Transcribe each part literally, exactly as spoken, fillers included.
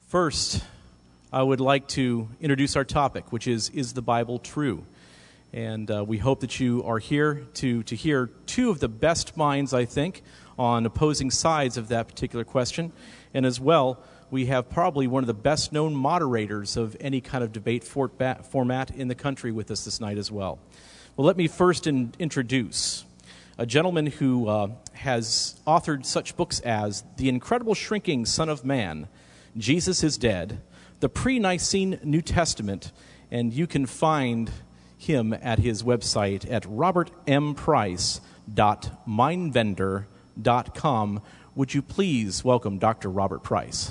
First, I would like to introduce our topic, which is, Is the Bible True? And uh, we hope that you are here to, to hear two of the best minds, I think, on opposing sides of that particular question. And as well, we have probably one of the best-known moderators of any kind of debate for, format in the country with us this night as well. Well, let me first in, introduce a gentleman who uh, has authored such books as The Incredible Shrinking Son of Man, Jesus is Dead, the Pre-Nicene New Testament, and you can find him at his website at robert m price dot mindvendor dot com. Would you please welcome Doctor Robert Price?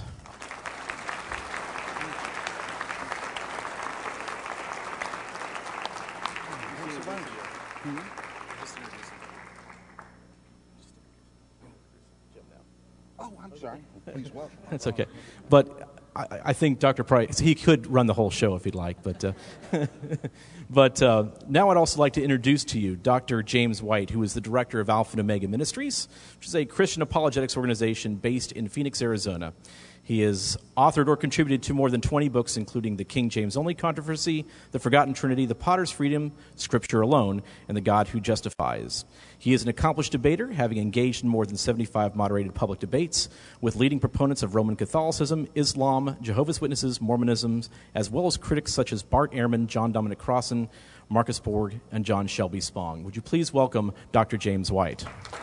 Oh, I'm sorry. Please welcome. That's okay. But I, I think Doctor Price, he could run the whole show if he'd like. But uh, but uh, now I'd also like to introduce to you Doctor James White, who is the director of Alpha and Omega Ministries, which is a Christian apologetics organization based in Phoenix, Arizona. He has authored or contributed to more than twenty books, including The King James Only Controversy, The Forgotten Trinity, The Potter's Freedom, Scripture Alone, and The God Who Justifies. He is an accomplished debater, having engaged in more than seventy-five moderated public debates with leading proponents of Roman Catholicism, Islam, Jehovah's Witnesses, Mormonism, as well as critics such as Bart Ehrman, John Dominic Crossan, Marcus Borg, and John Shelby Spong. Would you please welcome Doctor James White?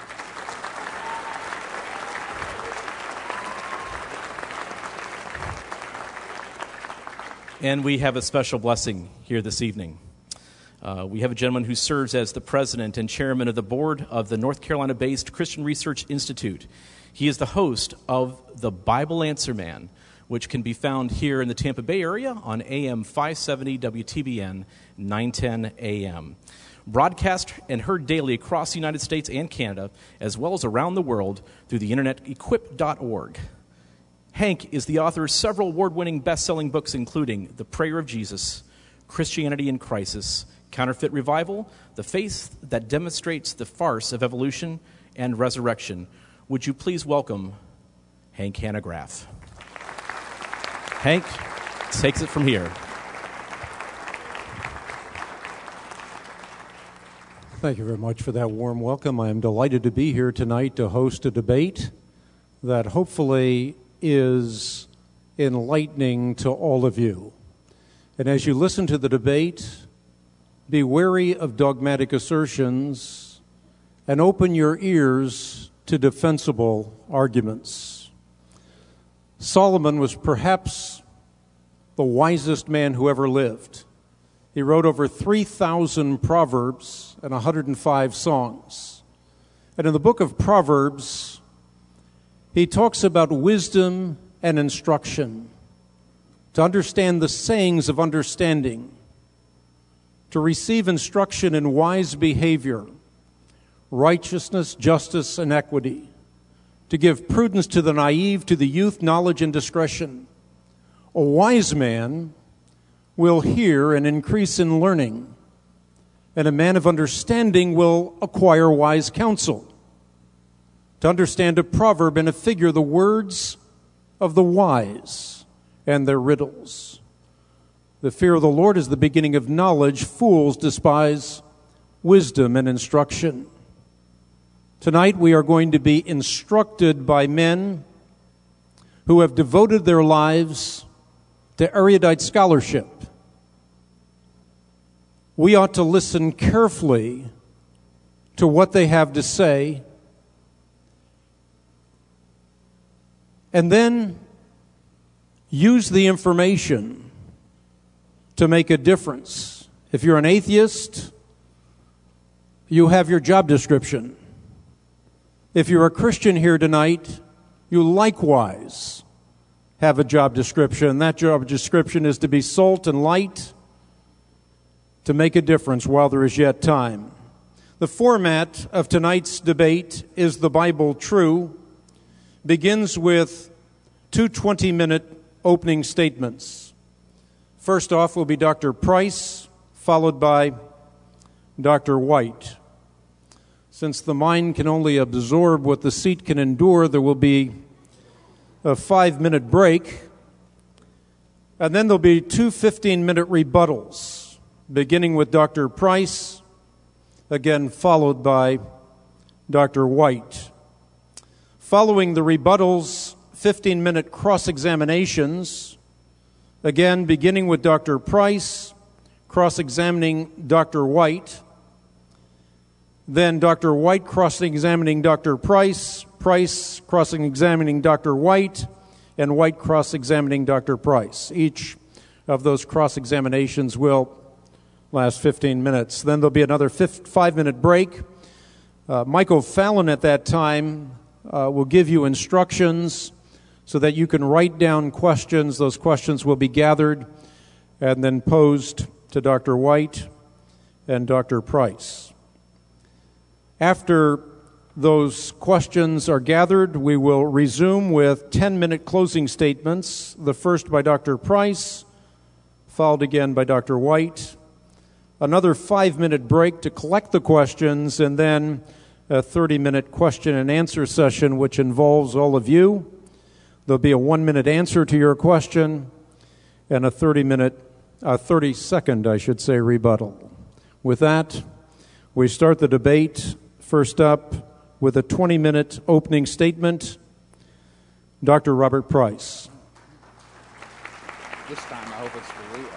And we have a special blessing here this evening. Uh, we have a gentleman who serves as the president and chairman of the board of the North Carolina-based Christian Research Institute. He is the host of The Bible Answer Man, which can be found here in the Tampa Bay area on A M five seventy W T B N, nine ten A M. Broadcast and heard daily across the United States and Canada, as well as around the world through the internet equip dot org. Hank is the author of several award-winning best-selling books, including The Prayer of Jesus, Christianity in Crisis, Counterfeit Revival, The Faith That Demonstrates the Farce of Evolution, and Resurrection. Would you please welcome Hank Hanegraaff? Hank takes it from here. Thank you very much for that warm welcome. I am delighted to be here tonight to host a debate that hopefully is enlightening to all of you. And as you listen to the debate, be wary of dogmatic assertions and open your ears to defensible arguments. Solomon was perhaps the wisest man who ever lived. He wrote over three thousand proverbs and one hundred five songs. And in the book of Proverbs, he talks about wisdom and instruction, to understand the sayings of understanding, to receive instruction in wise behavior, righteousness, justice, and equity, to give prudence to the naive, to the youth, knowledge and discretion. A wise man will hear and increase in learning, and a man of understanding will acquire wise counsel. To understand a proverb and a figure, the words of the wise and their riddles. The fear of the Lord is the beginning of knowledge. Fools despise wisdom and instruction. Tonight we are going to be instructed by men who have devoted their lives to erudite scholarship. We ought to listen carefully to what they have to say, and then use the information to make a difference. If you're an atheist, you have your job description. If you're a Christian here tonight, you likewise have a job description. That job description is to be salt and light, to make a difference while there is yet time. The format of tonight's debate, Is the Bible True?, begins with two twenty-minute opening statements. First off will be Doctor Price, followed by Doctor White. Since the mind can only absorb what the seat can endure, there will be a five-minute break And then there'll be two fifteen-minute rebuttals, beginning with Doctor Price, again followed by Doctor White. Following the rebuttals, fifteen-minute cross-examinations, again beginning with Doctor Price, cross-examining Doctor White, then Doctor White cross-examining Doctor Price, Price cross-examining Doctor White, and White cross-examining Doctor Price. Each of those cross-examinations will last fifteen minutes. Then there'll be another five-minute break. Uh, Michael Fallon at that time uh, will give you instructions so that you can write down questions. Those questions will be gathered and then posed to Doctor White and Doctor Price. After those questions are gathered, we will resume with ten-minute closing statements, the first by Doctor Price, followed again by Doctor White, another five-minute break to collect the questions, and then a thirty-minute question and answer session which involves all of you. There'll be a one-minute answer to your question and a thirty-minute, a thirty-second, I should say, rebuttal. With that, we start the debate. First up, with a twenty-minute opening statement, Doctor Robert Price. This time I hope it's for real.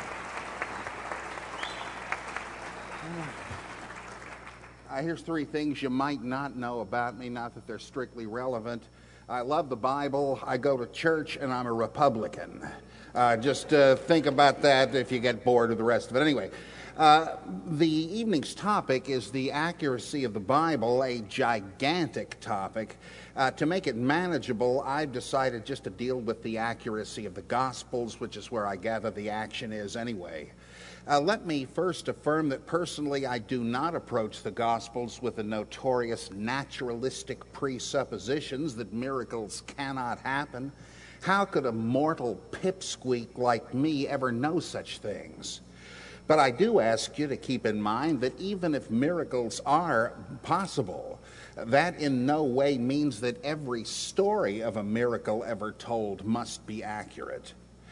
Uh, here's three things you might not know about me, not that they're strictly relevant. I love the Bible, I go to church, and I'm a Republican. Uh, just uh, think about that if you get bored of the rest of it. Anyway, uh, the evening's topic is the accuracy of the Bible, a gigantic topic. Uh, to make it manageable, I've decided just to deal with the accuracy of the Gospels, which is where I gather the action is anyway. Uh, let me first affirm that personally I do not approach the Gospels with the notorious naturalistic presuppositions that miracles cannot happen. How could a mortal pipsqueak like me ever know such things? But I do ask you to keep in mind that even if miracles are possible, that in no way means that every story of a miracle ever told must be accurate.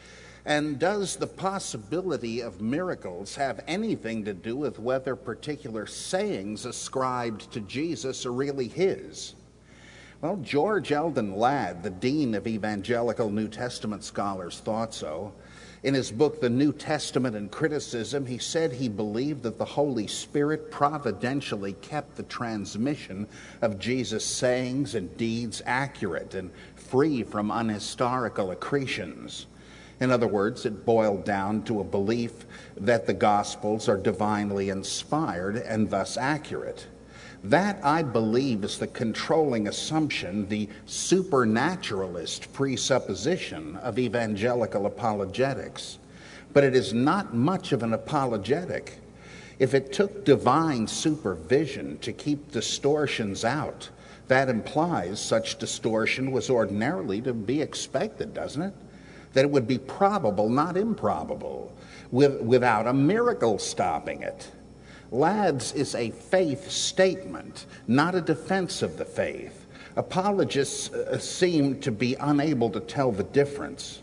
And does the possibility of miracles have anything to do with whether particular sayings ascribed to Jesus are really his? Well, George Eldon Ladd, the dean of evangelical New Testament scholars, thought so. In his book, The New Testament and Criticism, he said he believed that the Holy Spirit providentially kept the transmission of Jesus' sayings and deeds accurate and free from unhistorical accretions. In other words, it boiled down to a belief that the Gospels are divinely inspired and thus accurate. That, I believe, is the controlling assumption, the supernaturalist presupposition of evangelical apologetics. But it is not much of an apologetic. If it took divine supervision to keep distortions out, that implies such distortion was ordinarily to be expected, doesn't it? That it would be probable, not improbable, with, without a miracle stopping it. Ladd's is a faith statement, not a defense of the faith. Apologists uh, seem to be unable to tell the difference.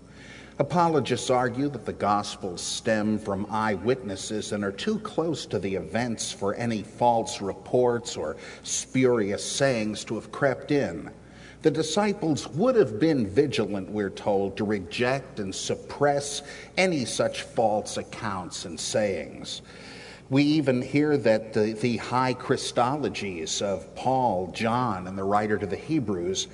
Apologists argue that the Gospels stem from eyewitnesses and are too close to the events for any false reports or spurious sayings to have crept in. The disciples would have been vigilant, we're told, to reject and suppress any such false accounts and sayings. We even hear that the, the high Christologies of Paul, John, and the writer to the Hebrews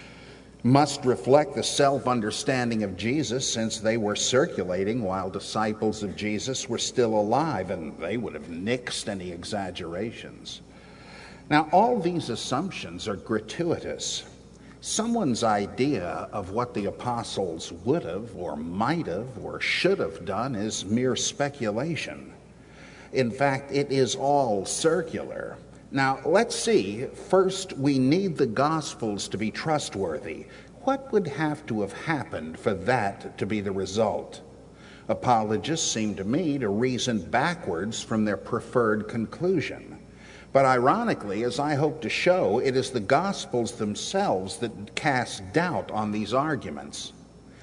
must reflect the self-understanding of Jesus, since they were circulating while disciples of Jesus were still alive, and they would have nixed any exaggerations. Now, all these assumptions are gratuitous. Someone's idea of what the apostles would have or might have or should have done is mere speculation. In fact, it is all circular. Now, let's see. First, we need the Gospels to be trustworthy. What would have to have happened for that to be the result? Apologists seem to me to reason backwards from their preferred conclusion. But ironically, as I hope to show, it is the Gospels themselves that cast doubt on these arguments.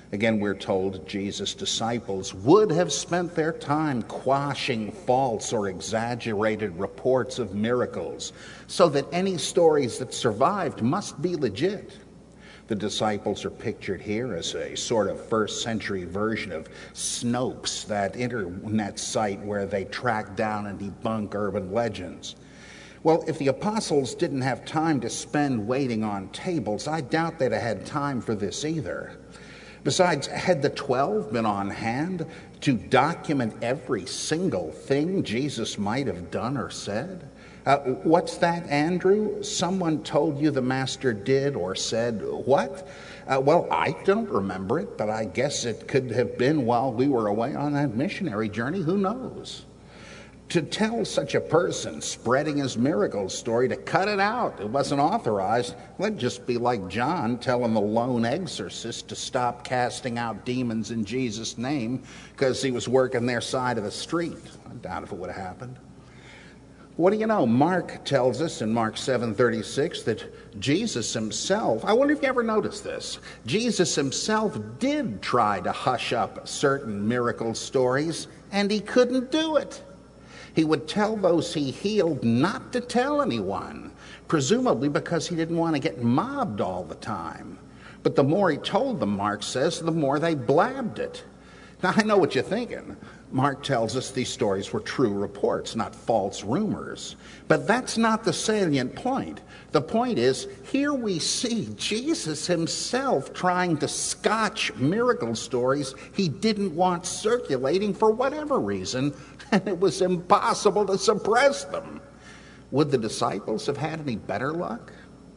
Again, we're told Jesus' disciples would have spent their time quashing false or exaggerated reports of miracles, so that any stories that survived must be legit. The disciples are pictured here as a sort of first century version of Snopes, that internet site where they track down and debunk urban legends. Well, if the apostles didn't have time to spend waiting on tables, I doubt they'd have had time for this either. Besides, had the twelve been on hand to document every single thing Jesus might have done or said? Uh, what's that, Andrew? Someone told you the master did or said what? Uh, well, I don't remember it, but I guess it could have been while we were away on that missionary journey. Who knows? To tell such a person spreading his miracle story to cut it out, it wasn't authorized, that'd just be like John telling the lone exorcist to stop casting out demons in Jesus' name because he was working their side of the street. I doubt if it would have happened. What do you know? Mark tells us in Mark seven thirty-six that Jesus himself, I wonder if you ever noticed this, Jesus himself did try to hush up certain miracle stories, and he couldn't do it. He would tell those he healed not to tell anyone, presumably because he didn't want to get mobbed all the time. But the more he told them, Mark says, the more they blabbed it. Now, I know what you're thinking. Mark tells us these stories were true reports, not false rumors. But that's not the salient point. The point is, here we see Jesus himself trying to scotch miracle stories he didn't want circulating for whatever reason, and it was impossible to suppress them. Would the disciples have had any better luck?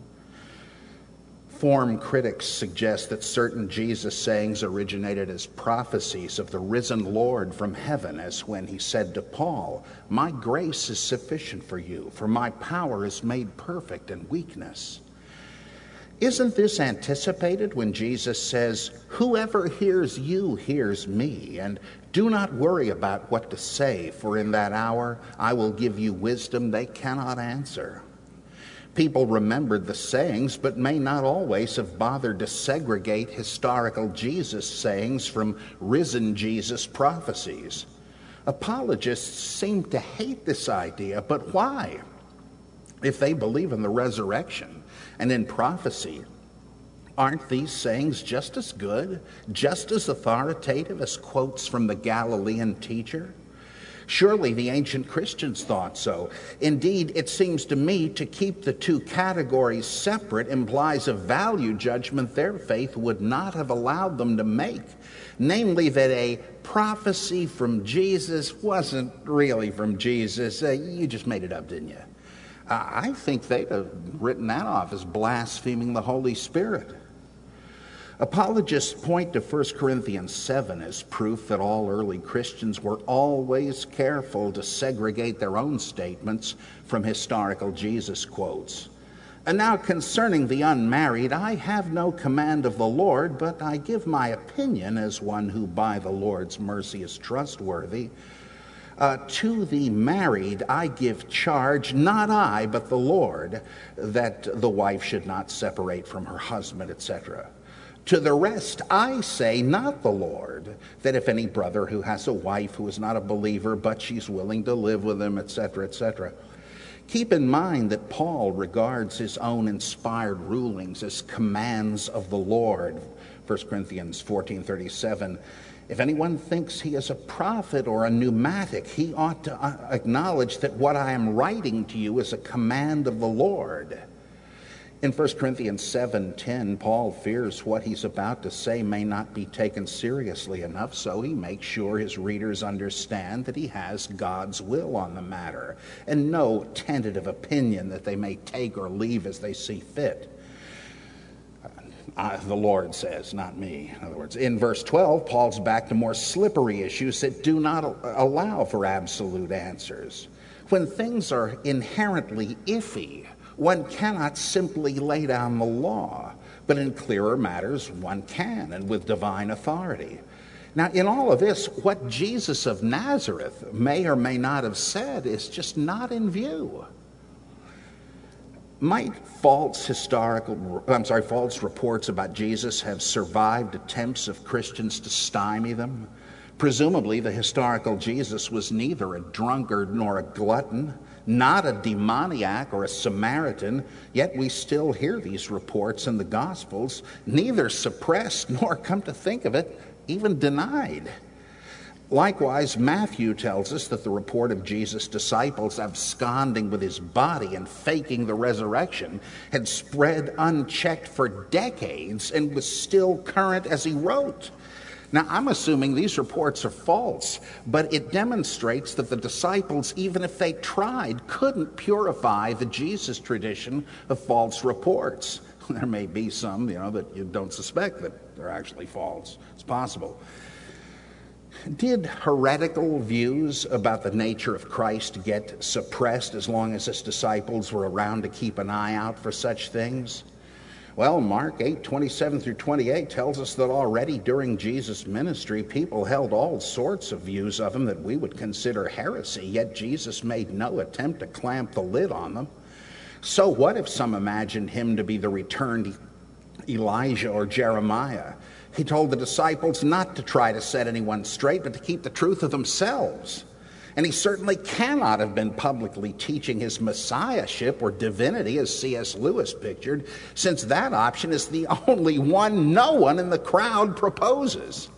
Form critics suggest that certain Jesus sayings originated as prophecies of the risen Lord from heaven, as when he said to Paul, "My grace is sufficient for you, for my power is made perfect in weakness." Isn't this anticipated when Jesus says, "Whoever hears you hears me, and do not worry about what to say, for in that hour I will give you wisdom they cannot answer"? People remembered the sayings, but may not always have bothered to segregate historical Jesus sayings from risen Jesus prophecies. Apologists seem to hate this idea, but why? If they believe in the resurrection and in prophecy, aren't these sayings just as good, just as authoritative as quotes from the Galilean teacher? Surely the ancient Christians thought so. Indeed, it seems to me to keep the two categories separate implies a value judgment their faith would not have allowed them to make, namely that a prophecy from Jesus wasn't really from Jesus. Uh, you just made it up, didn't you? Uh, I think they'd have written that off as blaspheming the Holy Spirit. Apologists point to First Corinthians seven as proof that all early Christians were always careful to segregate their own statements from historical Jesus quotes. And now concerning the unmarried, I have no command of the Lord, but I give my opinion as one who by the Lord's mercy is trustworthy. Uh, to the married I give charge, not I, but the Lord, that the wife should not separate from her husband, et cetera. To the rest I say, not the Lord, that if any brother who has a wife who is not a believer, but she's willing to live with him, et cetera, et cetera. Keep in mind that Paul regards his own inspired rulings as commands of the Lord. First Corinthians fourteen thirty-seven. If anyone thinks he is a prophet or a pneumatic, he ought to acknowledge that what I am writing to you is a command of the Lord. In First Corinthians seven ten, Paul fears what he's about to say may not be taken seriously enough, so he makes sure his readers understand that he has God's will on the matter, and no tentative opinion that they may take or leave as they see fit. Uh, the Lord says, not me. In other words, in verse twelve, Paul's back to more slippery issues that do not allow for absolute answers. When things are inherently iffy, one cannot simply lay down the law, but in clearer matters one can, and with divine authority. Now, in all of this, what Jesus of Nazareth may or may not have said is just not in view. Might false historical, I'm sorry, false reports about Jesus have survived attempts of Christians to stymie them? Presumably, the historical Jesus was neither a drunkard nor a glutton, not a demoniac or a Samaritan, yet we still hear these reports in the Gospels, neither suppressed nor, come to think of it, even denied. Likewise, Matthew tells us that the report of Jesus' disciples absconding with his body and faking the resurrection had spread unchecked for decades and was still current as he wrote. Now, I'm assuming these reports are false, but it demonstrates that the disciples, even if they tried, couldn't purify the Jesus tradition of false reports. There may be some, you know, that you don't suspect that they're actually false. It's possible. Did heretical views about the nature of Christ get suppressed as long as his disciples were around to keep an eye out for such things? Well, Mark eight, twenty-seven through twenty-eight tells us that already during Jesus' ministry, people held all sorts of views of him that we would consider heresy, yet Jesus made no attempt to clamp the lid on them. So what if some imagined him to be the returned Elijah or Jeremiah? He told the disciples not to try to set anyone straight, but to keep the truth of themselves. And he certainly cannot have been publicly teaching his messiahship or divinity, as C S Lewis pictured, since that option is the only one no one in the crowd proposes.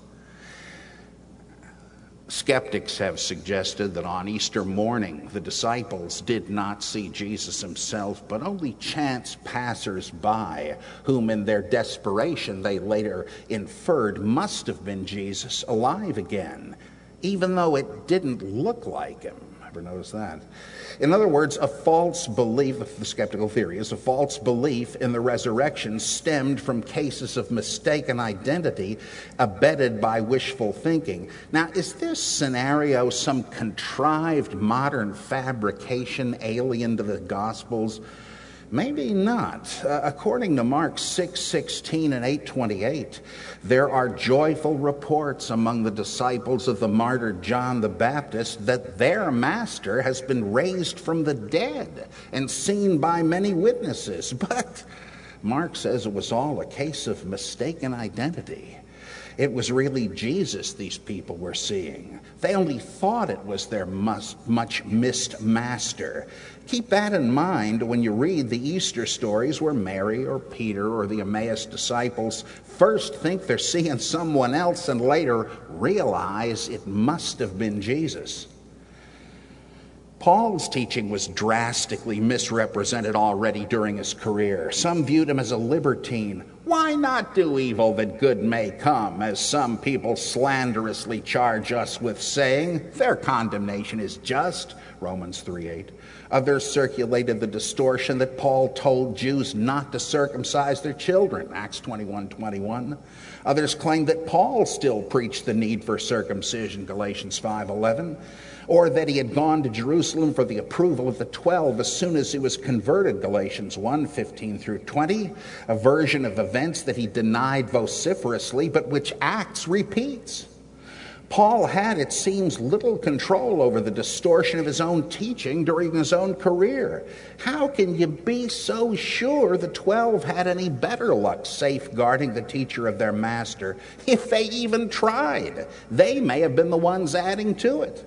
Skeptics have suggested that on Easter morning, the disciples did not see Jesus himself, but only chance passers-by, whom in their desperation they later inferred must have been Jesus alive again, even though it didn't look like him. Ever notice that? In other words, a false belief, the skeptical theory is a false belief in the resurrection stemmed from cases of mistaken identity abetted by wishful thinking. Now, is this scenario some contrived modern fabrication alien to the Gospels? Maybe not. Uh, according to Mark six sixteen and eight twenty-eight, there are joyful reports among the disciples of the martyr John the Baptist that their master has been raised from the dead and seen by many witnesses. But Mark says it was all a case of mistaken identity. It was really Jesus these people were seeing. They only thought it was their must, much missed master. Keep that in mind when you read the Easter stories where Mary or Peter or the Emmaus disciples first think they're seeing someone else and later realize it must have been Jesus. Paul's teaching was drastically misrepresented already during his career. Some viewed him as a libertine. Why not do evil that good may come, as some people slanderously charge us with saying? Their condemnation is just, Romans three eight. Others circulated the distortion that Paul told Jews not to circumcise their children, Acts twenty-one twenty-one. Others claimed that Paul still preached the need for circumcision, Galatians five eleven. Or that he had gone to Jerusalem for the approval of the twelve as soon as he was converted, Galatians one fifteen through twenty, a version of events that he denied vociferously, but which Acts repeats. Paul had, it seems, little control over the distortion of his own teaching during his own career. How can you be so sure the twelve had any better luck safeguarding the teacher of their master if they even tried? They may have been the ones adding to it.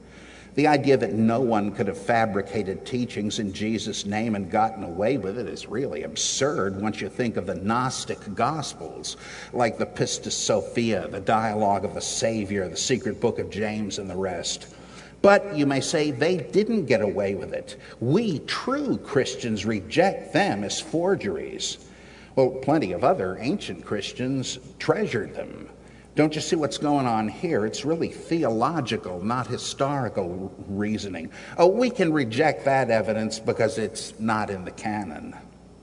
The idea that no one could have fabricated teachings in Jesus' name and gotten away with it is really absurd once you think of the Gnostic Gospels, like the Pistis Sophia, the Dialogue of the Savior, the Secret Book of James, and the rest. But you may say they didn't get away with it. We true Christians reject them as forgeries. Well, plenty of other ancient Christians treasured them. Don't you see what's going on here? It's really theological, not historical reasoning. Oh, we can reject that evidence because it's not in the canon.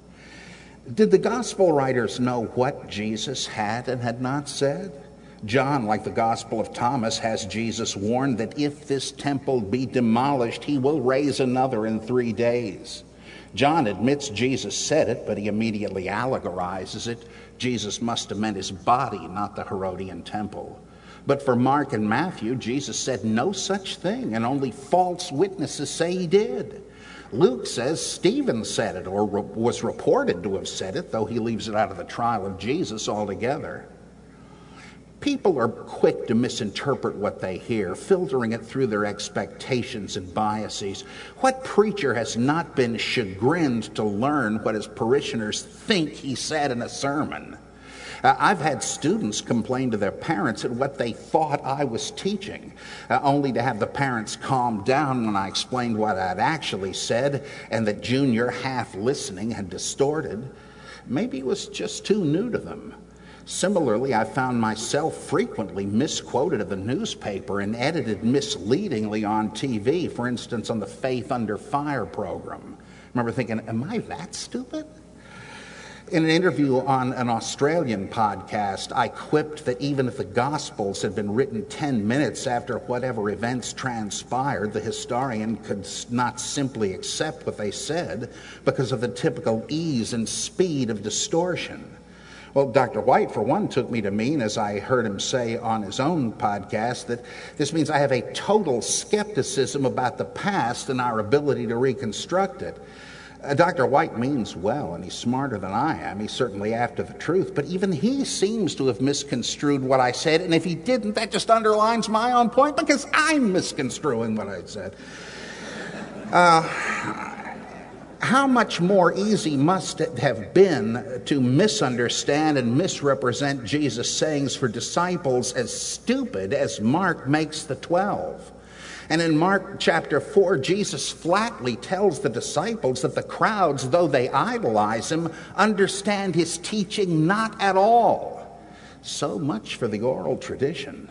Did the gospel writers know what Jesus had and had not said? John, like the Gospel of Thomas, has Jesus warned that if this temple be demolished, he will raise another in three days. John admits Jesus said it, but he immediately allegorizes it. Jesus must have meant his body, not the Herodian temple. But for Mark and Matthew, Jesus said no such thing, and only false witnesses say he did. Luke says Stephen said it, or re- was reported to have said it, though he leaves it out of the trial of Jesus altogether. People are quick to misinterpret what they hear, filtering it through their expectations and biases. What preacher has not been chagrined to learn what his parishioners think he said in a sermon? Uh, I've had students complain to their parents at what they thought I was teaching, uh, only to have the parents calm down when I explained what I'd actually said and that Junior, half listening, had distorted. Maybe it was just too new to them. Similarly, I found myself frequently misquoted in the newspaper and edited misleadingly on T V, for instance, on the Faith Under Fire program. I remember thinking, am I that stupid? In an interview on an Australian podcast, I quipped that even if the Gospels had been written ten minutes after whatever events transpired, the historian could not simply accept what they said because of the typical ease and speed of distortion. Well, Doctor White, for one, took me to mean, as I heard him say on his own podcast, that this means I have a total skepticism about the past and our ability to reconstruct it. Uh, Doctor White means well, and he's smarter than I am. He's certainly after the truth, but even he seems to have misconstrued what I said, and if he didn't, that just underlines my own point, because I'm misconstruing what I said. Uh... How much more easy must it have been to misunderstand and misrepresent Jesus' sayings for disciples as stupid as Mark makes the twelve? And in Mark chapter four, Jesus flatly tells the disciples that the crowds, though they idolize him, understand his teaching not at all. So much for the oral tradition.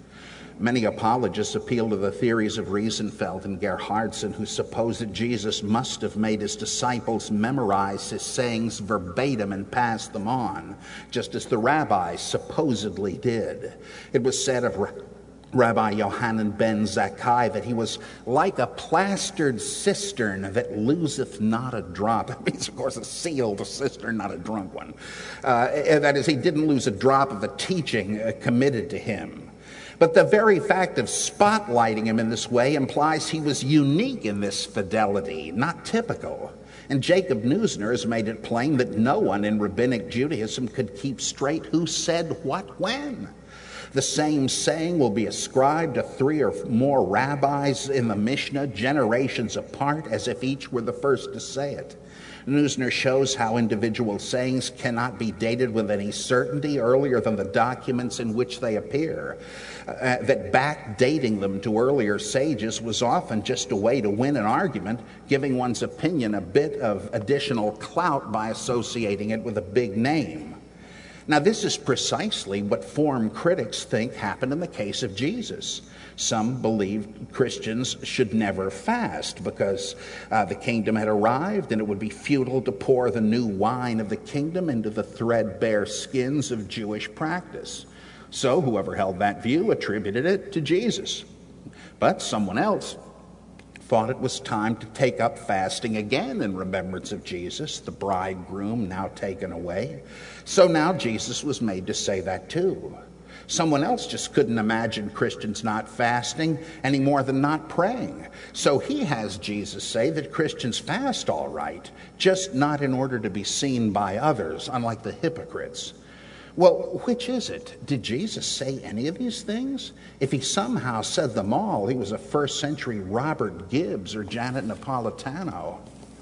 Many apologists appeal to the theories of Riesenfeld and Gerhardsen, who suppose that Jesus must have made his disciples memorize his sayings verbatim and pass them on, just as the rabbis supposedly did. It was said of Rabbi Yohanan ben Zakkai that he was like a plastered cistern that loseth not a drop. That means, of course, a sealed cistern, not a drunk one. Uh, that is, he didn't lose a drop of the teaching uh, committed to him. But the very fact of spotlighting him in this way implies he was unique in this fidelity, not typical. And Jacob Neusner has made it plain that no one in rabbinic Judaism could keep straight who said what when. The same saying will be ascribed to three or more rabbis in the Mishnah, generations apart, as if each were the first to say it. Neusner shows how individual sayings cannot be dated with any certainty earlier than the documents in which they appear, uh, that backdating them to earlier sages was often just a way to win an argument, giving one's opinion a bit of additional clout by associating it with a big name. Now, this is precisely what form critics think happened in the case of Jesus. Some believed Christians should never fast because uh, the kingdom had arrived and it would be futile to pour the new wine of the kingdom into the threadbare skins of Jewish practice. So whoever held that view attributed it to Jesus. But someone else thought it was time to take up fasting again in remembrance of Jesus, the bridegroom now taken away. So now Jesus was made to say that too. Someone else just couldn't imagine Christians not fasting any more than not praying. So he has Jesus say that Christians fast all right, just not in order to be seen by others, unlike the hypocrites. Well, which is it? Did Jesus say any of these things? If he somehow said them all, he was a first century Robert Gibbs or Janet Napolitano.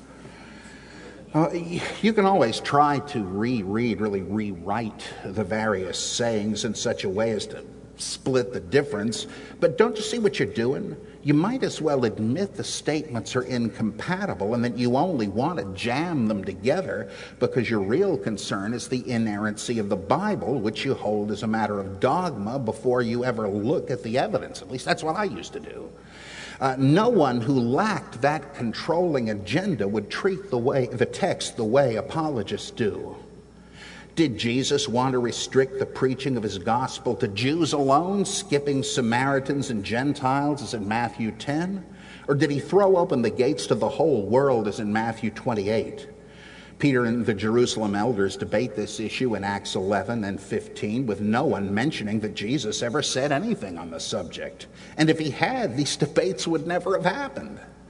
Uh, you can always try to reread, really rewrite the various sayings in such a way as to split the difference, but don't you see what you're doing? You might as well admit the statements are incompatible and that you only want to jam them together because your real concern is the inerrancy of the Bible, which you hold as a matter of dogma before you ever look at the evidence. At least that's what I used to do. Uh, no one who lacked that controlling agenda would treat the way the text the way apologists do. Did Jesus want to restrict the preaching of his gospel to Jews alone, skipping Samaritans and Gentiles as in Matthew ten? Or did he throw open the gates to the whole world as in Matthew twenty-eight? Peter and the Jerusalem elders debate this issue in Acts eleven and fifteen, with no one mentioning that Jesus ever said anything on the subject. And if he had, these debates would never have happened.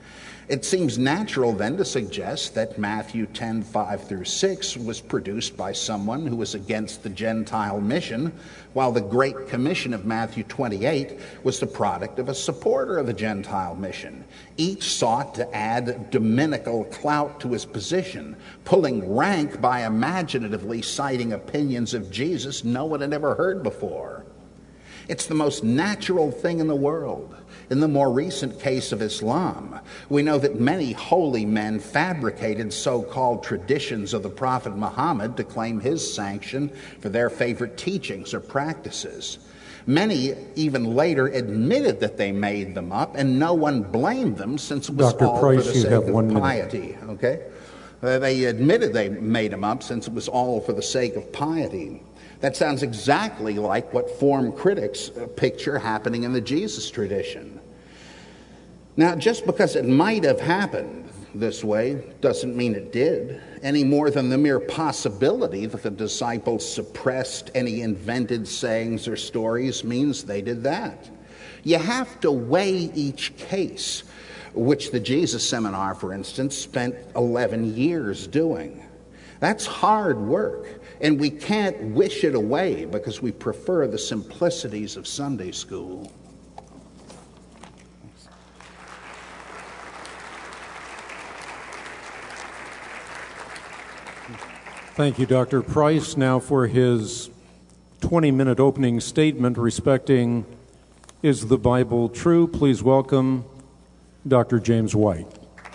It seems natural then to suggest that Matthew ten, five through six was produced by someone who was against the Gentile mission, while the Great Commission of Matthew twenty-eight was the product of a supporter of the Gentile mission. Each sought to add dominical clout to his position, pulling rank by imaginatively citing opinions of Jesus no one had ever heard before. It's the most natural thing in the world. In the more recent case of Islam, we know that many holy men fabricated so-called traditions of the Prophet Muhammad to claim his sanction for their favorite teachings or practices. Many even later admitted that they made them up, and no one blamed them since it was Doctor all Price, for the you sake have of one minute. piety. Okay? Uh, they admitted they made them up since it was all for the sake of piety. That sounds exactly like what form critics picture happening in the Jesus tradition. Now, just because it might have happened this way doesn't mean it did, any more than the mere possibility that the disciples suppressed any invented sayings or stories means they did that. You have to weigh each case, which the Jesus Seminar, for instance, spent eleven years doing. That's hard work, and we can't wish it away because we prefer the simplicities of Sunday school. Thank you, Doctor Price. Now for his twenty-minute opening statement respecting Is the Bible True? Please welcome Doctor James White.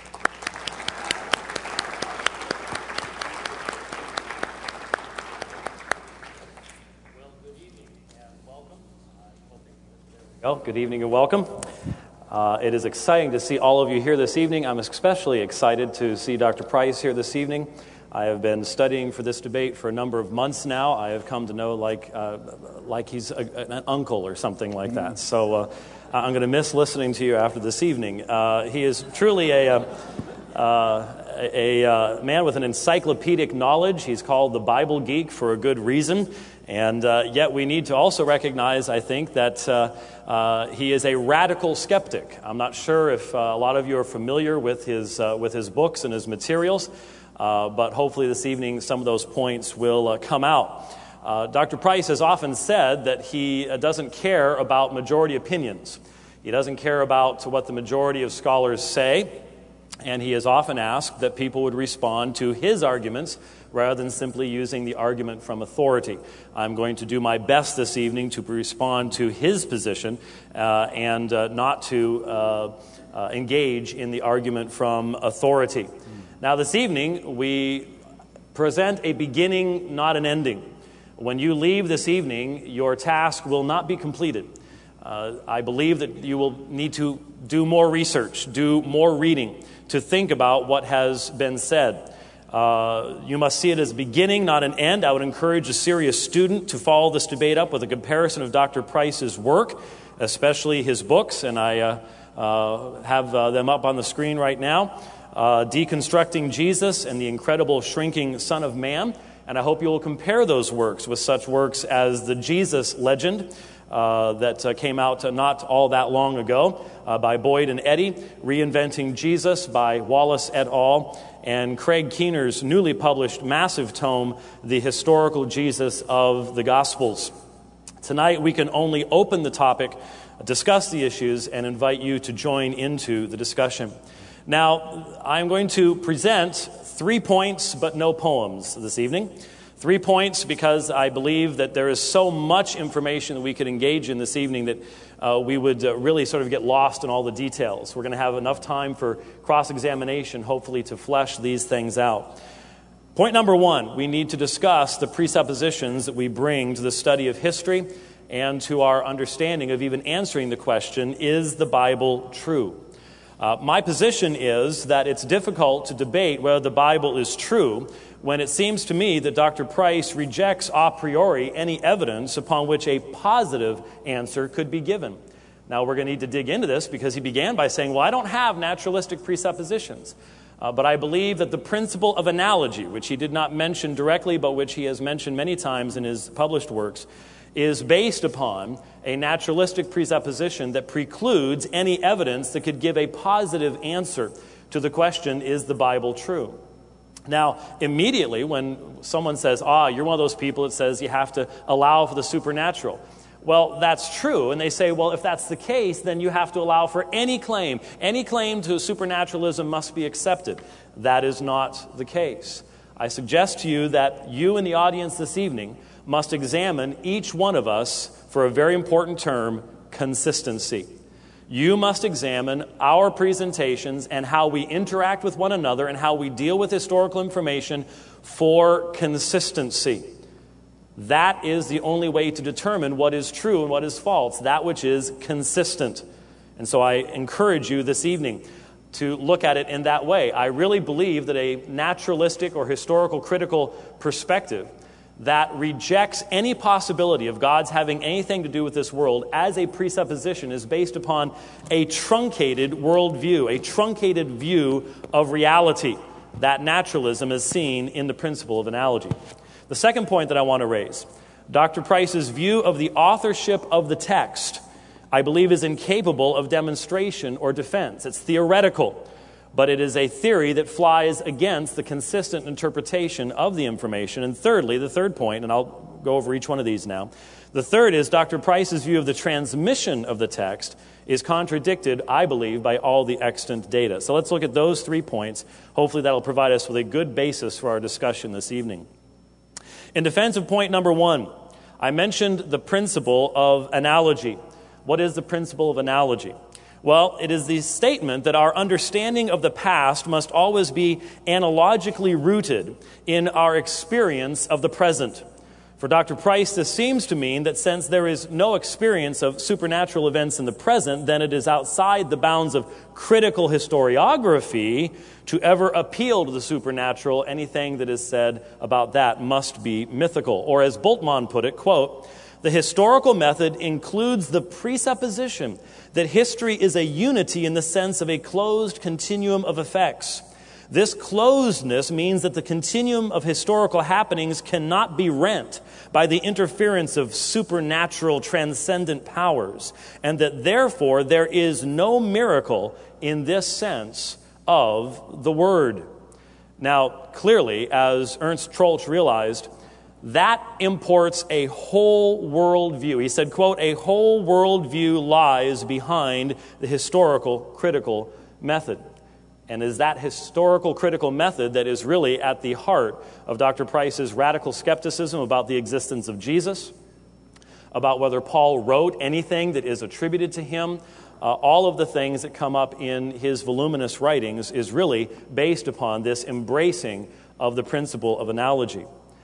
Well, good evening and welcome. Uh, it is exciting to see all of you here this evening. I'm especially excited to see Doctor Price here this evening. I have been studying for this debate for a number of months now. I have come to know like uh, like he's a, an uncle or something like that. So uh, I'm going to miss listening to you after this evening. Uh, he is truly a, uh, a, a man with an encyclopedic knowledge. He's called the Bible geek for a good reason. And uh, yet we need to also recognize, I think, that uh, uh, he is a radical skeptic. I'm not sure if uh, a lot of you are familiar with his uh, with his books and his materials, uh, but hopefully this evening some of those points will uh, come out. Uh, Doctor Price has often said that he uh, doesn't care about majority opinions. He doesn't care about what the majority of scholars say, and he has often asked that people would respond to his arguments rather than simply using the argument from authority. I'm going to do my best this evening to respond to his position uh, and uh, not to uh, uh, engage in the argument from authority. Mm. Now, this evening, we present a beginning, not an ending. When you leave this evening, your task will not be completed. Uh, I believe that you will need to do more research, do more reading, to think about what has been said. Uh, you must see it as a beginning, not an end. I would encourage a serious student to follow this debate up with a comparison of Doctor Price's work, especially his books, and I uh, uh, have uh, them up on the screen right now. Uh, Deconstructing Jesus and the Incredible Shrinking Son of Man. And I hope you will compare those works with such works as The Jesus Legend, Uh, that uh, came out uh, not all that long ago uh, by Boyd and Eddy, Reinventing Jesus by Wallace et al., and Craig Keener's newly published massive tome, The Historical Jesus of the Gospels. Tonight we can only open the topic, discuss the issues, and invite you to join into the discussion. Now, I'm going to present three points but no poems this evening. Three points because I believe that there is so much information that we could engage in this evening that uh, we would uh, really sort of get lost in all the details. We're going to have enough time for cross-examination, hopefully, to flesh these things out. Point number one, we need to discuss the presuppositions that we bring to the study of history and to our understanding of even answering the question, is the Bible true? Uh, my position is that it's difficult to debate whether the Bible is true when it seems to me that Doctor Price rejects a priori any evidence upon which a positive answer could be given. Now, we're going to need to dig into this because he began by saying, well, I don't have naturalistic presuppositions. Uh, but I believe that the principle of analogy, which he did not mention directly, but which he has mentioned many times in his published works, is based upon a naturalistic presupposition that precludes any evidence that could give a positive answer to the question, is the Bible true? Now, immediately when someone says, ah, you're one of those people that says you have to allow for the supernatural. Well, that's true. And they say, well, if that's the case, then you have to allow for any claim. Any claim to supernaturalism must be accepted. That is not the case. I suggest to you that you in the audience this evening must examine each one of us for a very important term, consistency. You must examine our presentations and how we interact with one another and how we deal with historical information for consistency. That is the only way to determine what is true and what is false, that which is consistent. And so I encourage you this evening to look at it in that way. I really believe that a naturalistic or historical critical perspective that rejects any possibility of God's having anything to do with this world as a presupposition is based upon a truncated worldview, a truncated view of reality. That naturalism is seen in the principle of analogy. The second point that I want to raise, Doctor Price's view of the authorship of the text, I believe is incapable of demonstration or defense. It's theoretical, but it is a theory that flies against the consistent interpretation of the information. And thirdly, the third point, and I'll go over each one of these now. The third is Doctor Price's view of the transmission of the text is contradicted, I believe, by all the extant data. So let's look at those three points. Hopefully that'll provide us with a good basis for our discussion this evening. In defense of point number one, I mentioned the principle of analogy. What is the principle of analogy? Well, it is the statement that our understanding of the past must always be analogically rooted in our experience of the present. For Doctor Price, this seems to mean that since there is no experience of supernatural events in the present, then it is outside the bounds of critical historiography to ever appeal to the supernatural. Anything that is said about that must be mythical. Or as Bultmann put it, quote, the historical method includes the presupposition that history is a unity in the sense of a closed continuum of effects. This closedness means that the continuum of historical happenings cannot be rent by the interference of supernatural transcendent powers, and that therefore there is no miracle in this sense of the word. Now, clearly, as Ernst Troeltsch realized, that imports a whole worldview. He said, quote, a whole worldview lies behind the historical critical method. And is that historical critical method that is really at the heart of Doctor Price's radical skepticism about the existence of Jesus, about whether Paul wrote anything that is attributed to him. Uh, all of the things that come up in his voluminous writings is really based upon this embracing of the principle of analogy.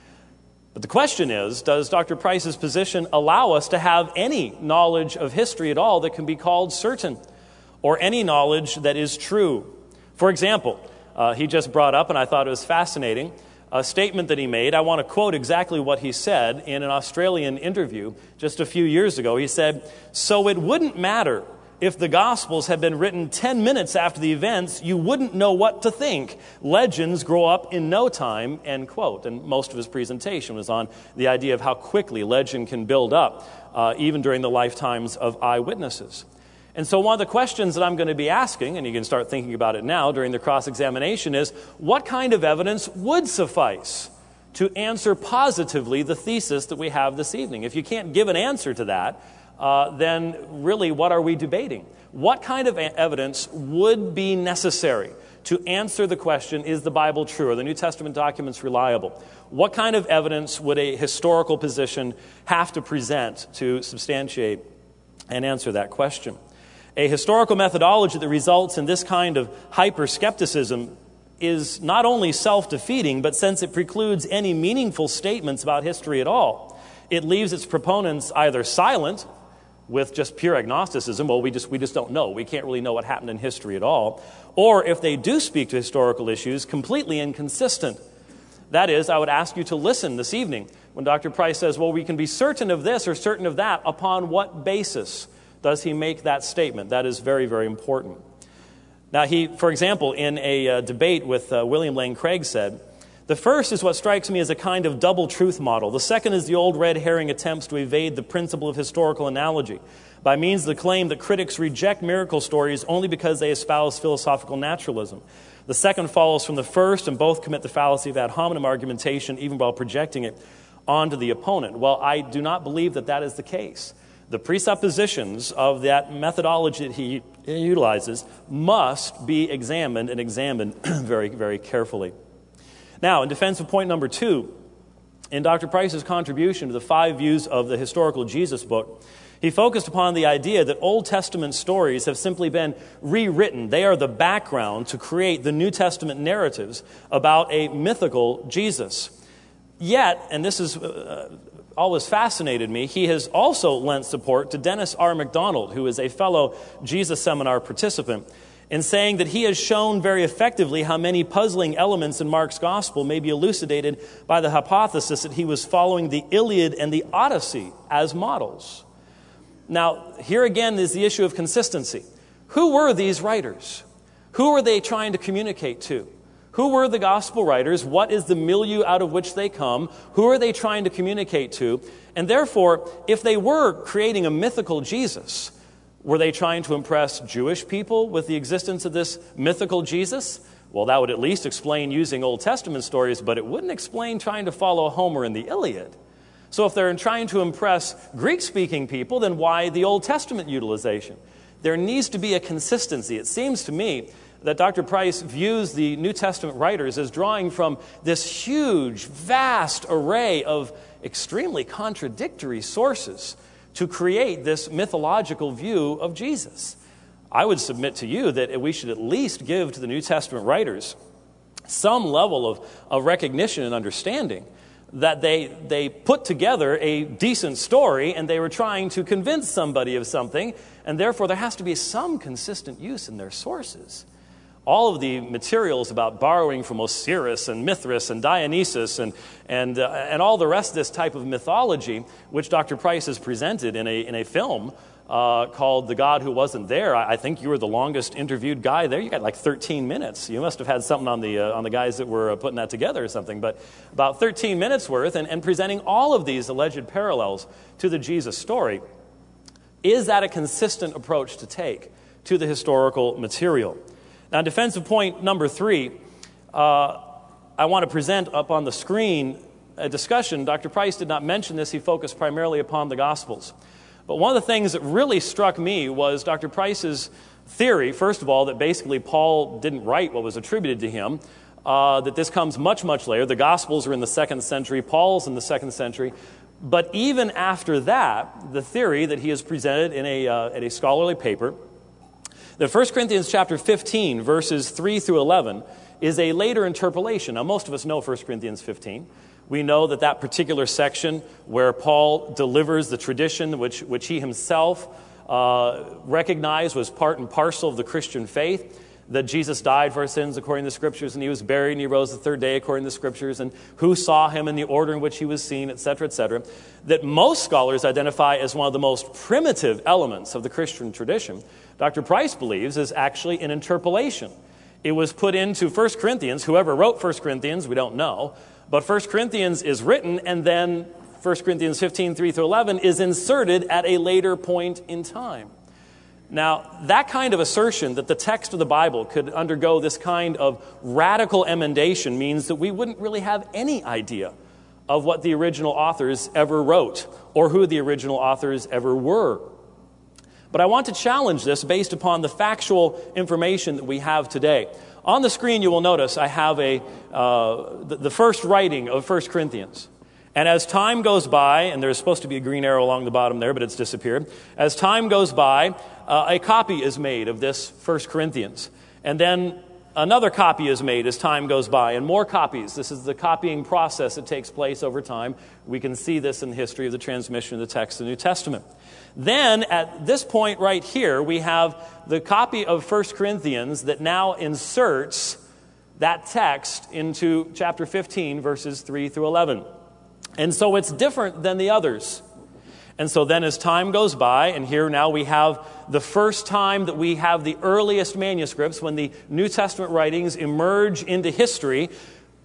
But the question is, does Doctor Price's position allow us to have any knowledge of history at all that can be called certain, or any knowledge that is true? For example, uh, he just brought up, and I thought it was fascinating, a statement that he made. I want to quote exactly what he said in an Australian interview just a few years ago. He said, so it wouldn't matter if the Gospels had been written ten minutes after the events, you wouldn't know what to think. Legends grow up in no time, end quote. And most of his presentation was on the idea of how quickly legend can build up, uh, even during the lifetimes of eyewitnesses. And so one of the questions that I'm going to be asking, and you can start thinking about it now during the cross-examination, is what kind of evidence would suffice to answer positively the thesis that we have this evening? If you can't give an answer to that, uh, then really what are we debating? What kind of evidence would be necessary to answer the question, is the Bible true? Are the New Testament documents reliable? What kind of evidence would a historical position have to present to substantiate and answer that question? A historical methodology that results in this kind of hyper-skepticism is not only self-defeating, but since it precludes any meaningful statements about history at all, it leaves its proponents either silent with just pure agnosticism, well, we just we just don't know. We can't really know what happened in history at all. Or if they do speak to historical issues, completely inconsistent. That is, I would ask you to listen this evening when Doctor Price says, well, we can be certain of this or certain of that. Upon what basis does he make that statement? That is very, very important. Now, he, for example, in a uh, debate with uh, William Lane Craig said The first is what strikes me as a kind of double truth model. The second is the old red herring attempts to evade the principle of historical analogy by means of the claim that critics reject miracle stories only because they espouse philosophical naturalism. The second follows from the first, and both commit the fallacy of ad hominem argumentation even while projecting it onto the opponent. Well, I do not believe that that is the case. The presuppositions of that methodology that he utilizes must be examined and examined very, very carefully. Now, in defense of point number two, in Doctor Price's contribution to the Five Views of the Historical Jesus book, he focused upon the idea that Old Testament stories have simply been rewritten. They are the background to create the New Testament narratives about a mythical Jesus. Yet, and this has uh, always fascinated me, he has also lent support to Dennis R. MacDonald, who is a fellow Jesus Seminar participant, in saying that he has shown very effectively how many puzzling elements in Mark's gospel may be elucidated by the hypothesis that he was following the Iliad and the Odyssey as models. Now, here again is the issue of consistency. Who were these writers? Who were they trying to communicate to? Who were the gospel writers? What is the milieu out of which they come? Who are they trying to communicate to? And therefore, if they were creating a mythical Jesus, were they trying to impress Jewish people with the existence of this mythical Jesus? Well, that would at least explain using Old Testament stories, but it wouldn't explain trying to follow Homer in the Iliad. So if they're trying to impress Greek-speaking people, then why the Old Testament utilization? There needs to be a consistency. It seems to me that Doctor Price views the New Testament writers as drawing from this huge, vast array of extremely contradictory sources to create this mythological view of Jesus. I would submit to you that we should at least give to the New Testament writers some level of, of recognition and understanding that they, they put together a decent story and they were trying to convince somebody of something, and therefore there has to be some consistent use in their sources. All of the materials about borrowing from Osiris and Mithras and Dionysus and and uh, and all the rest of this type of mythology, which Doctor Price has presented in a in a film uh, called "The God Who Wasn't There." I, I think you were the longest interviewed guy there. You got like thirteen minutes. You must have had something on the uh, on the guys that were uh, putting that together or something. But about thirteen minutes worth, and, and presenting all of these alleged parallels to the Jesus story. Is that a consistent approach to take to the historical material? Now, in defense of point number three, uh, I want to present up on the screen a discussion. Doctor Price did not mention this. He focused primarily upon the Gospels. But one of the things that really struck me was Doctor Price's theory, first of all, that basically Paul didn't write what was attributed to him, uh, that this comes much, much later. The Gospels are in the second century. Paul's in the second century. But even after that, the theory that he has presented in a, uh, in a scholarly paper, that First Corinthians chapter fifteen, verses three through eleven, is a later interpolation. Now, most of us know First Corinthians fifteen. We know that that particular section where Paul delivers the tradition which, which he himself uh, recognized was part and parcel of the Christian faith, that Jesus died for our sins according to the Scriptures, and he was buried, and he rose the third day according to the Scriptures, and who saw him in the order in which he was seen, et cetera, et cetera, that most scholars identify as one of the most primitive elements of the Christian tradition. Doctor Price believes is actually an interpolation. It was put into First Corinthians. Whoever wrote First Corinthians, we don't know. But First Corinthians is written, and then First Corinthians fifteen, three through eleven is inserted at a later point in time. Now, that kind of assertion that the text of the Bible could undergo this kind of radical emendation means that we wouldn't really have any idea of what the original authors ever wrote or who the original authors ever were. But I want to challenge this based upon the factual information that we have today. On the screen, you will notice I have a uh, the, the first writing of First Corinthians. And as time goes by, and there's supposed to be a green arrow along the bottom there, but it's disappeared. As time goes by, uh, a copy is made of this First Corinthians. And then another copy is made as time goes by, and more copies. This is the copying process that takes place over time. We can see this in the history of the transmission of the text of the New Testament. Then, at this point right here, we have the copy of First Corinthians that now inserts that text into chapter fifteen, verses three through eleven. And so it's different than the others. And so then as time goes by, and here now we have the first time that we have the earliest manuscripts, when the New Testament writings emerge into history,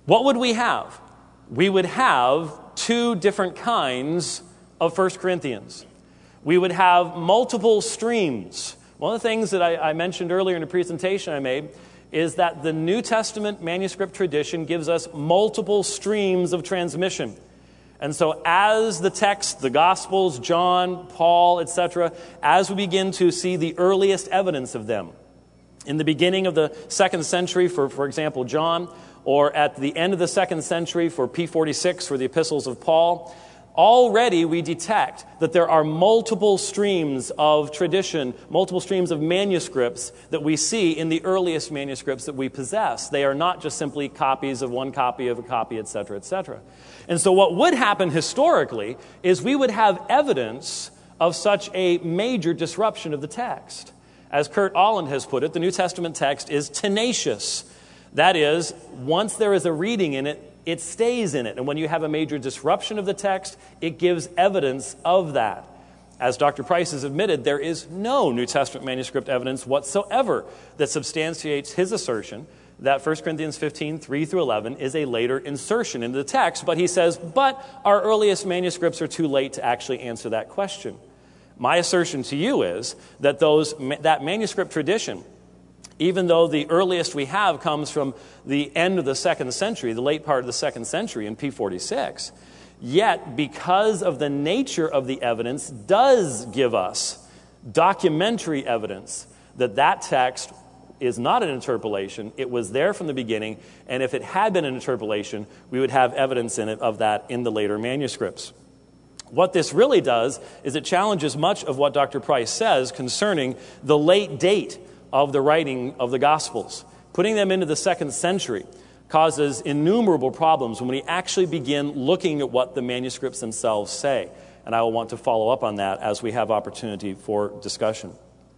what would we have? We would have two different kinds of First Corinthians. We would have multiple streams. One of the things that I, I mentioned earlier in a presentation I made is that the New Testament manuscript tradition gives us multiple streams of transmission. And so as the text, the Gospels, John, Paul, et cetera, as we begin to see the earliest evidence of them, in the beginning of the second century, for, for example, John, or at the end of the second century for P forty-six, for the epistles of Paul, already we detect that there are multiple streams of tradition, multiple streams of manuscripts that we see in the earliest manuscripts that we possess. They are not just simply copies of one copy of a copy, et cetera, et cetera. And so what would happen historically is we would have evidence of such a major disruption of the text. As Kurt Ahland has put it, the New Testament text is tenacious. That is, once there is a reading in it, it stays in it. And when you have a major disruption of the text, it gives evidence of that. As Doctor Price has admitted, there is no New Testament manuscript evidence whatsoever that substantiates his assertion that First Corinthians fifteen, three through eleven is a later insertion into the text. But he says, but our earliest manuscripts are too late to actually answer that question. My assertion to you is that those that manuscript tradition, even though the earliest we have comes from the end of the second century, the late part of the second century in P forty-six, yet because of the nature of the evidence does give us documentary evidence that that text is not an interpolation. It was there from the beginning, and if it had been an interpolation, we would have evidence in it of that in the later manuscripts. What this really does is it challenges much of what Doctor Price says concerning the late date of the writing of the Gospels. Putting them into the second century causes innumerable problems when we actually begin looking at what the manuscripts themselves say. And I will want to follow up on that as we have opportunity for discussion.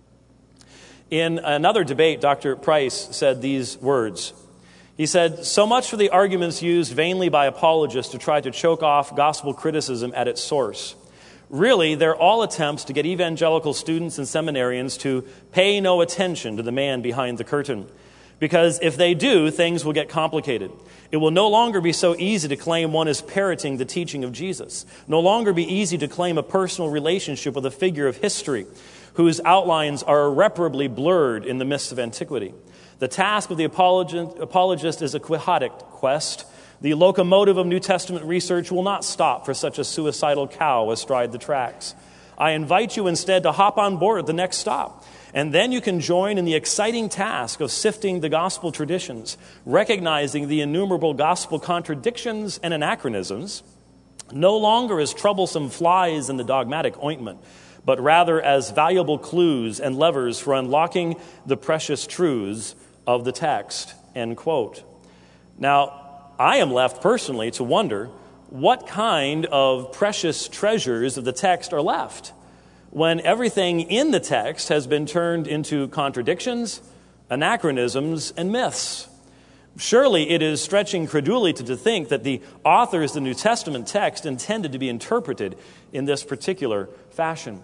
In another debate, Doctor Price said these words. He said, "So much for the arguments used vainly by apologists to try to choke off gospel criticism at its source. Really, they're all attempts to get evangelical students and seminarians to pay no attention to the man behind the curtain. Because if they do, things will get complicated. It will no longer be so easy to claim one is parroting the teaching of Jesus. No longer be easy to claim a personal relationship with a figure of history whose outlines are irreparably blurred in the mists of antiquity. The task of the apologist is a quixotic quest. The locomotive of New Testament research will not stop for such a suicidal cow astride the tracks. I invite you instead to hop on board at the next stop, and then you can join in the exciting task of sifting the gospel traditions, recognizing the innumerable gospel contradictions and anachronisms, no longer as troublesome flies in the dogmatic ointment, but rather as valuable clues and levers for unlocking the precious truths of the text," end quote. Now, I am left personally to wonder what kind of precious treasures of the text are left when everything in the text has been turned into contradictions, anachronisms, and myths. Surely it is stretching credulity to think that the authors of the New Testament text intended to be interpreted in this particular fashion.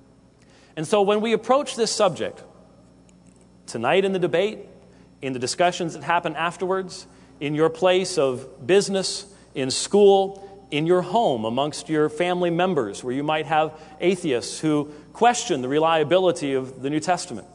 And so when we approach this subject, tonight in the debate, in the discussions that happen afterwards, in your place of business, in school, in your home, amongst your family members, where you might have atheists who question the reliability of the New Testament,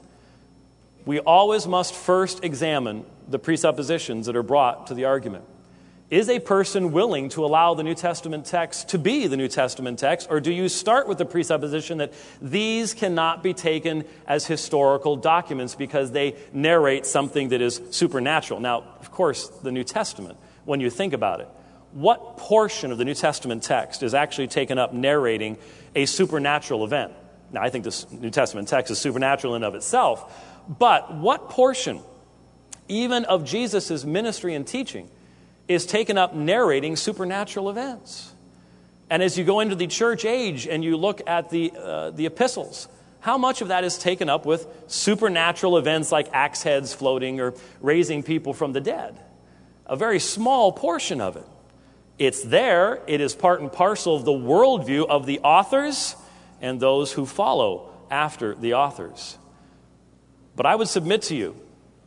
we always must first examine the presuppositions that are brought to the argument. Is a person willing to allow the New Testament text to be the New Testament text, or do you start with the presupposition that these cannot be taken as historical documents because they narrate something that is supernatural? Now, of course, the New Testament, when you think about it, what portion of the New Testament text is actually taken up narrating a supernatural event? Now, I think the New Testament text is supernatural in and of itself, but what portion, even of Jesus' ministry and teaching, is taken up narrating supernatural events? And as you go into the church age and you look at the uh, the epistles, how much of that is taken up with supernatural events like axe heads floating or raising people from the dead? A very small portion of it. It's there. It is part and parcel of the worldview of the authors and those who follow after the authors. But I would submit to you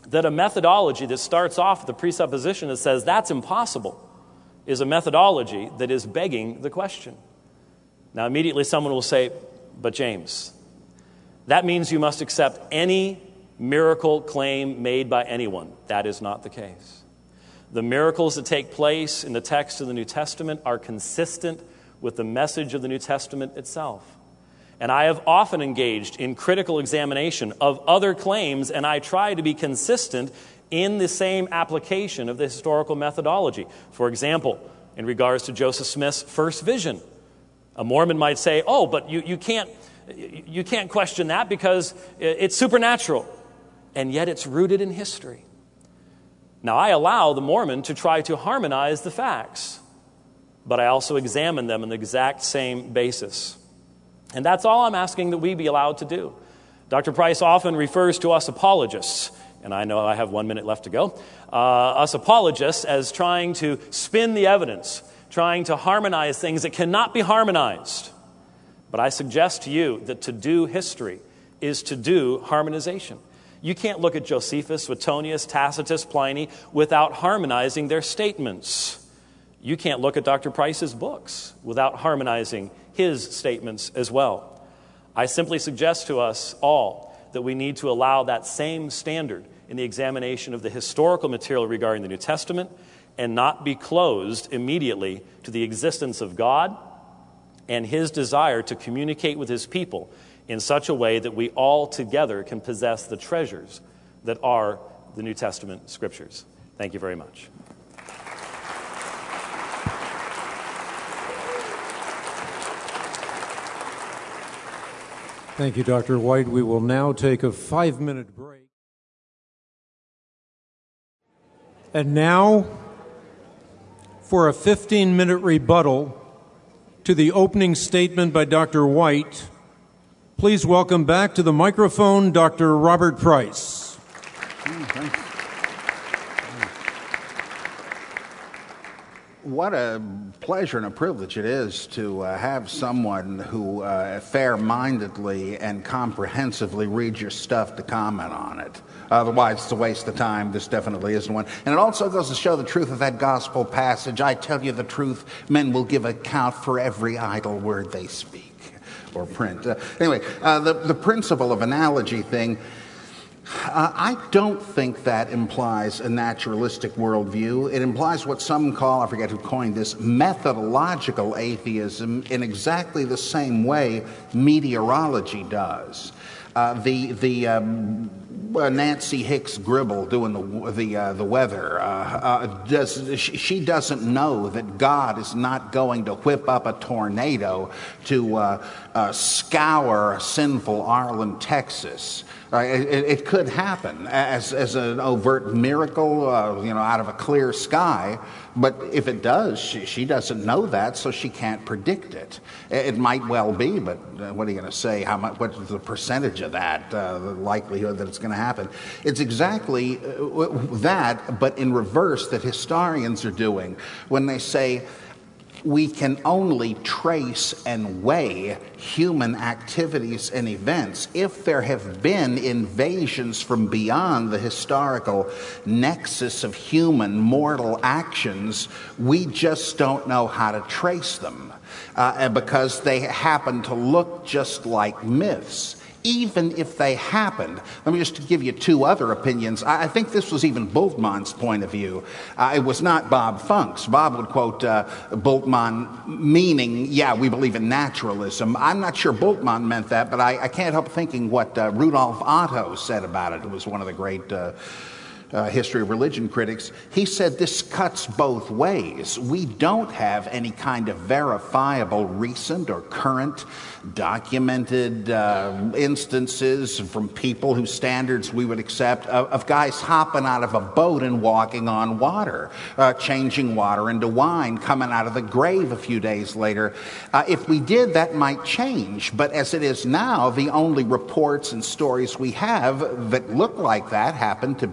that a methodology that starts off with the presupposition that says that's impossible is a methodology that is begging the question. Now, immediately someone will say, but James, that means you must accept any miracle claim made by anyone. That is not the case. The miracles that take place in the text of the New Testament are consistent with the message of the New Testament itself. And I have often engaged in critical examination of other claims, and I try to be consistent in the same application of the historical methodology. For example, in regards to Joseph Smith's first vision, a Mormon might say, oh, but you, you can't you can't question that because it's supernatural. And yet it's rooted in history. Now, I allow the Mormon to try to harmonize the facts, but I also examine them on the exact same basis. And that's all I'm asking that we be allowed to do. Doctor Price often refers to us apologists, and I know I have one minute left to go, uh, us apologists as trying to spin the evidence, trying to harmonize things that cannot be harmonized. But I suggest to you that to do history is to do harmonization. You can't look at Josephus, Suetonius, Tacitus, Pliny without harmonizing their statements. You can't look at Doctor Price's books without harmonizing his statements as well. I simply suggest to us all that we need to allow that same standard in the examination of the historical material regarding the New Testament and not be closed immediately to the existence of God and his desire to communicate with his people in such a way that we all together can possess the treasures that are the New Testament scriptures. Thank you very much. Thank you, Doctor White. We will now take a five-minute break. And now, for a fifteen-minute rebuttal to the opening statement by Doctor White, please welcome back to the microphone Doctor Robert Price. What a pleasure and a privilege it is to uh, have someone who uh, fair-mindedly and comprehensively reads your stuff to comment on it. Otherwise, it's a waste of time. This definitely isn't one. And it also goes to show the truth of that gospel passage. I tell you the truth, men will give account for every idle word they speak or print. Uh, anyway, uh, the, the principle of analogy thing, Uh, I don't think that implies a naturalistic worldview. It implies what some call, I forget who coined this, methodological atheism in exactly the same way meteorology does. Uh, the the um, uh, Nancy Hicks Gribble doing the the uh, the weather uh, uh, does she, she doesn't know that God is not going to whip up a tornado to uh, uh, scour sinful Arlen, Texas. Uh, it, it could happen as as an overt miracle, uh, you know, out of a clear sky. But if it does, she, she doesn't know that, so she can't predict it. It might well be, but uh, what are you going to say? How much? What's the percentage of that? Uh, the likelihood that it's going to happen? It's exactly uh, that, but in reverse, that historians are doing when they say, we can only trace and weigh human activities and events if there have been invasions from beyond the historical nexus of human mortal actions. We just don't know how to trace them uh, because they happen to look just like myths. Even if they happened. Let me just give you two other opinions. I, I think this was even Bultmann's point of view. Uh, it was not Bob Funk's. Bob would quote uh, Bultmann meaning, yeah, we believe in naturalism. I'm not sure Bultmann meant that, but I, I can't help thinking what uh, Rudolf Otto said about it, who was one of the great uh, Uh, history of religion critics. He said this cuts both ways. We don't have any kind of verifiable recent or current documented uh, instances from people whose standards we would accept of, of guys hopping out of a boat and walking on water, uh, changing water into wine, coming out of the grave a few days later. Uh, if we did, that might change. But as it is now, the only reports and stories we have that look like that happen to be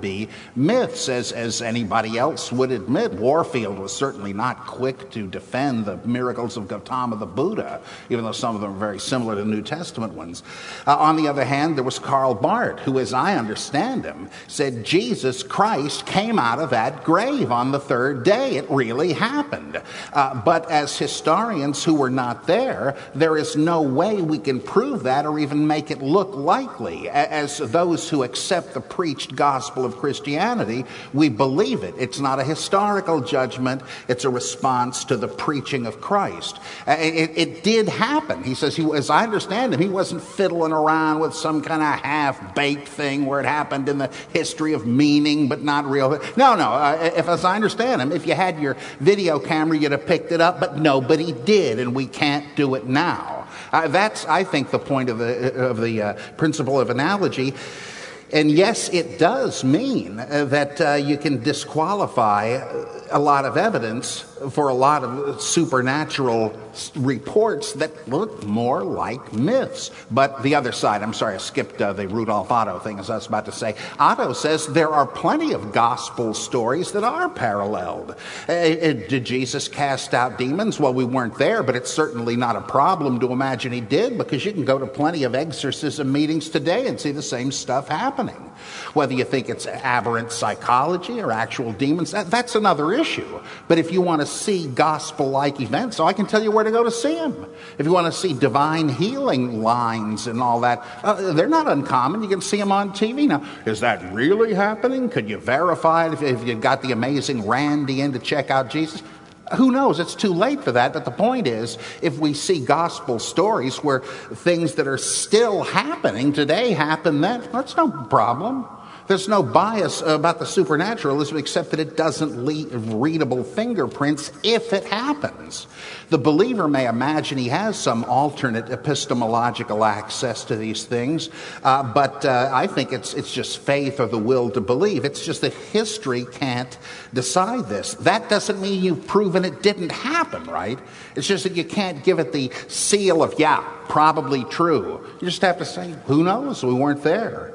myths, as, as anybody else would admit. Warfield was certainly not quick to defend the miracles of Gautama the Buddha, even though some of them are very similar to New Testament ones. Uh, on the other hand, there was Karl Barth, who, as I understand him, said Jesus Christ came out of that grave on the third day. It really happened. Uh, but as historians who were not there, there is no way we can prove that or even make it look likely. As those who accept the preached gospel of Christianity, we believe it. It's not a historical judgment. It's a response to the preaching of Christ. It, it did happen. He says, he, as I understand him, he wasn't fiddling around with some kind of half-baked thing where it happened in the history of meaning but not real. No, no. Uh, if, as I understand him, if you had your video camera, you'd have picked it up, but nobody did, and we can't do it now. Uh, that's, I think, the point of the, of the uh, principle of analogy. And yes, it does mean uh, that uh, you can disqualify a lot of evidence for a lot of supernatural reports that look more like myths. But the other side, I'm sorry, I skipped uh, the Rudolf Otto thing, as I was about to say. Otto says there are plenty of gospel stories that are paralleled. Uh, uh, did Jesus cast out demons? Well, we weren't there, but it's certainly not a problem to imagine he did, because you can go to plenty of exorcism meetings today and see the same stuff happening. Whether you think it's aberrant psychology or actual demons, that, that's another issue. But if you want to see gospel-like events, so I can tell you where to go to see them. If you want to see divine healing lines and all that, uh, they're not uncommon. You can see them on T V. Now, is that really happening? Could you verify it if, if you got the amazing Randy in to check out Jesus? Who knows? It's too late for that. But the point is, if we see gospel stories where things that are still happening today happen then, that's no problem. There's no bias about the supernatural except that it doesn't leave readable fingerprints if it happens. The believer may imagine he has some alternate epistemological access to these things, uh, but uh, I think it's it's just faith or the will to believe. It's just that history can't decide this. That doesn't mean you've proven it didn't happen, right? It's just that you can't give it the seal of, yeah, probably true. You just have to say, who knows? We weren't there.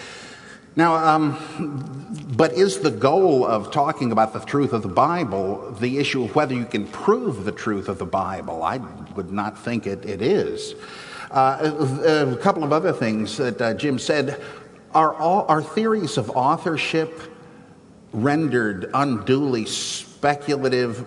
Now, um, but is the goal of talking about the truth of the Bible the issue of whether you can prove the truth of the Bible? I would not think it, it is. Uh, a, a couple of other things that uh, Jim said. Are, all, are theories of authorship rendered unduly speculative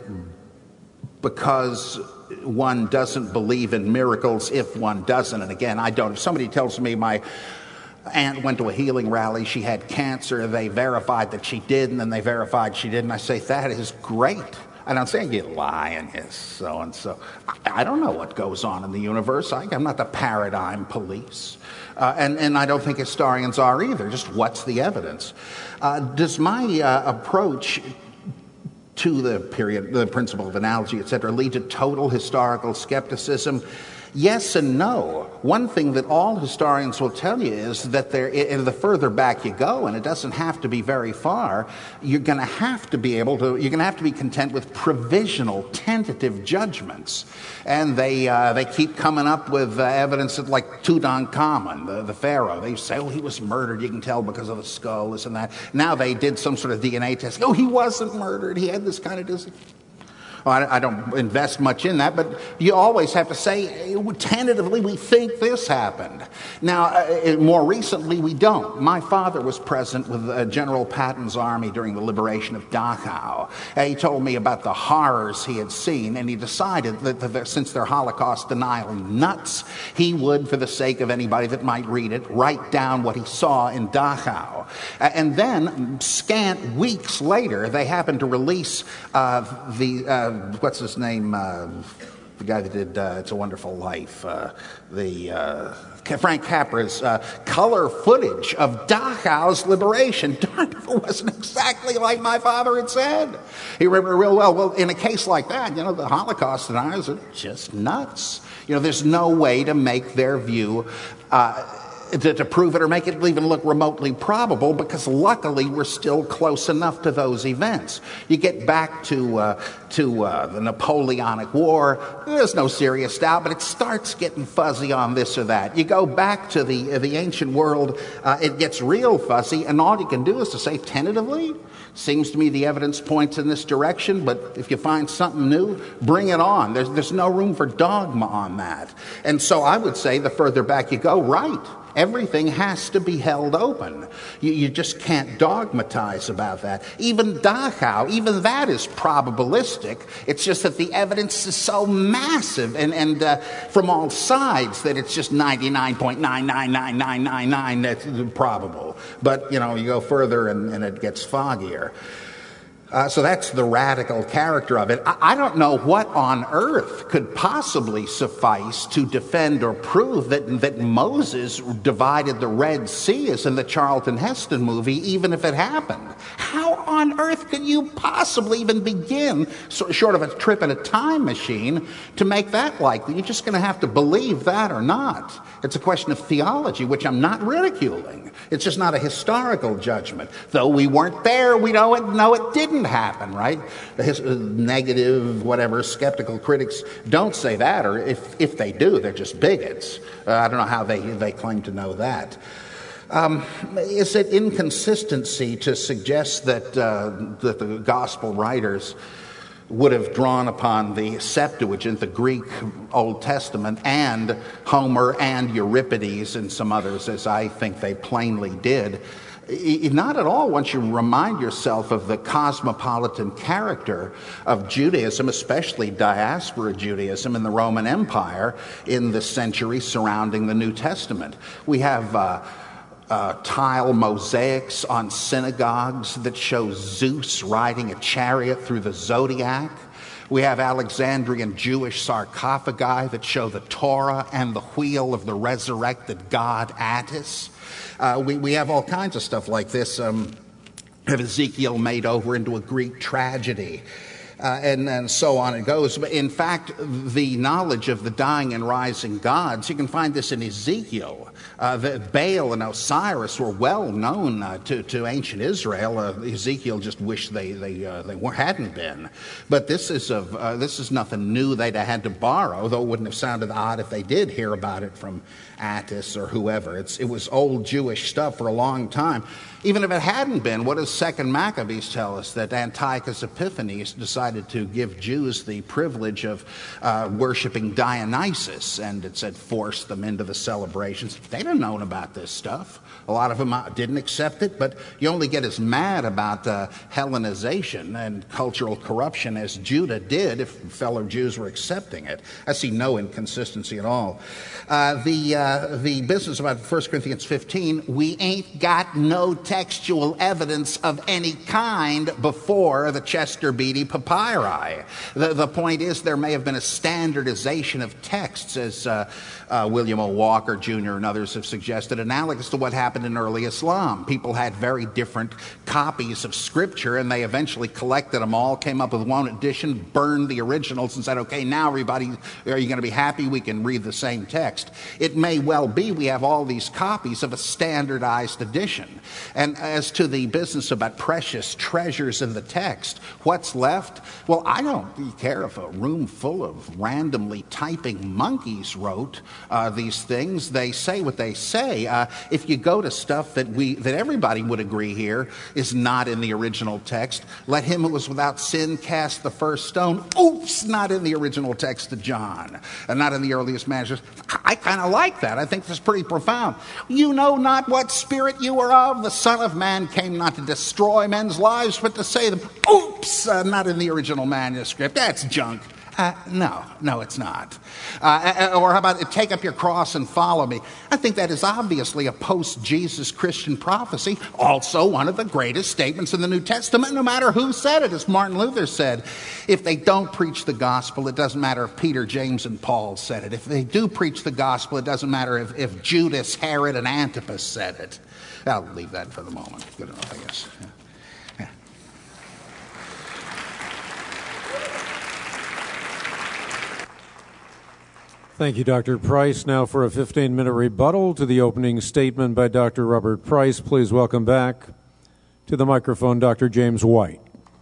because one doesn't believe in miracles if one doesn't? And again, I don't. If somebody tells me my aunt went to a healing rally, she had cancer, they verified that she did, and then they verified she didn't, I say, that is great. I don't say you lying, yes, so-and-so. I, I don't know what goes on in the universe. I, I'm not the paradigm police. Uh, and, and I don't think historians are either. Just what's the evidence? Uh, does my uh, approach to the period, the principle of analogy, et cetera, lead to total historical skepticism? Yes and no. One thing that all historians will tell you is that there, the further back you go, and it doesn't have to be very far, you're going to have to be able to, you're going to have to be content with provisional, tentative judgments. And they uh, they keep coming up with uh, evidence that, like Tutankhamun, the, the pharaoh, they say, oh, he was murdered, you can tell because of the skull, this and that. Now they did some sort of D N A test. Oh, he wasn't murdered, he had this kind of disease. Well, I don't invest much in that, but you always have to say, tentatively, we think this happened. Now, uh, more recently, we don't. My father was present with uh, General Patton's army during the liberation of Dachau. Uh, he told me about the horrors he had seen, and he decided that, that since they're Holocaust denial nuts, he would, for the sake of anybody that might read it, write down what he saw in Dachau. Uh, and then, scant weeks later, they happened to release uh, the... Uh, what's his name? Uh, the guy that did uh, It's a Wonderful Life. Uh, the uh, Frank Capra's uh, color footage of Dachau's liberation. Darn, it wasn't exactly like my father had said. He remembered real well. Well, in a case like that, you know, the Holocaust deniers are just nuts. You know, there's no way to make their view Uh, to, to prove it or make it even look remotely probable, because luckily we're still close enough to those events. You get back to uh, to uh, the Napoleonic War, there's no serious doubt, but it starts getting fuzzy on this or that. You go back to the uh, the ancient world, uh, it gets real fuzzy, and all you can do is to say tentatively, seems to me the evidence points in this direction, but if you find something new, bring it on. There's, there's no room for dogma on that. And so I would say the further back you go, right, everything has to be held open. You, you just can't dogmatize about that. Even Dachau, even that is probabilistic. It's just that the evidence is so massive and, and uh, from all sides that it's just ninety-nine point nine nine nine nine nine nine that's probable. But, you know, you go further and, and it gets foggier. Uh, so that's the radical character of it. I, I don't know what on earth could possibly suffice to defend or prove that, that Moses divided the Red Sea as in the Charlton Heston movie, even if it happened. How on earth could you possibly even begin, so, short of a trip in a time machine, to make that likely? You're just going to have to believe that or not. It's a question of theology, which I'm not ridiculing. It's just not a historical judgment. Though we weren't there, we know it, know it didn't happen, right? The his, uh, negative, whatever, skeptical critics don't say that, or if, if they do, they're just bigots. Uh, I don't know how they, they claim to know that. Um, is it inconsistency to suggest that, uh, that the gospel writers would have drawn upon the Septuagint, the Greek Old Testament, and Homer and Euripides and some others, as I think they plainly did? Not at all once you remind yourself of the cosmopolitan character of Judaism, especially diaspora Judaism in the Roman Empire in the century surrounding the New Testament. We have uh, uh, tile mosaics on synagogues that show Zeus riding a chariot through the zodiac. We have Alexandrian Jewish sarcophagi that show the Torah and the wheel of the resurrected god Attis. Uh, we, we have all kinds of stuff like this. Um, have Ezekiel made over into a Greek tragedy. Uh, and, and so on it goes. But in fact, the knowledge of the dying and rising gods, you can find this in Ezekiel. Uh, the Baal and Osiris were well known uh, to, to ancient Israel. Uh, Ezekiel just wished they they uh, they hadn't been. But this is of uh, this is nothing new they'd have had to borrow. Though it wouldn't have sounded odd if they did hear about it from Attis or whoever. It's it was old Jewish stuff for a long time. Even if it hadn't been, what does Second Maccabees tell us? That Antiochus Epiphanes decided to give Jews the privilege of uh, worshiping Dionysus, and it said forced them into the celebrations. They'd have known about this stuff. A lot of them didn't accept it, but you only get as mad about uh, Hellenization and cultural corruption as Judah did if fellow Jews were accepting it. I see no inconsistency at all. Uh, the uh, the business about First Corinthians fifteen, we ain't got no textual evidence of any kind before the Chester Beatty Papyri. The, the point is there may have been a standardization of texts, as uh, uh, William O. Walker Junior and others have suggested, analogous to what happened in early Islam. People had very different copies of Scripture, and they eventually collected them all, came up with one edition, burned the originals, and said, okay, now everybody, are you going to be happy? We can read the same text. It may well be we have all these copies of a standardized edition. And as to the business about precious treasures in the text, what's left? Well, I don't care if a room full of randomly typing monkeys wrote uh, these things. They say what they say. Uh, if you go to stuff that we that everybody would agree here is not in the original text, let him who was without sin cast the first stone. Oops, not in the original text of John, and not in the earliest manuscripts. I kind of like that. I think that's pretty profound. You know not what spirit you are of. The Son of Man came not to destroy men's lives, but to save them. Oops, uh, not in the original manuscript. That's junk. Uh, no, no, it's not. Uh, or how about take up your cross and follow me? I think that is obviously a post-Jesus Christian prophecy, also one of the greatest statements in the New Testament, no matter who said it. As Martin Luther said, if they don't preach the gospel, it doesn't matter if Peter, James, and Paul said it. If they do preach the gospel, it doesn't matter if, if Judas, Herod, and Antipas said it. I'll leave that for the moment. Good enough, I guess. Yeah. Thank you, Doctor Price. Now for a fifteen-minute rebuttal to the opening statement by Doctor Robert Price. Please welcome back to the microphone Doctor James White.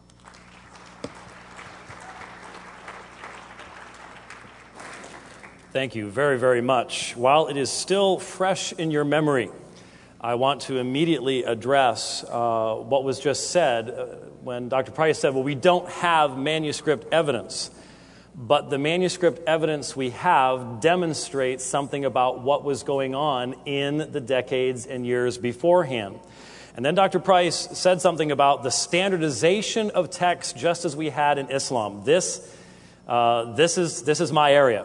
Thank you very, very much. While it is still fresh in your memory, I want to immediately address uh, what was just said uh, when Doctor Price said, well, we don't have manuscript evidence. But the manuscript evidence we have demonstrates something about what was going on in the decades and years beforehand. And then Doctor Price said something about the standardization of text just as we had in Islam. This, uh, this is, this is my area.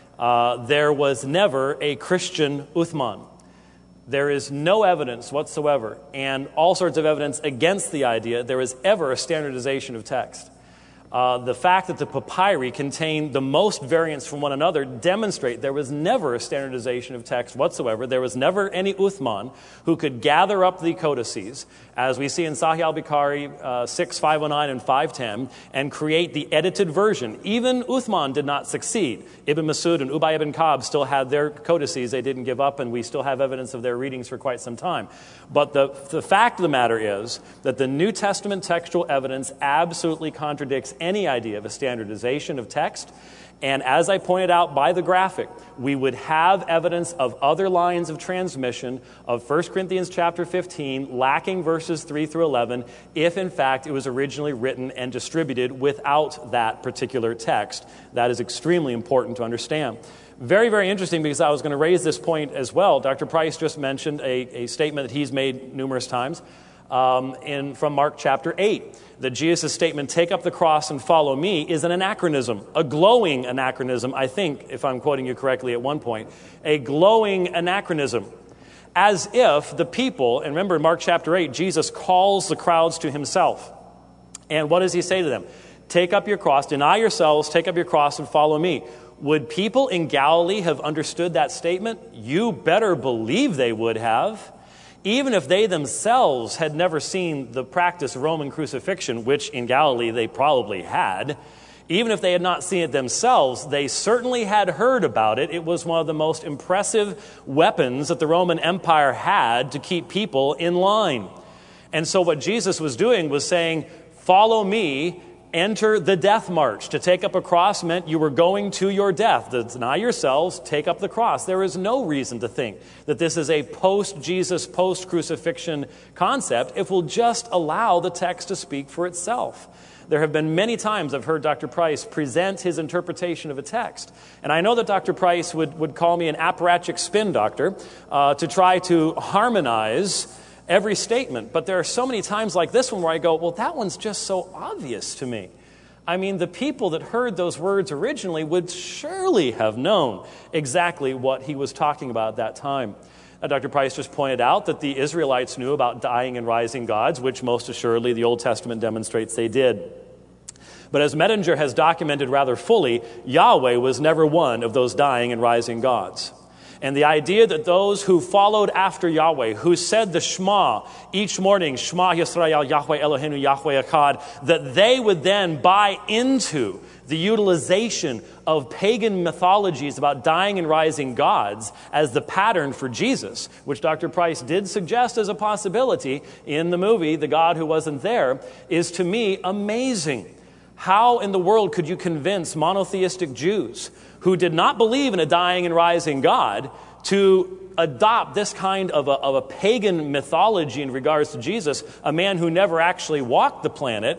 Uh, there was never a Christian Uthman. There is no evidence whatsoever, and all sorts of evidence against the idea there is ever a standardization of text. Uh, the fact that the papyri contain the most variants from one another demonstrate there was never a standardization of text whatsoever. There was never any Uthman who could gather up the codices, as we see in Sahih al-Bukhari uh, six, five oh nine, and five ten, and create the edited version. Even Uthman did not succeed. Ibn Masud and Ubay ibn Ka'b still had their codices they didn't give up, and we still have evidence of their readings for quite some time. But the, the fact of the matter is that the New Testament textual evidence absolutely contradicts any idea of a standardization of text. And as I pointed out by the graphic, we would have evidence of other lines of transmission of First Corinthians chapter fifteen, lacking verses three through eleven, if in fact it was originally written and distributed without that particular text. That is extremely important to understand. Very, very interesting, because I was going to raise this point as well. Doctor Price just mentioned a, a statement that he's made numerous times um, in from Mark chapter eight. That Jesus' statement, take up the cross and follow me, is an anachronism, a glowing anachronism, I think, if I'm quoting you correctly at one point, a glowing anachronism. As if the people, and remember in Mark chapter eight, Jesus calls the crowds to himself. And what does he say to them? Take up your cross, deny yourselves, take up your cross and follow me. Would people in Galilee have understood that statement? You better believe they would have. Even if they themselves had never seen the practice of Roman crucifixion, which in Galilee they probably had, even if they had not seen it themselves, they certainly had heard about it. It was one of the most impressive weapons that the Roman Empire had to keep people in line. And so what Jesus was doing was saying, follow me, enter the death march. To take up a cross meant you were going to your death. To deny yourselves, take up the cross. There is no reason to think that this is a post-Jesus, post-crucifixion concept if we'll just allow the text to speak for itself. There have been many times I've heard Doctor Price present his interpretation of a text. And I know that Doctor Price would, would call me an apparatchik spin doctor uh, to try to harmonize every statement. But there are so many times like this one where I go, well, that one's just so obvious to me. I mean, the people that heard those words originally would surely have known exactly what he was talking about at that time. Now, Doctor Price just pointed out that the Israelites knew about dying and rising gods, which most assuredly the Old Testament demonstrates they did. But as Mettinger has documented rather fully, Yahweh was never one of those dying and rising gods. And the idea that those who followed after Yahweh, who said the Shema each morning, Shema Yisrael, Yahweh Eloheinu, Yahweh Echad, that they would then buy into the utilization of pagan mythologies about dying and rising gods as the pattern for Jesus, which Doctor Price did suggest as a possibility in the movie, The God Who Wasn't There, is to me amazing. How in the world could you convince monotheistic Jews who did not believe in a dying and rising God to adopt this kind of a, of a pagan mythology in regards to Jesus, a man who never actually walked the planet?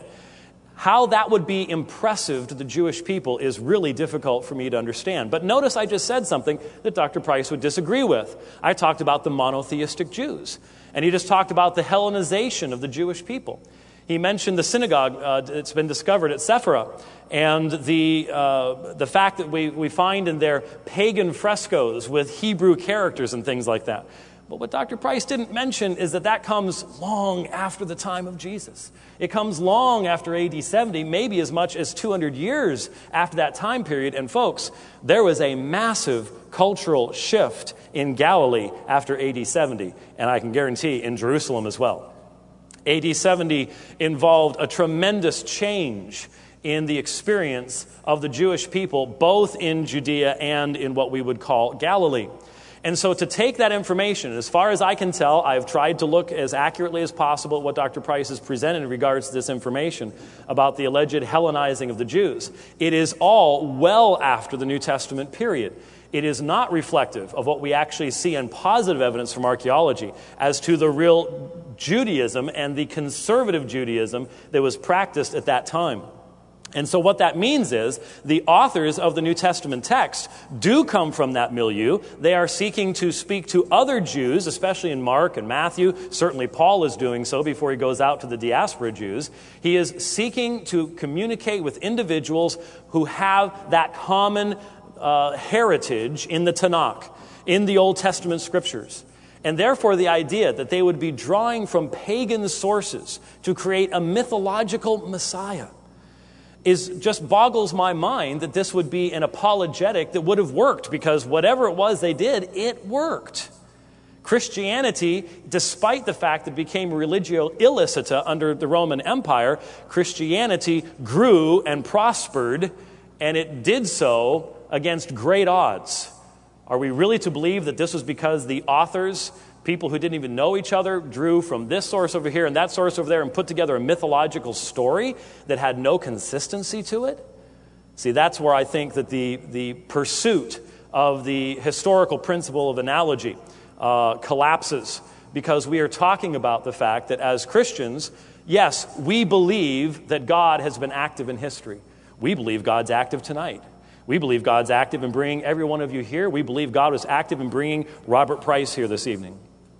How that would be impressive to the Jewish people is really difficult for me to understand. But notice I just said something that Doctor Price would disagree with. I talked about the monotheistic Jews, and he just talked about the Hellenization of the Jewish people. He mentioned the synagogue uh, that's been discovered at Sephora, and the uh, the fact that we, we find in there pagan frescoes with Hebrew characters and things like that. But what Doctor Price didn't mention is that that comes long after the time of Jesus. It comes long after A D seventy, maybe as much as two hundred years after that time period. And folks, there was a massive cultural shift in Galilee after A D seventy, and I can guarantee in Jerusalem as well. A D seventy involved a tremendous change in the experience of the Jewish people, both in Judea and in what we would call Galilee. And so to take that information, as far as I can tell, I've tried to look as accurately as possible at what Doctor Price has presented in regards to this information about the alleged Hellenizing of the Jews. It is all well after the New Testament period. It is not reflective of what we actually see in positive evidence from archaeology as to the real Judaism and the conservative Judaism that was practiced at that time. And so what that means is the authors of the New Testament text do come from that milieu. They are seeking to speak to other Jews, especially in Mark and Matthew. Certainly Paul is doing so before he goes out to the diaspora Jews. He is seeking to communicate with individuals who have that common uh, heritage in the Tanakh, in the Old Testament scriptures. And therefore the idea that they would be drawing from pagan sources to create a mythological Messiah is just boggles my mind that this would be an apologetic that would have worked, because whatever it was they did, it worked. Christianity, despite the fact that it became religio illicita under the Roman Empire, Christianity grew and prospered, and it did so against great odds. Are we really to believe that this was because the authors, people who didn't even know each other, drew from this source over here and that source over there and put together a mythological story that had no consistency to it? See, that's where I think that the, the pursuit of the historical principle of analogy uh, collapses, because we are talking about the fact that as Christians, yes, we believe that God has been active in history. We believe God's active tonight. We believe God's active in bringing every one of you here. We believe God was active in bringing Robert Price here this evening.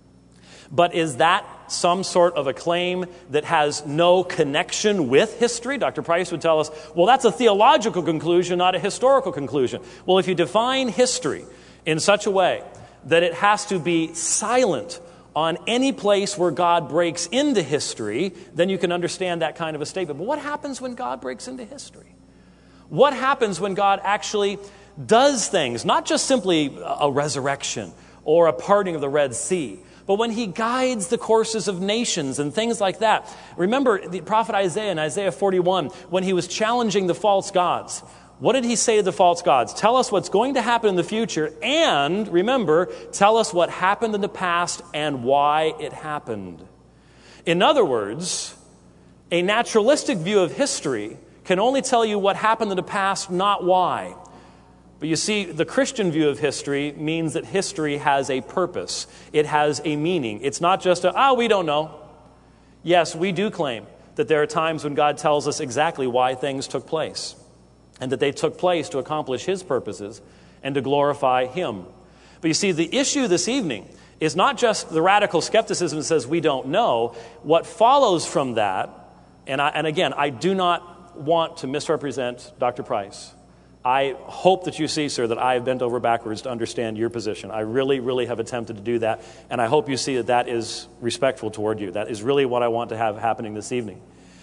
But is that some sort of a claim that has no connection with history? Doctor Price would tell us, well, that's a theological conclusion, not a historical conclusion. Well, if you define history in such a way that it has to be silent on any place where God breaks into history, then you can understand that kind of a statement. But what happens when God breaks into history? What happens when God actually does things, not just simply a resurrection or a parting of the Red Sea, but when he guides the courses of nations and things like that? Remember the prophet Isaiah in Isaiah forty-one, when he was challenging the false gods. What did he say to the false gods? Tell us what's going to happen in the future, and remember, tell us what happened in the past and why it happened. In other words, a naturalistic view of history can only tell you what happened in the past, not why. But you see, the Christian view of history means that history has a purpose. It has a meaning. It's not just a, ah, we don't know. Yes, we do claim that there are times when God tells us exactly why things took place, and that they took place to accomplish his purposes and to glorify him. But you see, the issue this evening is not just the radical skepticism that says we don't know. What follows from that, and, I, and again, I do not want to misrepresent Doctor Price. I hope that you see, sir, that I have bent over backwards to understand your position. I really, really have attempted to do that, and I hope you see that that is respectful toward you. That is really what I want to have happening this evening.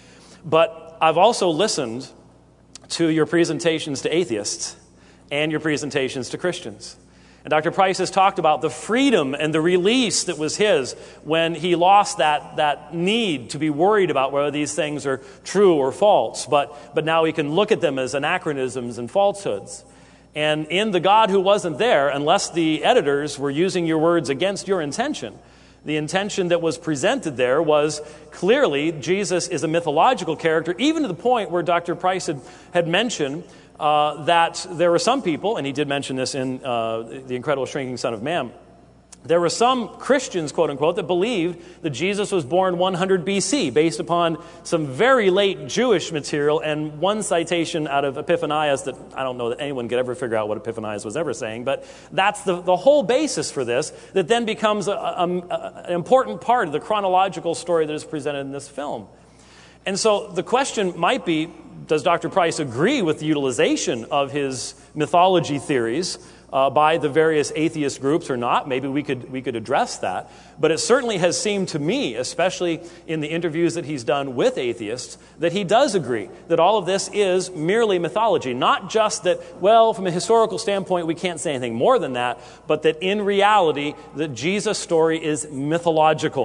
But I've also listened to your presentations to atheists and your presentations to Christians. And Doctor Price has talked about the freedom and the release that was his when he lost that, that need to be worried about whether these things are true or false. But, but now he can look at them as anachronisms and falsehoods. And in The God Who Wasn't There, unless the editors were using your words against your intention, the intention that was presented there was clearly Jesus is a mythological character, even to the point where Doctor Price had, had mentioned Uh, that there were some people, and he did mention this in uh, The Incredible Shrinking Son of Man, there were some Christians, quote unquote, that believed that Jesus was born one hundred B C based upon some very late Jewish material and one citation out of Epiphanius that I don't know that anyone could ever figure out what Epiphanius was ever saying, but that's the, the whole basis for this that then becomes a, a, a, an important part of the chronological story that is presented in this film. And so the question might be, does Doctor Price agree with the utilization of his mythology theories uh, by the various atheist groups or not? Maybe we could we could address that. But it certainly has seemed to me, especially in the interviews that he's done with atheists, that he does agree that all of this is merely mythology. Not just that, well, from a historical standpoint, we can't say anything more than that, but that in reality, the Jesus story is mythological.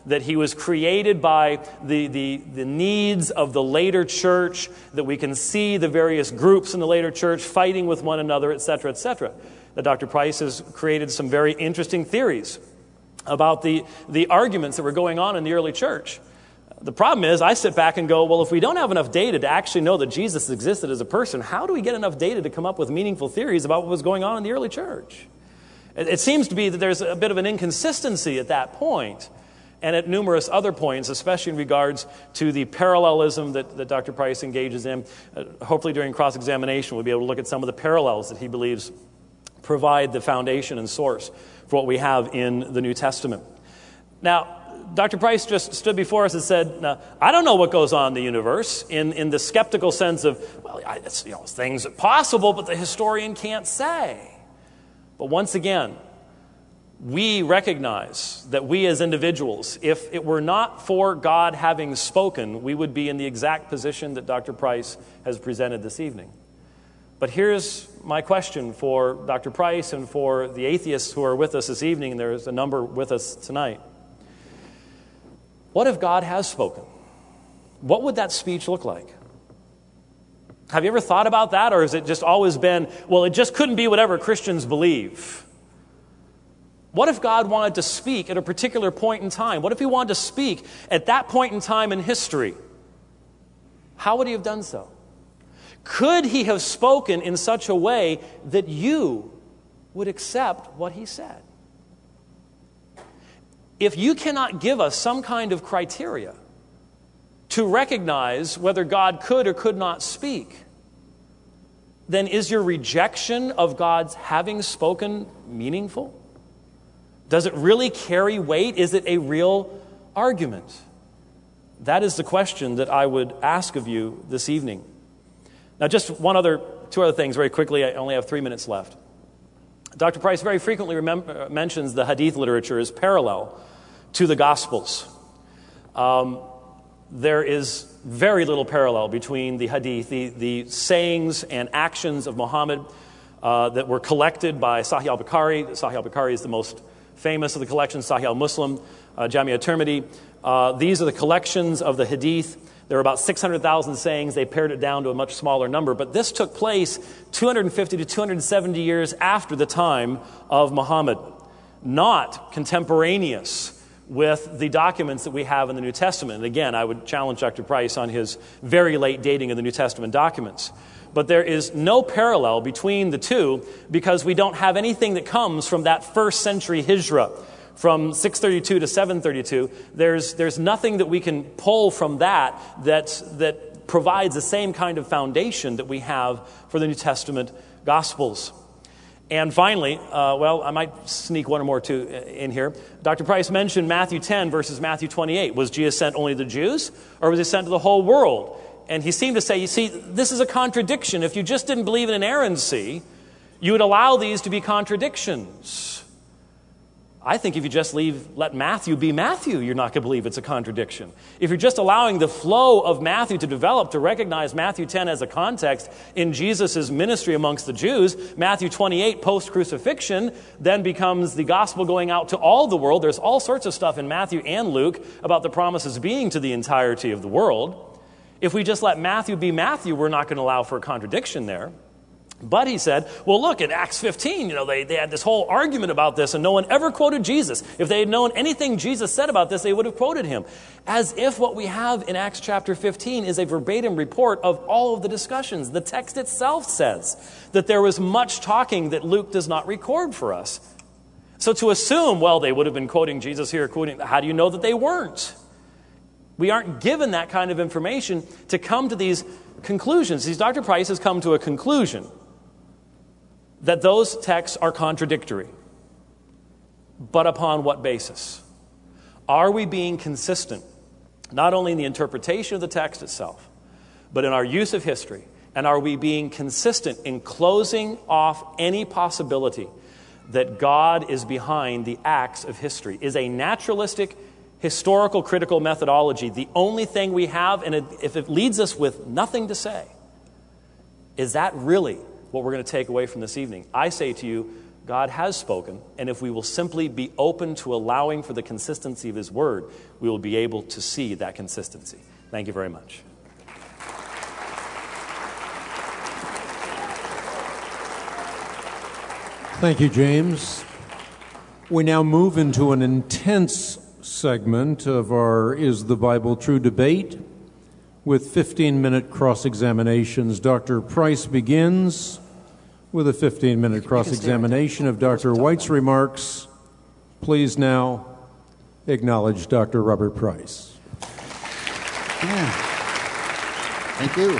that he was created by the, the, the needs of the later church, that we can see the various groups in the later church fighting with one another, et cetera, et cetera. That Doctor Price has created some very interesting theories about the, the arguments that were going on in the early church. The problem is, I sit back and go, well, if we don't have enough data to actually know that Jesus existed as a person, how do we get enough data to come up with meaningful theories about what was going on in the early church? It, it seems to be that there's a bit of an inconsistency at that point, and at numerous other points, especially in regards to the parallelism that, that Doctor Price engages in. Uh, hopefully during cross-examination we'll be able to look at some of the parallels that he believes provide the foundation and source for what we have in the New Testament. Now, Doctor Price just stood before us and said, now, I don't know what goes on in the universe in, in the skeptical sense of, well, it's, you know, things are possible, but the historian can't say. But once again, we recognize that we as individuals, if it were not for God having spoken, we would be in the exact position that Doctor Price has presented this evening. But here's my question for Doctor Price and for the atheists who are with us this evening, and there's a number with us tonight. What if God has spoken? What would that speech look like? Have you ever thought about that, or has it just always been, well, it just couldn't be whatever Christians believe? What if God wanted to speak at a particular point in time? What if he wanted to speak at that point in time in history? How would he have done so? Could he have spoken in such a way that you would accept what he said? If you cannot give us some kind of criteria to recognize whether God could or could not speak, then is your rejection of God's having spoken meaningful? Does it really carry weight? Is it a real argument? That is the question that I would ask of you this evening. Now, just one other, two other things very quickly. I only have three minutes left. Doctor Price very frequently remember, mentions the Hadith literature as parallel to the Gospels. Um, there is very little parallel between the Hadith, the, the sayings and actions of Muhammad uh, that were collected by Sahih al-Bukhari. Sahih al-Bukhari is the most famous of the collections, Sahih al-Muslim, uh, Jami' at-Tirmidhi. Uh, these are the collections of the Hadith. There were about six hundred thousand sayings. They pared it down to a much smaller number. But this took place two hundred fifty to two hundred seventy years after the time of Muhammad, not contemporaneous with the documents that we have in the New Testament. And again, I would challenge Doctor Price on his very late dating of the New Testament documents. But there is no parallel between the two because we don't have anything that comes from that first century Hijrah, from six thirty-two to seven thirty-two. There's, there's nothing that we can pull from that, that that provides the same kind of foundation that we have for the New Testament Gospels. And finally, uh, well, I might sneak one or more two in here. Doctor Price mentioned Matthew ten versus Matthew twenty-eight. Was Jesus sent only to the Jews, or was he sent to the whole world? And he seemed to say, you see, this is a contradiction. If you just didn't believe in inerrancy, you would allow these to be contradictions. I think if you just leave, let Matthew be Matthew, you're not going to believe it's a contradiction. If you're just allowing the flow of Matthew to develop, to recognize Matthew ten as a context in Jesus' ministry amongst the Jews, Matthew twenty-eight, post-crucifixion, then becomes the gospel going out to all the world. There's all sorts of stuff in Matthew and Luke about the promises being to the entirety of the world. If we just let Matthew be Matthew, we're not going to allow for a contradiction there. But he said, well, look, in Acts fifteen, you know, they, they had this whole argument about this, and no one ever quoted Jesus. If they had known anything Jesus said about this, they would have quoted him. As if what we have in Acts chapter fifteen is a verbatim report of all of the discussions. The text itself says that there was much talking that Luke does not record for us. So to assume, well, they would have been quoting Jesus here, quoting, how do you know that they weren't? We aren't given that kind of information to come to these conclusions. These Doctor Price has come to a conclusion that those texts are contradictory. But upon what basis? Are we being consistent, not only in the interpretation of the text itself, but in our use of history? And are we being consistent in closing off any possibility that God is behind the acts of history? Is a naturalistic, historical, critical methodology the only thing we have? And if it leads us with nothing to say, is that really what we're going to take away from this evening? I say to you, God has spoken, and if we will simply be open to allowing for the consistency of his word, we will be able to see that consistency. Thank you very much. Thank you, James. We now move into an intense segment of our Is the Bible True debate with fifteen-minute cross-examinations. Doctor Price begins with a fifteen-minute cross-examination of Doctor White's remarks. Please now acknowledge Doctor Robert Price. Yeah. Thank you.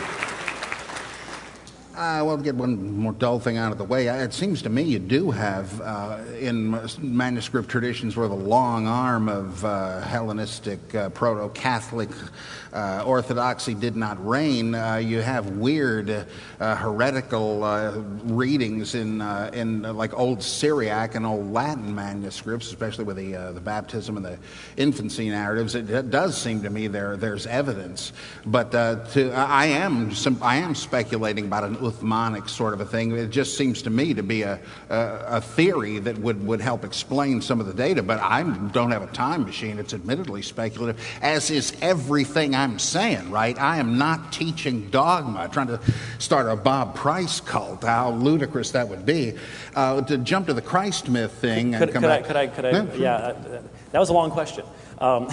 Uh, well, to get one more dull thing out of the way, it seems to me you do have, uh, in manuscript traditions where the long arm of uh, Hellenistic, uh, proto-Catholic uh, orthodoxy did not reign, uh, you have weird, uh, heretical uh, readings in, uh, in uh, like Old Syriac and Old Latin manuscripts, especially with the, uh, the baptism and the infancy narratives. It, it does seem to me there there's evidence, but uh, to, I am I am speculating about an Uthmanic sort of a thing. It just seems to me to be a, a, a theory that would, would help explain some of the data, but I don't have a time machine. It's admittedly speculative, as is everything I'm saying, right? I am not teaching dogma, trying to start a Bob Price cult. How ludicrous that would be. Uh, to jump to the Christ myth thing. Could, and come could, back. I, could I, could I, yeah, sure. yeah uh, that was a long question. Um,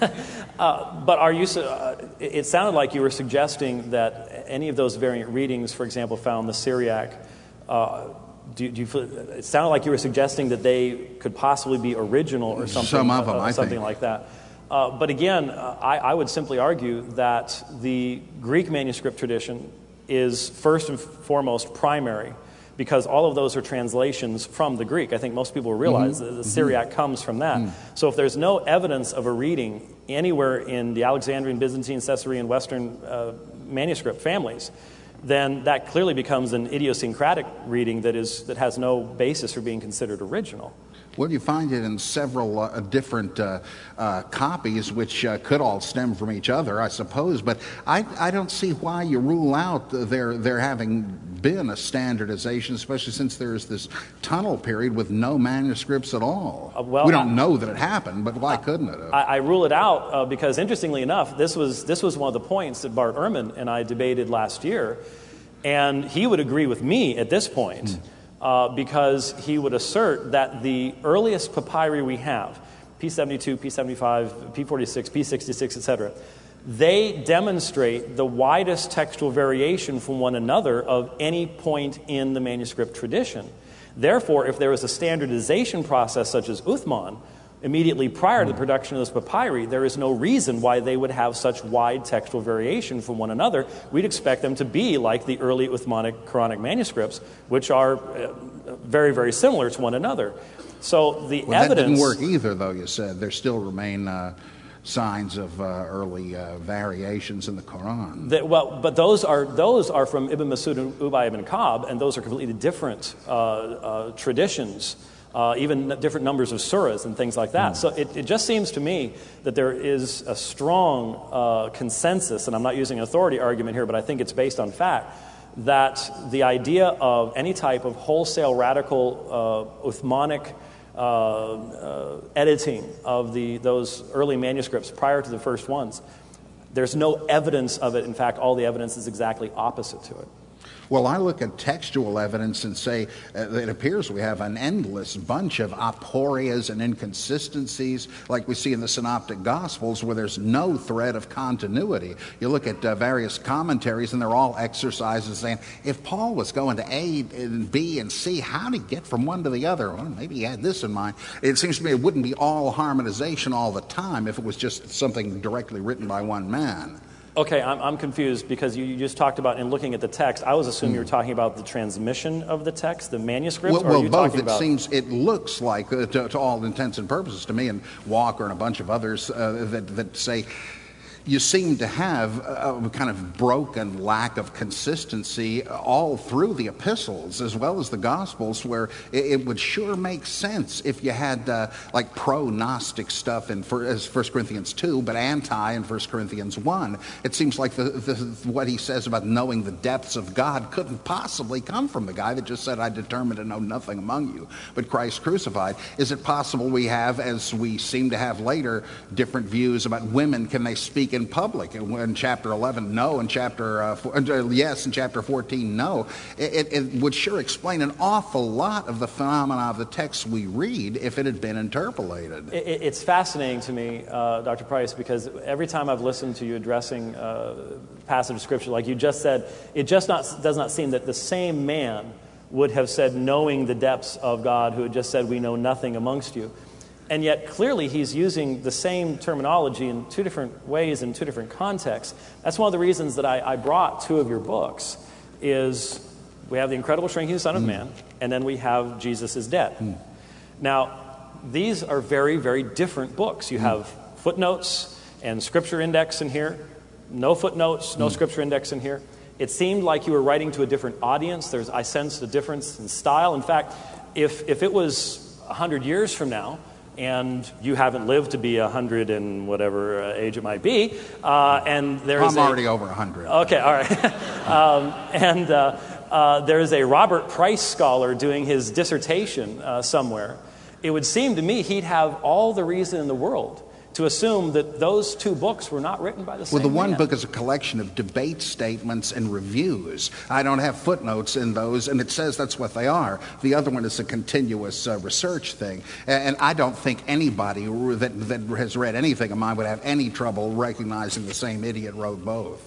uh, but are you? Uh, it sounded like you were suggesting that any of those variant readings, for example, found in the Syriac. Uh, do, do you feel, it sounded like you were suggesting that they could possibly be original or something. Some of them, uh, I something think. like that. Uh, but again, uh, I, I would simply argue that the Greek manuscript tradition is first and foremost primary, because all of those are translations from the Greek. I think most people realize mm-hmm. that the Syriac mm-hmm. comes from that. Mm-hmm. So if there's no evidence of a reading anywhere in the Alexandrian, Byzantine, Caesarean, Western uh, manuscript families, then that clearly becomes an idiosyncratic reading that is that has no basis for being considered original. Well, you find it in several uh, different uh, uh, copies, which uh, could all stem from each other, I suppose. But I, I don't see why you rule out there there having been a standardization, especially since there's this tunnel period with no manuscripts at all. Uh, well, we don't I, know that it happened, but why I, couldn't it have? I, I rule it out uh, because, interestingly enough, this was this was one of the points that Bart Ehrman and I debated last year, and he would agree with me at this point. Mm. Uh, because he would assert that the earliest papyri we have, P seventy-two, P seventy-five, P forty-six, P sixty-six, et cetera, they demonstrate the widest textual variation from one another of any point in the manuscript tradition. Therefore, if there was a standardization process such as Uthman, immediately prior to the production of those papyri, there is no reason why they would have such wide textual variation from one another. We'd expect them to be like the early Uthmanic Quranic manuscripts, which are uh, very, very similar to one another. So the well, evidence... That didn't work either, though, you said. There still remain uh, signs of uh, early uh, variations in the Quran. That, well, but those are those are from Ibn Masud and Ubay ibn Ka'b, and those are completely different uh, uh, traditions. Uh, even different numbers of surahs and things like that. Mm. So it, it just seems to me that there is a strong uh, consensus, and I'm not using an authority argument here, but I think it's based on fact, that the idea of any type of wholesale radical uh, Uthmanic uh, uh, editing of the those early manuscripts prior to the first ones, there's no evidence of it. In fact, all the evidence is exactly opposite to it. Well, I look at textual evidence and say uh, it appears we have an endless bunch of aporias and inconsistencies like we see in the Synoptic Gospels, where there's no thread of continuity. You look at uh, various commentaries and they're all exercises saying, if Paul was going to A and B and C, how did he get from one to the other? Well, maybe he had this in mind. It seems to me it wouldn't be all harmonization all the time if it was just something directly written by one man. Okay, I'm, I'm confused because you, you just talked about in looking at the text. I was assuming mm. you were talking about the transmission of the text, the manuscript. Well, or well are you both. Talking it about... seems it looks like, uh, to, to all intents and purposes, to me, and Walker and a bunch of others uh, that that say you seem to have a, a kind of broken lack of consistency all through the epistles as well as the Gospels, where it, it would sure make sense if you had uh, like pro-Gnostic stuff in First Corinthians two, but anti in First Corinthians one. It seems like the, the, what he says about knowing the depths of God couldn't possibly come from the guy that just said, I determined to know nothing among you but Christ crucified. Is it possible we have, as we seem to have later, different views about women? Can they speak in public? In chapter eleven, no. In chapter uh, four, yes. In chapter fourteen, no. It, it would sure explain an awful lot of the phenomena of the texts we read if it had been interpolated. It, it's fascinating to me, uh, Doctor Price, because every time I've listened to you addressing uh, passage of Scripture, like you just said, it just not, does not seem that the same man would have said, knowing the depths of God, who had just said, we know nothing amongst you. And yet, clearly, he's using the same terminology in two different ways, in two different contexts. That's one of the reasons that I, I brought two of your books, is we have The Incredible Shrinking Son of mm. Man, and then we have Jesus is Dead. Mm. Now, these are very, very different books. You mm. have footnotes and scripture index in here, no footnotes, no mm. scripture index in here. It seemed like you were writing to a different audience. There's, I sensed a difference in style. In fact, if, if it was one hundred years from now, and you haven't lived to be a hundred and whatever uh, age it might be, uh, and there's I'm a, already over a hundred. Okay, all right. um, and uh, uh, there's a Robert Price scholar doing his dissertation uh, somewhere. It would seem to me he'd have all the reason in the world to assume that those two books were not written by the same Well, the one man. book is a collection of debate statements and reviews. I don't have footnotes in those, and it says that's what they are. The other one is a continuous uh, research thing. And I don't think anybody that, that has read anything of mine would have any trouble recognizing the same idiot wrote both.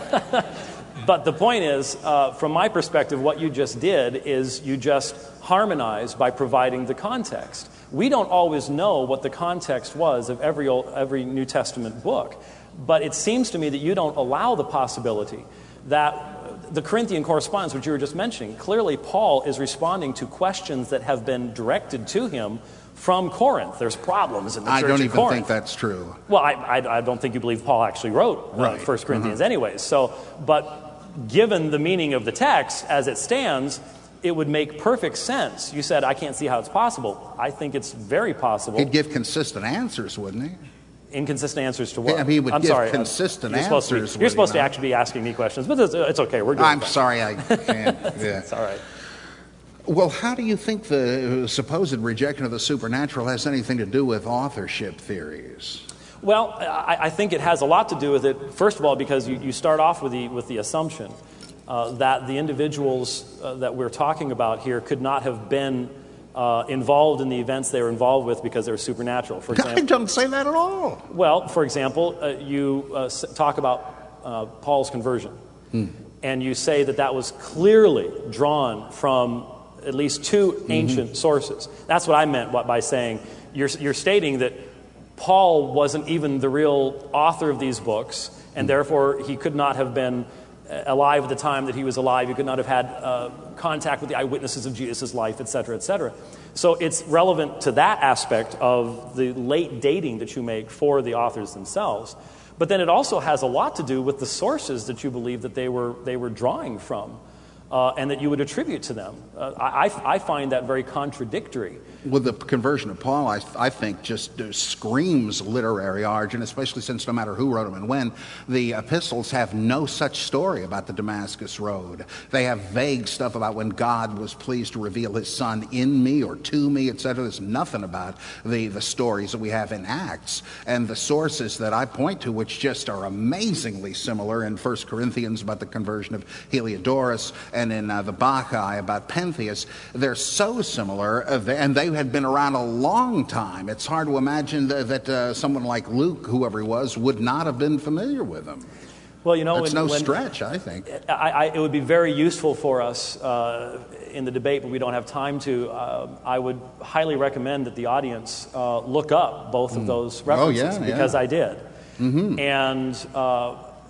But the point is, uh, from my perspective, what you just did is you just harmonized by providing the context. We don't always know what the context was of every old, every New Testament book, but it seems to me that you don't allow the possibility that the Corinthian correspondence, which you were just mentioning, clearly Paul is responding to questions that have been directed to him from Corinth. There's problems in the I church don't of even Corinth. think that's true. Well, I, I, I don't think you believe Paul actually wrote uh, right. First Corinthians uh-huh. anyways. So, but given the meaning of the text as it stands, it would make perfect sense. You said, I can't see how it's possible. I think it's very possible. He'd give consistent answers, wouldn't he? Inconsistent answers to what? I mean, he would I'm give sorry. consistent you're answers. Supposed to be, you're supposed to not? actually be asking me questions, but it's, it's okay. We're doing I'm fine. sorry I can't. Yeah. It's all right. Well, how do you think the supposed rejection of the supernatural has anything to do with authorship theories? Well, I, I think it has a lot to do with it, first of all, because you, you start off with the, with the assumption uh, that the individuals uh, that we're talking about here could not have been uh, involved in the events they were involved with because they were supernatural. For example, I don't say that at all. Well, for example, uh, you uh, s- talk about uh, Paul's conversion, hmm. and you say that that was clearly drawn from at least two ancient mm-hmm. sources. That's what I meant by saying you're, you're stating that Paul wasn't even the real author of these books, and mm-hmm. therefore he could not have been alive at the time that he was alive. He could not have had uh, contact with the eyewitnesses of Jesus' life, et cetera, et cetera. So it's relevant to that aspect of the late dating that you make for the authors themselves. But then it also has a lot to do with the sources that you believe that they were they were drawing from. Uh, and that you would attribute to them. Uh, I, I find that very contradictory. Well, the conversion of Paul, I, I think, just uh, screams literary origin, especially since no matter who wrote them and when, the epistles have no such story about the Damascus Road. They have vague stuff about when God was pleased to reveal his Son in me or to me, et cetera. There's nothing about the, the stories that we have in Acts. And the sources that I point to, which just are amazingly similar in First Corinthians about the conversion of Heliodorus, and in uh, the Bacchae about Pentheus, they're so similar, uh, and they had been around a long time. It's hard to imagine th- that uh, someone like Luke, whoever he was, would not have been familiar with them. Well, you know, it's when, no when, stretch, I think. I, I, it would be very useful for us uh, in the debate, but we don't have time to. Uh, I would highly recommend that the audience uh, look up both of those references, oh, yeah, because yeah. I did. Mm-hmm. And uh,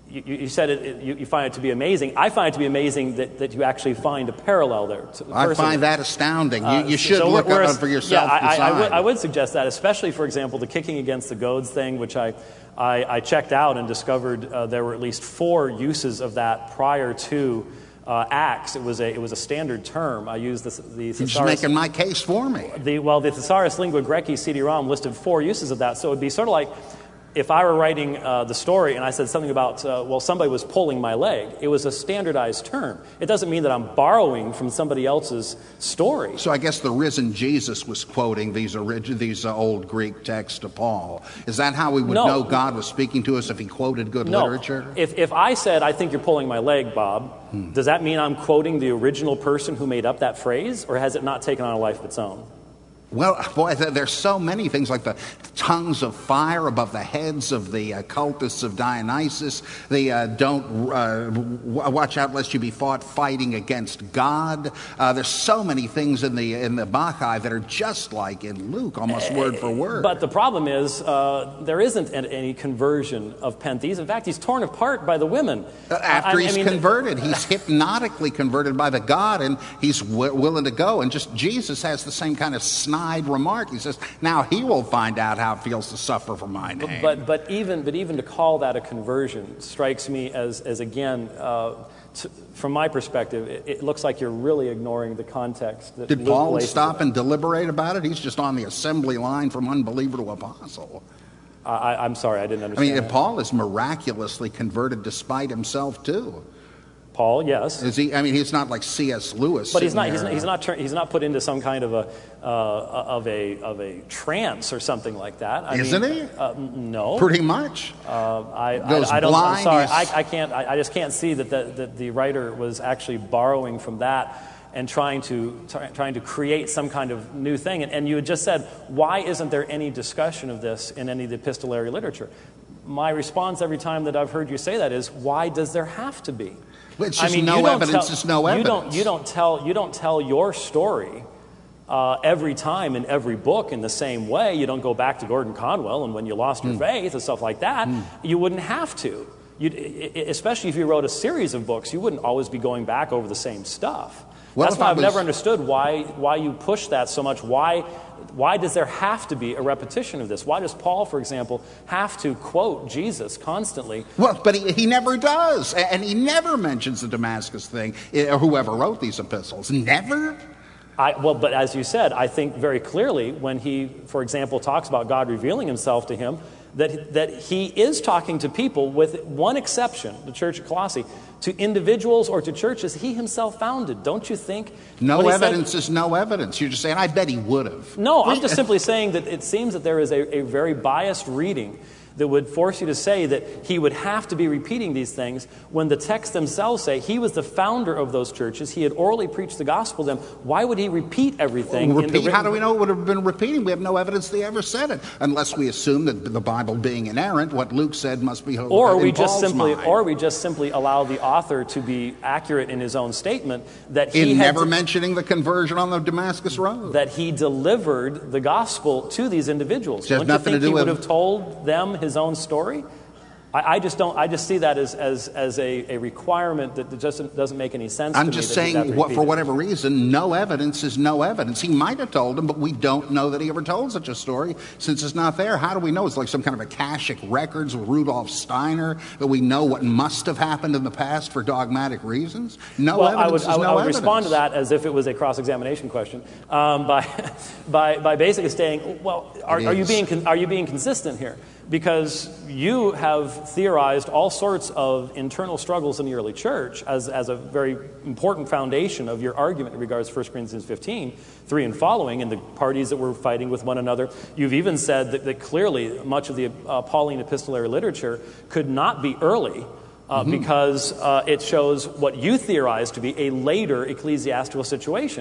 you, you said it, it, you, you find it to be amazing. I find it to be amazing that, that you actually find a parallel there. I find that astounding. You, you Uh, should so look whereas, up for yourself. Yeah, I, I, I, would, decide. I would suggest that, especially, for example, the kicking against the goads thing, which I, I, I checked out and discovered uh, there were at least four uses of that prior to uh, Acts. It was a it was a standard term. I used the the You're just thesaurus. making my case for me. The, well, the Thesaurus Lingua Graeci C D-ROM listed four uses of that, so it would be sort of like if I were writing uh, the story and I said something about, uh, well, somebody was pulling my leg. It was a standardized term. It doesn't mean that I'm borrowing from somebody else's story. So I guess the risen Jesus was quoting these origi- these uh, old Greek texts to Paul. Is that how we would No. know God was speaking to us, if he quoted good No. literature? If, if I said, I think you're pulling my leg, Bob, hmm. does that mean I'm quoting the original person who made up that phrase, or has it not taken on a life of its own? Well, boy, there's so many things, like the tongues of fire above the heads of the uh, cultists of Dionysus. The uh, don't uh, w- watch out lest you be fought fighting against God. Uh, there's so many things in the in the Bacchae that are just like in Luke, almost word for word. But the problem is uh, there isn't any conversion of Pentheus. In fact, he's torn apart by the women. Uh, after I, he's I mean, converted, he's hypnotically converted by the God, and he's w- willing to go. And just Jesus has the same kind of snide remark. He says, now he will find out how it feels to suffer for my name. But but even but even to call that a conversion strikes me as as again, uh, t- from my perspective, it, it looks like you're really ignoring the context. That Did Luke Paul lays stop it. and deliberate about it? He's just on the assembly line from unbeliever to apostle. I, I'm sorry, I didn't I understand. mean, that. Paul is miraculously converted despite himself too. Paul, yes. Is he? I mean, he's not like C S Lewis. But he's sitting not. He's there. not. He's not, turn, he's not put into some kind of a uh, of a of a trance or something like that. I Isn't mean, he? Uh, no. Pretty much. Uh, I, Goes I, I don't. blind, I'm sorry. he's- I, I can't. I, I just can't see that the, that the writer was actually borrowing from that and trying to try, trying to create some kind of new thing. And, and you had just said, why isn't there any discussion of this in any of the epistolary literature? My response every time that I've heard you say that is, why does there have to be? It's I just mean, no you don't evidence tell- is no you don't, evidence. you don't tell. You don't tell your story uh, every time in every book in the same way. You don't go back to Gordon Conwell and when you lost your Hmm. faith and stuff like that. You wouldn't have to. You'd, i- i- especially if you wrote a series of books, you wouldn't always be going back over the same stuff. Well, That's if why I I've was- never understood why why you push that so much. Why why does there have to be a repetition of this? Why does Paul, for example, have to quote Jesus constantly? Well, but he, he never does. A- And he never mentions the Damascus thing, eh, or whoever wrote these epistles. Never? I, well, but as you said, I think very clearly when he, for example, talks about God revealing himself to him, that that he is talking to people, with one exception, the church at Colossae, to individuals or to churches he himself founded. Don't you think? No when he said- evidence is no evidence. You're just saying, I bet he would have. No, I'm just simply saying that it seems that there is a, a very biased reading that would force you to say that he would have to be repeating these things when the texts themselves say he was the founder of those churches. He had orally preached the gospel to them. Why would he repeat everything? in the Repeat? How written- do we know it would have been repeating? We have no evidence they ever said it, unless we assume that the Bible being inerrant, what Luke said must be. Or in we just Paul's simply, mind. or we just simply allow the author to be accurate in his own statement that he in had never to- mentioning the conversion on the Damascus Road. that he delivered the gospel to these individuals. It has Don't you nothing think to do he would with- have told them his own story? I, I just don't. I just see that as as, as a, a requirement that just doesn't, doesn't make any sense. I'm to just me that he'd have saying, to what, repeat for it. whatever reason, no evidence is no evidence. He might have told them, but we don't know that he ever told such a story since it's not there. How do we know? It's like some kind of Akashic records with Rudolf Steiner, that we know what must have happened in the past for dogmatic reasons. No Well, I evidence would, is I would, no I would evidence. respond to that as if it was a cross-examination question um, by, by, by basically saying, well, are, It are you is. being con- are you being consistent here? Because you have theorized all sorts of internal struggles in the early church as, as a very important foundation of your argument in regards to First Corinthians fifteen, three and following, and the parties that were fighting with one another. You've even said that, that clearly much of the uh, Pauline epistolary literature could not be early, Uh, Mm-hmm. because uh, it shows what you theorize to be a later ecclesiastical situation.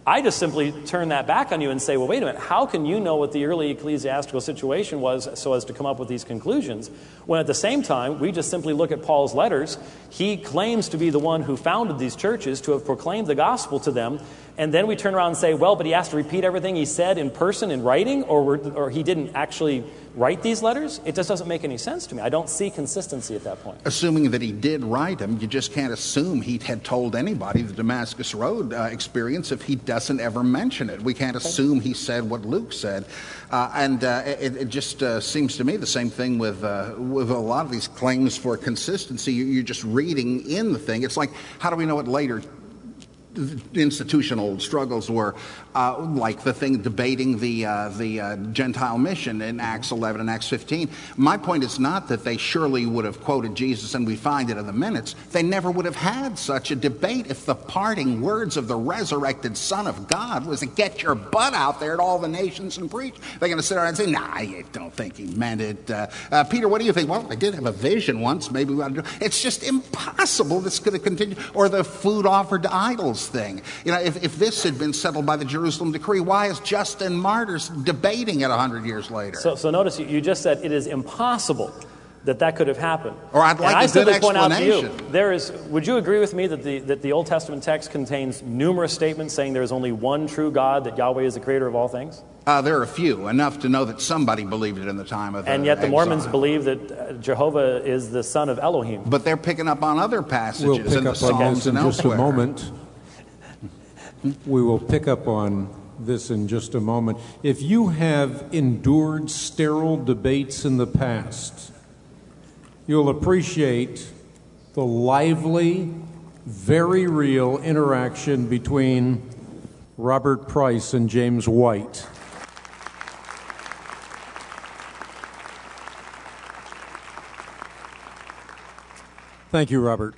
I just simply turn that back on you and say, well, wait a minute, how can you know what the early ecclesiastical situation was so as to come up with these conclusions, when at the same time, we just simply look at Paul's letters. He claims to be the one who founded these churches, to have proclaimed the gospel to them, and then we turn around and say, well, but he has to repeat everything he said in person, in writing, or, we're, or he didn't actually write these letters? It just doesn't make any sense to me. I don't see consistency at that point. Assuming that he did write them, you just can't assume he had told anybody the Damascus Road uh, experience if he doesn't ever mention it. We can't assume he said what Luke said. Uh, and uh, it, it just uh, seems to me the same thing with, uh, with a lot of these claims for consistency. You're just reading in the thing. It's like, how do we know it later? Institutional struggles were uh, like the thing debating the uh, the uh, Gentile mission in Acts eleven and Acts fifteen. My point is not that they surely would have quoted Jesus, and we find it in the minutes. They never would have had such a debate if the parting words of the resurrected Son of God was to get your butt out there to all the nations and preach. They're going to sit there and say, nah, I don't think he meant it. Uh, uh, Peter, what do you think? Well, I did have a vision once. Maybe we ought to do it. It's just impossible this could have continued. Or the food offered to idols thing. You know, if, if this had been settled by the Jerusalem decree, why is Justin Martyrs debating it a hundred years later? So, so notice you, you just said it is impossible that that could have happened. Or I'd like and a I good simply point out to you, explanation. there is. Would you agree with me that the that the Old Testament text contains numerous statements saying there is only one true God, that Yahweh is the creator of all things? Uh, there are a few, enough to know that somebody believed it in the time of the And yet the exile. Mormons believe that uh, Jehovah is the son of Elohim. But they're picking up on other passages We'll pick in the up on Psalms this in and just a elsewhere. moment. We will pick up on this in just a moment. If you have endured sterile debates in the past, you'll appreciate the lively, very real interaction between Robert Price and James White. Thank you, Robert.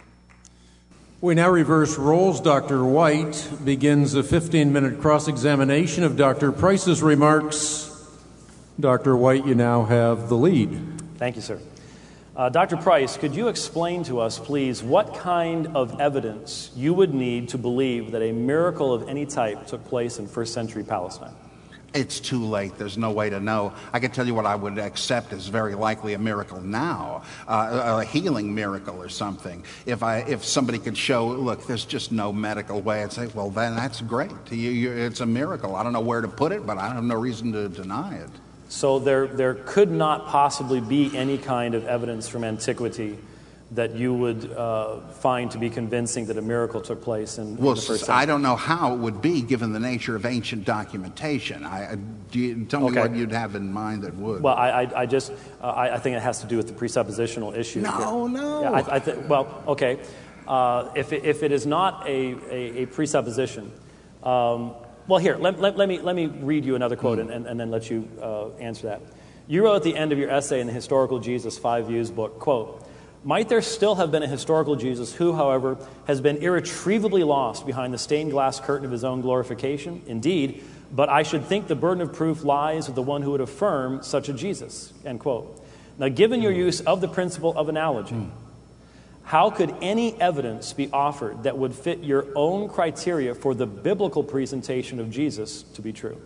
We now reverse roles. Doctor White begins a fifteen-minute cross-examination of Doctor Price's remarks. Doctor White, you now have the lead. Thank you, sir. Uh, Doctor Price, could you explain to us, please, what kind of evidence you would need to believe that a miracle of any type took place in first century Palestine? It's too late. There's no way to know. I can tell you what I would accept as very likely a miracle now, uh, a healing miracle or something. If I, if somebody could show, look, there's just no medical way, I'd say, well, then that's great. You, you, it's a miracle. I don't know where to put it, but I have no reason to deny it. So there, there could not possibly be any kind of evidence from antiquity that you would uh, find to be convincing that a miracle took place in, well, in the first century? I don't know how it would be given the nature of ancient documentation. I, I do you, tell me Okay. what you'd have in mind that would. Well, I, I, I just, uh, I, I think it has to do with the presuppositional issue. No, here. no. Yeah, I, I th- well, okay. Uh, if, it, if it is not a, a, a presupposition, um, well, here, let, let, let, me, let me read you another quote and, and, and then let you uh, answer that. You wrote at the end of your essay in the Historical Jesus Five Views book, quote, might there still have been a historical Jesus who, however, has been irretrievably lost behind the stained glass curtain of his own glorification? Indeed, but I should think the burden of proof lies with the one who would affirm such a Jesus, end quote. Now, given your use of the principle of analogy, mm. how could any evidence be offered that would fit your own criteria for the biblical presentation of Jesus to be true?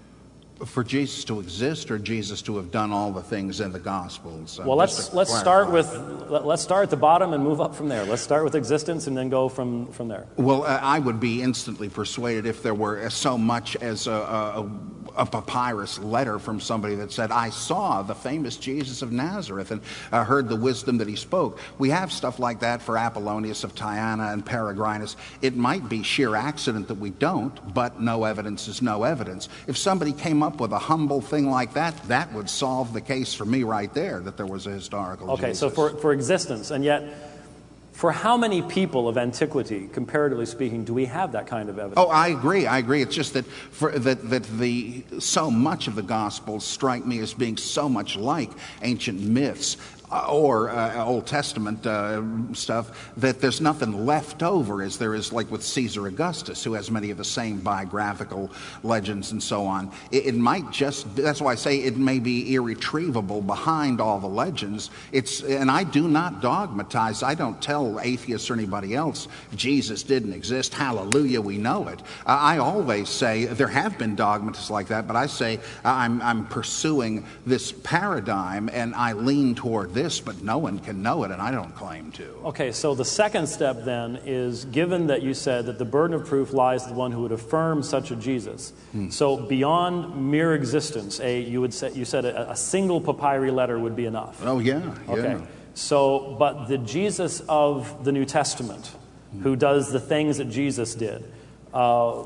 For Jesus to exist, or Jesus to have done all the things in the Gospels? Uh, well, let's let's start with let, let's start at the bottom and move up from there. Let's start with existence and then go from from there. Well, uh, I would be instantly persuaded if there were so much as a, a, a papyrus letter from somebody that said, "I saw the famous Jesus of Nazareth and uh, heard the wisdom that he spoke." We have stuff like that for Apollonius of Tyana and Peregrinus. It might be sheer accident that we don't, but no evidence is no evidence. If somebody came up with a humble thing like that, that would solve the case for me right there, that there was a historical Okay, Jesus. so for, for existence, and yet for how many people of antiquity, comparatively speaking, do we have that kind of evidence? Oh, I agree. I agree. It's just that for, that that the so much of the Gospels strike me as being so much like ancient myths. or uh, Old Testament uh, stuff, that there's nothing left over as there is like with Caesar Augustus, who has many of the same biographical legends and so on. It, it might just, that's why I say it may be irretrievable behind all the legends. It's, and I do not dogmatize. I don't tell atheists or anybody else Jesus didn't exist. Hallelujah, we know it. Uh, I always say, there have been dogmatists like that, but I say uh, I'm, I'm pursuing this paradigm and I lean toward this, but no one can know it, and I don't claim to. Okay, so the second step then is, given that you said that the burden of proof lies with the one who would affirm such a Jesus. Hmm. So beyond mere existence, a you would say you said a, a single papyri letter would be enough. Oh yeah. Okay. Yeah. So, but the Jesus of the New Testament, hmm. who does the things that Jesus did, uh,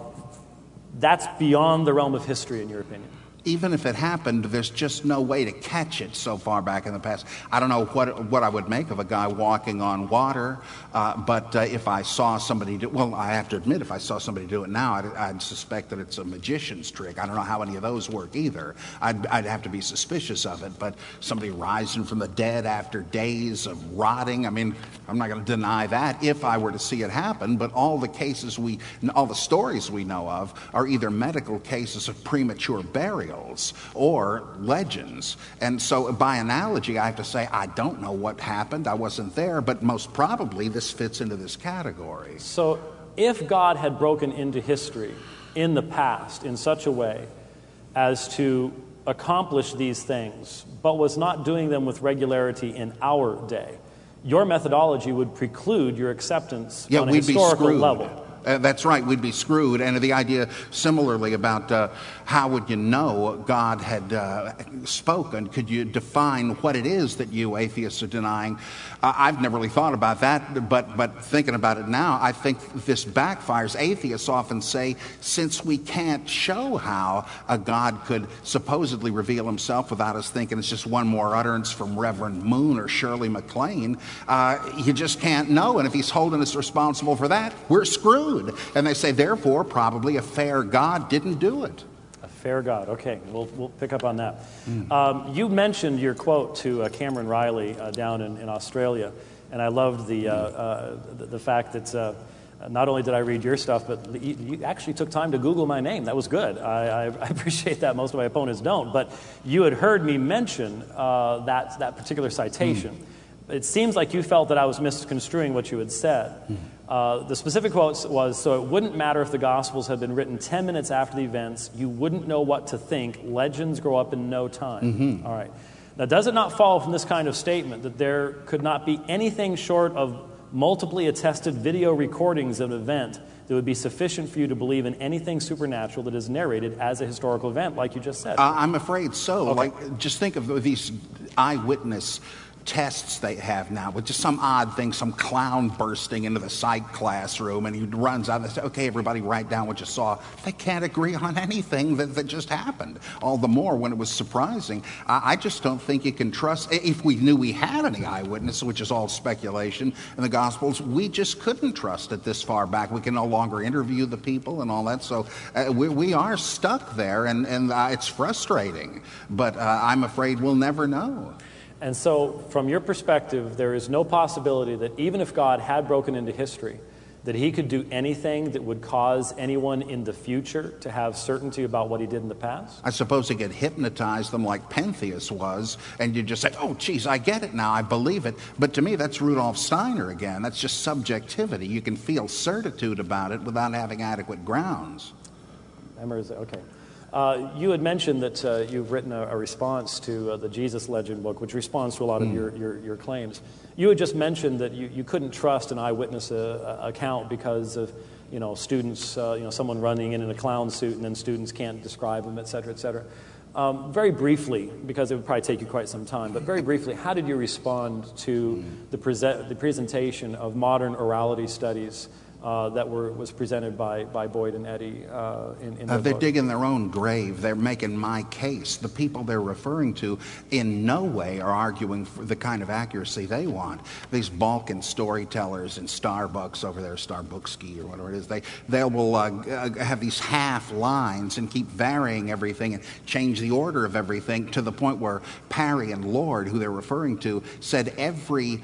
that's beyond the realm of history, in your opinion. Even if it happened, there's just no way to catch it so far back in the past. I don't know what what I would make of a guy walking on water, uh, but uh, if I saw somebody do, well, I have to admit, if I saw somebody do it now, I'd, I'd suspect that it's a magician's trick. I don't know how any of those work either. I'd, I'd have to be suspicious of it, but somebody rising from the dead after days of rotting, I mean, I'm not going to deny that if I were to see it happen, but all the cases we, all the stories we know of are either medical cases of premature burial or legends. And so by analogy, I have to say, I don't know what happened. I wasn't there, but most probably this fits into this category. So if God had broken into history in the past in such a way as to accomplish these things, but was not doing them with regularity in our day, your methodology would preclude your acceptance yeah, on a we'd historical be screwed. level. Uh, that's right, we'd be screwed. And the idea similarly about uh, how would you know God had uh, spoken? Could you define what it is that you atheists are denying? Uh, I've never really thought about that, but, but thinking about it now, I think this backfires. Atheists often say, since we can't show how a God could supposedly reveal himself without us thinking it's just one more utterance from Reverend Moon or Shirley MacLaine, uh, you just can't know. And if he's holding us responsible for that, we're screwed. And they say, therefore, probably a fair God didn't do it. A fair God. Okay, we'll we'll pick up on that. Mm. Um, you mentioned your quote to uh, Cameron Riley uh, down in, in Australia, and I loved the uh, uh, the, the fact that uh, not only did I read your stuff, but you, you actually took time to Google my name. That was good. I, I, I appreciate that. Most of my opponents don't. But you had heard me mention uh, that that particular citation. Mm. It seems like you felt that I was misconstruing what you had said. Mm. Uh, the specific quote was, so it wouldn't matter if the Gospels had been written ten minutes after the events. You wouldn't know what to think. Legends grow up in no time. Mm-hmm. All right. Now, does it not follow from this kind of statement that there could not be anything short of multiply attested video recordings of an event that would be sufficient for you to believe in anything supernatural that is narrated as a historical event, like you just said? Uh, I'm afraid so. Okay. Like, just think of these eyewitness tests they have now with just some odd thing, some clown bursting into the psych classroom and he runs out and they say, okay, everybody write down what you saw. They can't agree on anything that, that just happened. All the more when it was surprising. I, I just don't think you can trust, if we knew we had any eyewitness, which is all speculation in the Gospels, we just couldn't trust it this far back. We can no longer interview the people and all that. So uh, we, we are stuck there and, and uh, it's frustrating. But uh, I'm afraid we'll never know. And so, from your perspective, there is no possibility that even if God had broken into history, that he could do anything that would cause anyone in the future to have certainty about what he did in the past? I suppose he could hypnotize them like Pentheus was, and you just say, oh, geez, I get it now, I believe it. But to me, that's Rudolf Steiner again. That's just subjectivity. You can feel certitude about it without having adequate grounds. Okay. Uh, you had mentioned that uh, you've written a, a response to uh, the Jesus Legend book, which responds to a lot of mm. your, your, your claims. You had just mentioned that you, you couldn't trust an eyewitness uh, account because of, you know, students, uh, you know, someone running in in a clown suit and then students can't describe them, et cetera, et cetera. Um, very briefly, because it would probably take you quite some time, but very briefly, how did you respond to the, present, the presentation of modern orality studies uh, that were was presented by, by Boyd and Eddy uh, in, in uh, They're book. digging their own grave. They're making my case. The people they're referring to in no way are arguing for the kind of accuracy they want. These Balkan storytellers in Starbucks over there, Starbucksi or whatever it is, they, they will uh, have these half lines and keep varying everything and change the order of everything to the point where Parry and Lord, who they're referring to, said every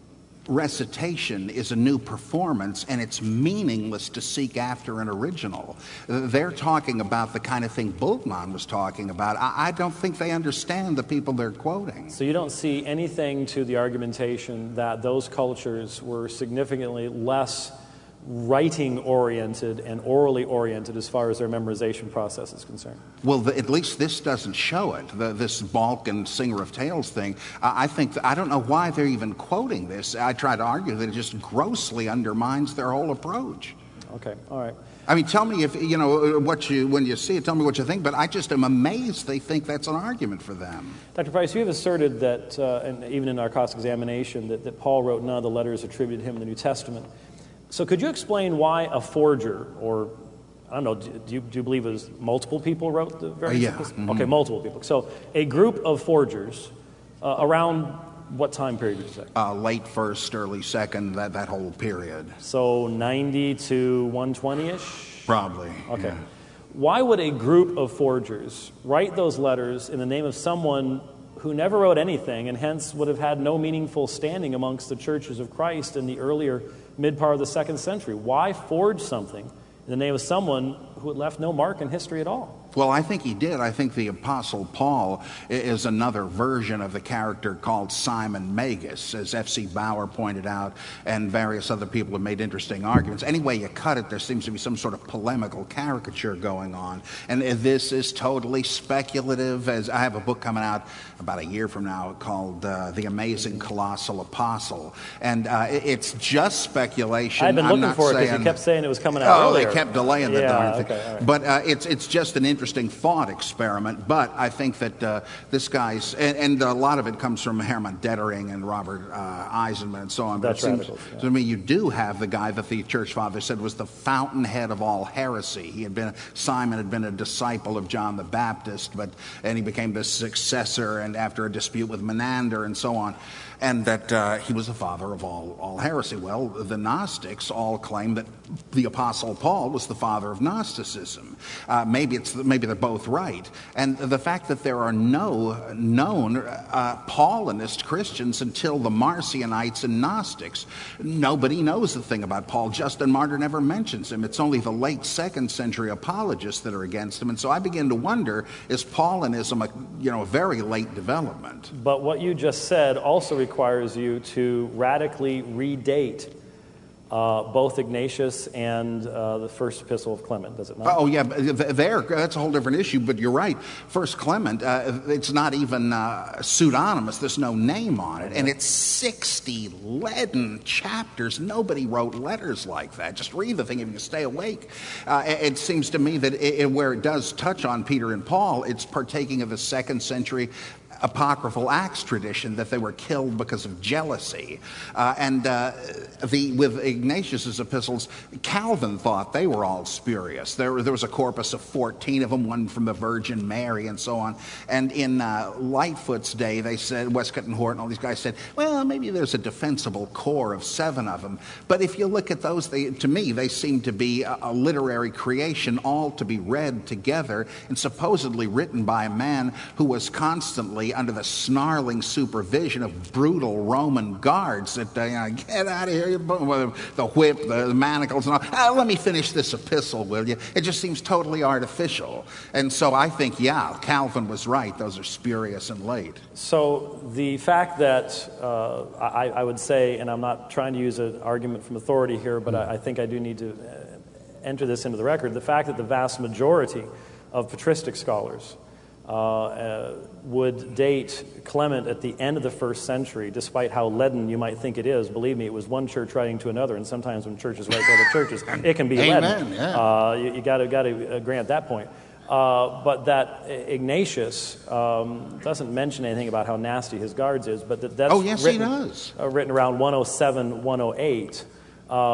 recitation is a new performance and it's meaningless to seek after an original. They're talking about the kind of thing Bultmann was talking about. I, I don't think they understand the people they're quoting. So you don't see anything to the argumentation that those cultures were significantly less writing-oriented and orally-oriented as far as their memorization process is concerned? Well, the, at least this doesn't show it. The, this Balkan Singer of Tales thing, uh, I think, th- I don't know why they're even quoting this. I try to argue that it just grossly undermines their whole approach. Okay, all right. I mean, tell me if, you know, what you, when you see it, tell me what you think, but I just am amazed they think that's an argument for them. Doctor Price, you have asserted that, uh, and even in our cross-examination, that, that Paul wrote none of the letters attributed to him in the New Testament. So could you explain why a forger, or I don't know, do you, do you believe it was multiple people wrote the various uh, yeah. epistles? Mm-hmm. Okay, multiple people. So a group of forgers uh, around what time period would you say? Uh, late first, early second, that, that whole period. So ninety to one twenty-ish? Probably. Okay. Yeah. Why would a group of forgers write those letters in the name of someone who never wrote anything and hence would have had no meaningful standing amongst the churches of Christ in the earlier mid part of the second century? Why forge something in the name of someone who had left no mark in history at all? Well, I think he did. I think the Apostle Paul is another version of the character called Simon Magus, as F C Bauer pointed out, and various other people have made interesting arguments. Any way you cut it, there seems to be some sort of polemical caricature going on. And this is totally speculative. As I have a book coming out about a year from now called uh, The Amazing Colossal Apostle. And uh, it's just speculation. I've been I'm looking not for it because saying, you kept saying it was coming out Oh, earlier. they kept delaying the yeah, darn thing. okay, all right. But uh, it's, it's just an interesting thought experiment. But I think that uh, this guy's, and, and a lot of it comes from Hermann Dettering and Robert uh, Eisenman and so on. But Dutch it seems radicals, yeah. to me you do have the guy that the church father said was the fountainhead of all heresy. He had been, Simon had been a disciple of John the Baptist, but and he became the successor, and after a dispute with Menander and so on, and that uh, he was the father of all, all heresy. Well, the Gnostics all claim that the Apostle Paul was the father of Gnosticism. Uh, maybe it's maybe they're both right. And the fact that there are no known uh, Paulinist Christians until the Marcionites and Gnostics. Nobody knows the thing about Paul. Justin Martyr never mentions him. It's only the late second century apologists that are against him. And so I begin to wonder, is Paulinism a, you know, a very late development? But what you just said also requires you to radically redate uh, both Ignatius and uh, the first epistle of Clement, does it not? Oh, yeah, there, that's a whole different issue, but you're right. First Clement, uh, it's not even uh, pseudonymous. There's no name on it, and it's sixty leaden chapters. Nobody wrote letters like that. Just read the thing if you can stay awake. Uh, it seems to me that it, where it does touch on Peter and Paul, it's partaking of the second century apocryphal Acts tradition that they were killed because of jealousy. Uh, and uh, the with Ignatius's epistles, Calvin thought they were all spurious. There, there was a corpus of fourteen of them, one from the Virgin Mary and so on. And in uh, Lightfoot's day, they said, Westcott and Horton, all these guys said, well, maybe there's a defensible core of seven of them. But if you look at those, they, to me, they seem to be a, a literary creation, all to be read together and supposedly written by a man who was constantly under the snarling supervision of brutal Roman guards that, uh, you know, get out of here, the whip, the, the manacles, and all. Ah, let me finish this epistle, will you? It just seems totally artificial. And so I think, yeah, Calvin was right. Those are spurious and late. So the fact that uh, I, I would say, and I'm not trying to use an argument from authority here, but I, I think I do need to enter this into the record, the fact that the vast majority of patristic scholars Uh, uh, would date Clement at the end of the first century, despite how leaden you might think it is. Believe me, it was one church writing to another, and sometimes when churches write to other churches, it can be Amen, leaden. Yeah. Uh, you you got to got to uh, grant that point. Uh, but that Ignatius um, doesn't mention anything about how nasty his guards is, but that, that's oh yes, written, he does. Uh, written around one oh seven, one oh eight. Uh,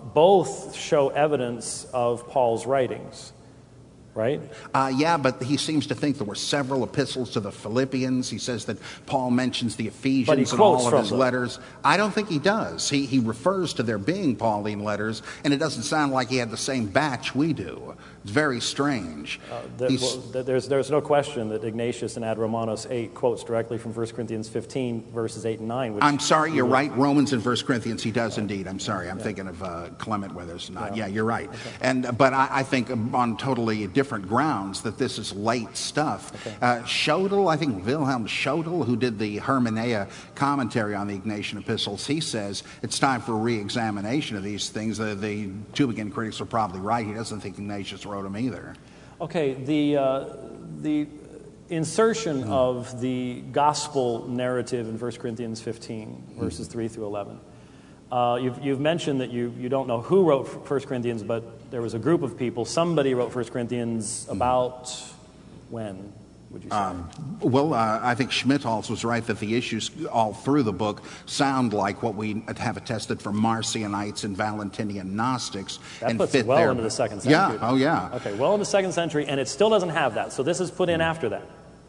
both show evidence of Paul's writings, right? Uh, yeah, but he seems to think there were several epistles to the Philippians. He says that Paul mentions the Ephesians in all of his them. letters. I don't think he does. He, he refers to there being Pauline letters, and it doesn't sound like he had the same batch we do. It's very strange. Uh, the, well, there's, there's no question that Ignatius in Ad Romanos eight quotes directly from First Corinthians fifteen, verses eight and nine. Which I'm sorry, you're right. Romans and First Corinthians, he does indeed. I'm sorry. I'm yeah. thinking of uh, Clement where there's not. Yeah, yeah you're right. Okay. And But I, I think on totally different grounds that this is late stuff. Okay. Uh, Schoedel, I think Wilhelm Schoedel, who did the Hermeneia commentary on the Ignatian epistles, he says it's time for re-examination of these things. The, the Tübingen critics are probably right. He doesn't think Ignatius wrote them either. Okay, the uh, the insertion mm. of the gospel narrative in First Corinthians fifteen, verses mm. three through eleven. Uh, you've, you've mentioned that you, you don't know who wrote First Corinthians, but there was a group of people. Somebody wrote First Corinthians about mm. when? Would you say? Um, well, uh, I think Schmidtholz was right that the issues all through the book sound like what we have attested from Marcionites and Valentinian Gnostics. That and puts fit it well their, into the second century. Yeah, oh yeah. Okay, well into the second century, and it still doesn't have that. So this is put in after that.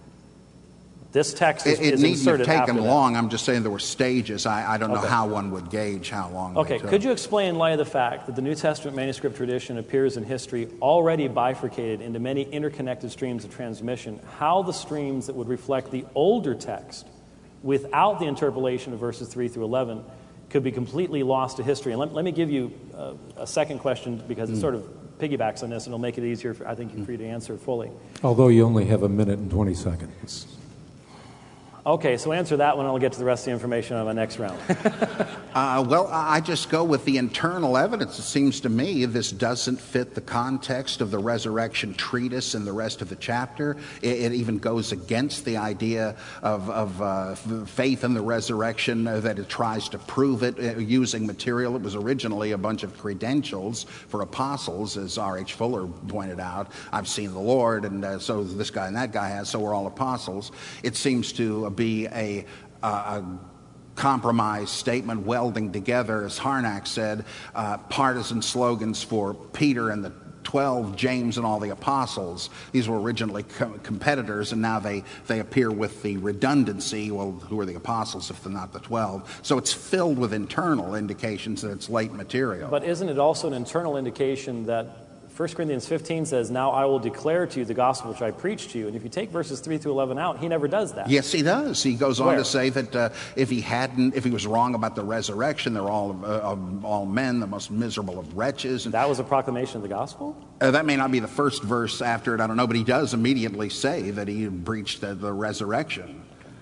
This text is, it, it is inserted needn't have taken long. That. I'm just saying there were stages. I, I don't know okay. how one would gauge how long. Okay, they took. could you explain, in light of the fact that the New Testament manuscript tradition appears in history already bifurcated into many interconnected streams of transmission, how the streams that would reflect the older text without the interpolation of verses three through eleven could be completely lost to history? And let, let me give you uh, a second question, because it mm. sort of piggybacks on this, and it'll make it easier, for, I think, mm. for you to answer fully. Although you only have a minute and twenty seconds. Okay, so answer that one, and I'll get to the rest of the information on my next round. uh, well, I just go with the internal evidence. It seems to me this doesn't fit the context of the resurrection treatise and the rest of the chapter. It, it even goes against the idea of, of uh, faith in the resurrection, uh, that it tries to prove it uh, using material. It was originally a bunch of credentials for apostles, as R H Fuller pointed out. I've seen the Lord, and uh, so this guy and that guy has, so we're all apostles. It seems to be a, uh, a compromise statement welding together, as Harnack said, uh, partisan slogans for Peter and the twelve, James and all the apostles. These were originally co- competitors, and now they, they appear with the redundancy, well, who are the apostles if they're not the twelve? So it's filled with internal indications that it's late material. But isn't it also an internal indication that First Corinthians fifteen says, now I will declare to you the gospel which I preached to you. And if you take verses three through eleven out, he never does that. Yes, he does. He goes on Where? to say that uh, if he hadn't, if he was wrong about the resurrection, they're all uh, all men, the most miserable of wretches. And that was a proclamation of the gospel? Uh, that may not be the first verse after it, I don't know, but he does immediately say that he preached the, the resurrection.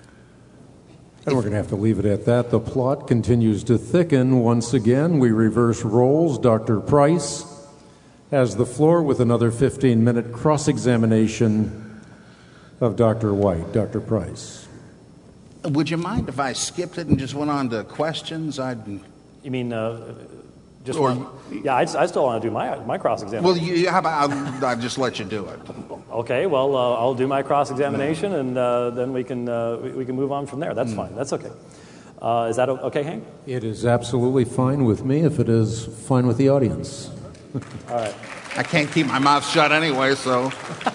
And we're going to have to leave it at that. The plot continues to thicken once again. We reverse roles. Doctor Price has the floor with another fifteen-minute cross-examination of Doctor White. Doctor Price. Would you mind if I skipped it and just went on to questions? I'd... You mean, uh, just or, want, yeah, I, I still want to do my my cross-examination. Well, you, how about I'll, I'll just let you do it. Okay, well, uh, I'll do my cross-examination, and uh, then we can uh, we, we can move on from there. That's mm. fine. That's okay. Uh, is that okay, Hank? It is absolutely fine with me, if it is fine with the audience. All right. I can't keep my mouth shut anyway, so.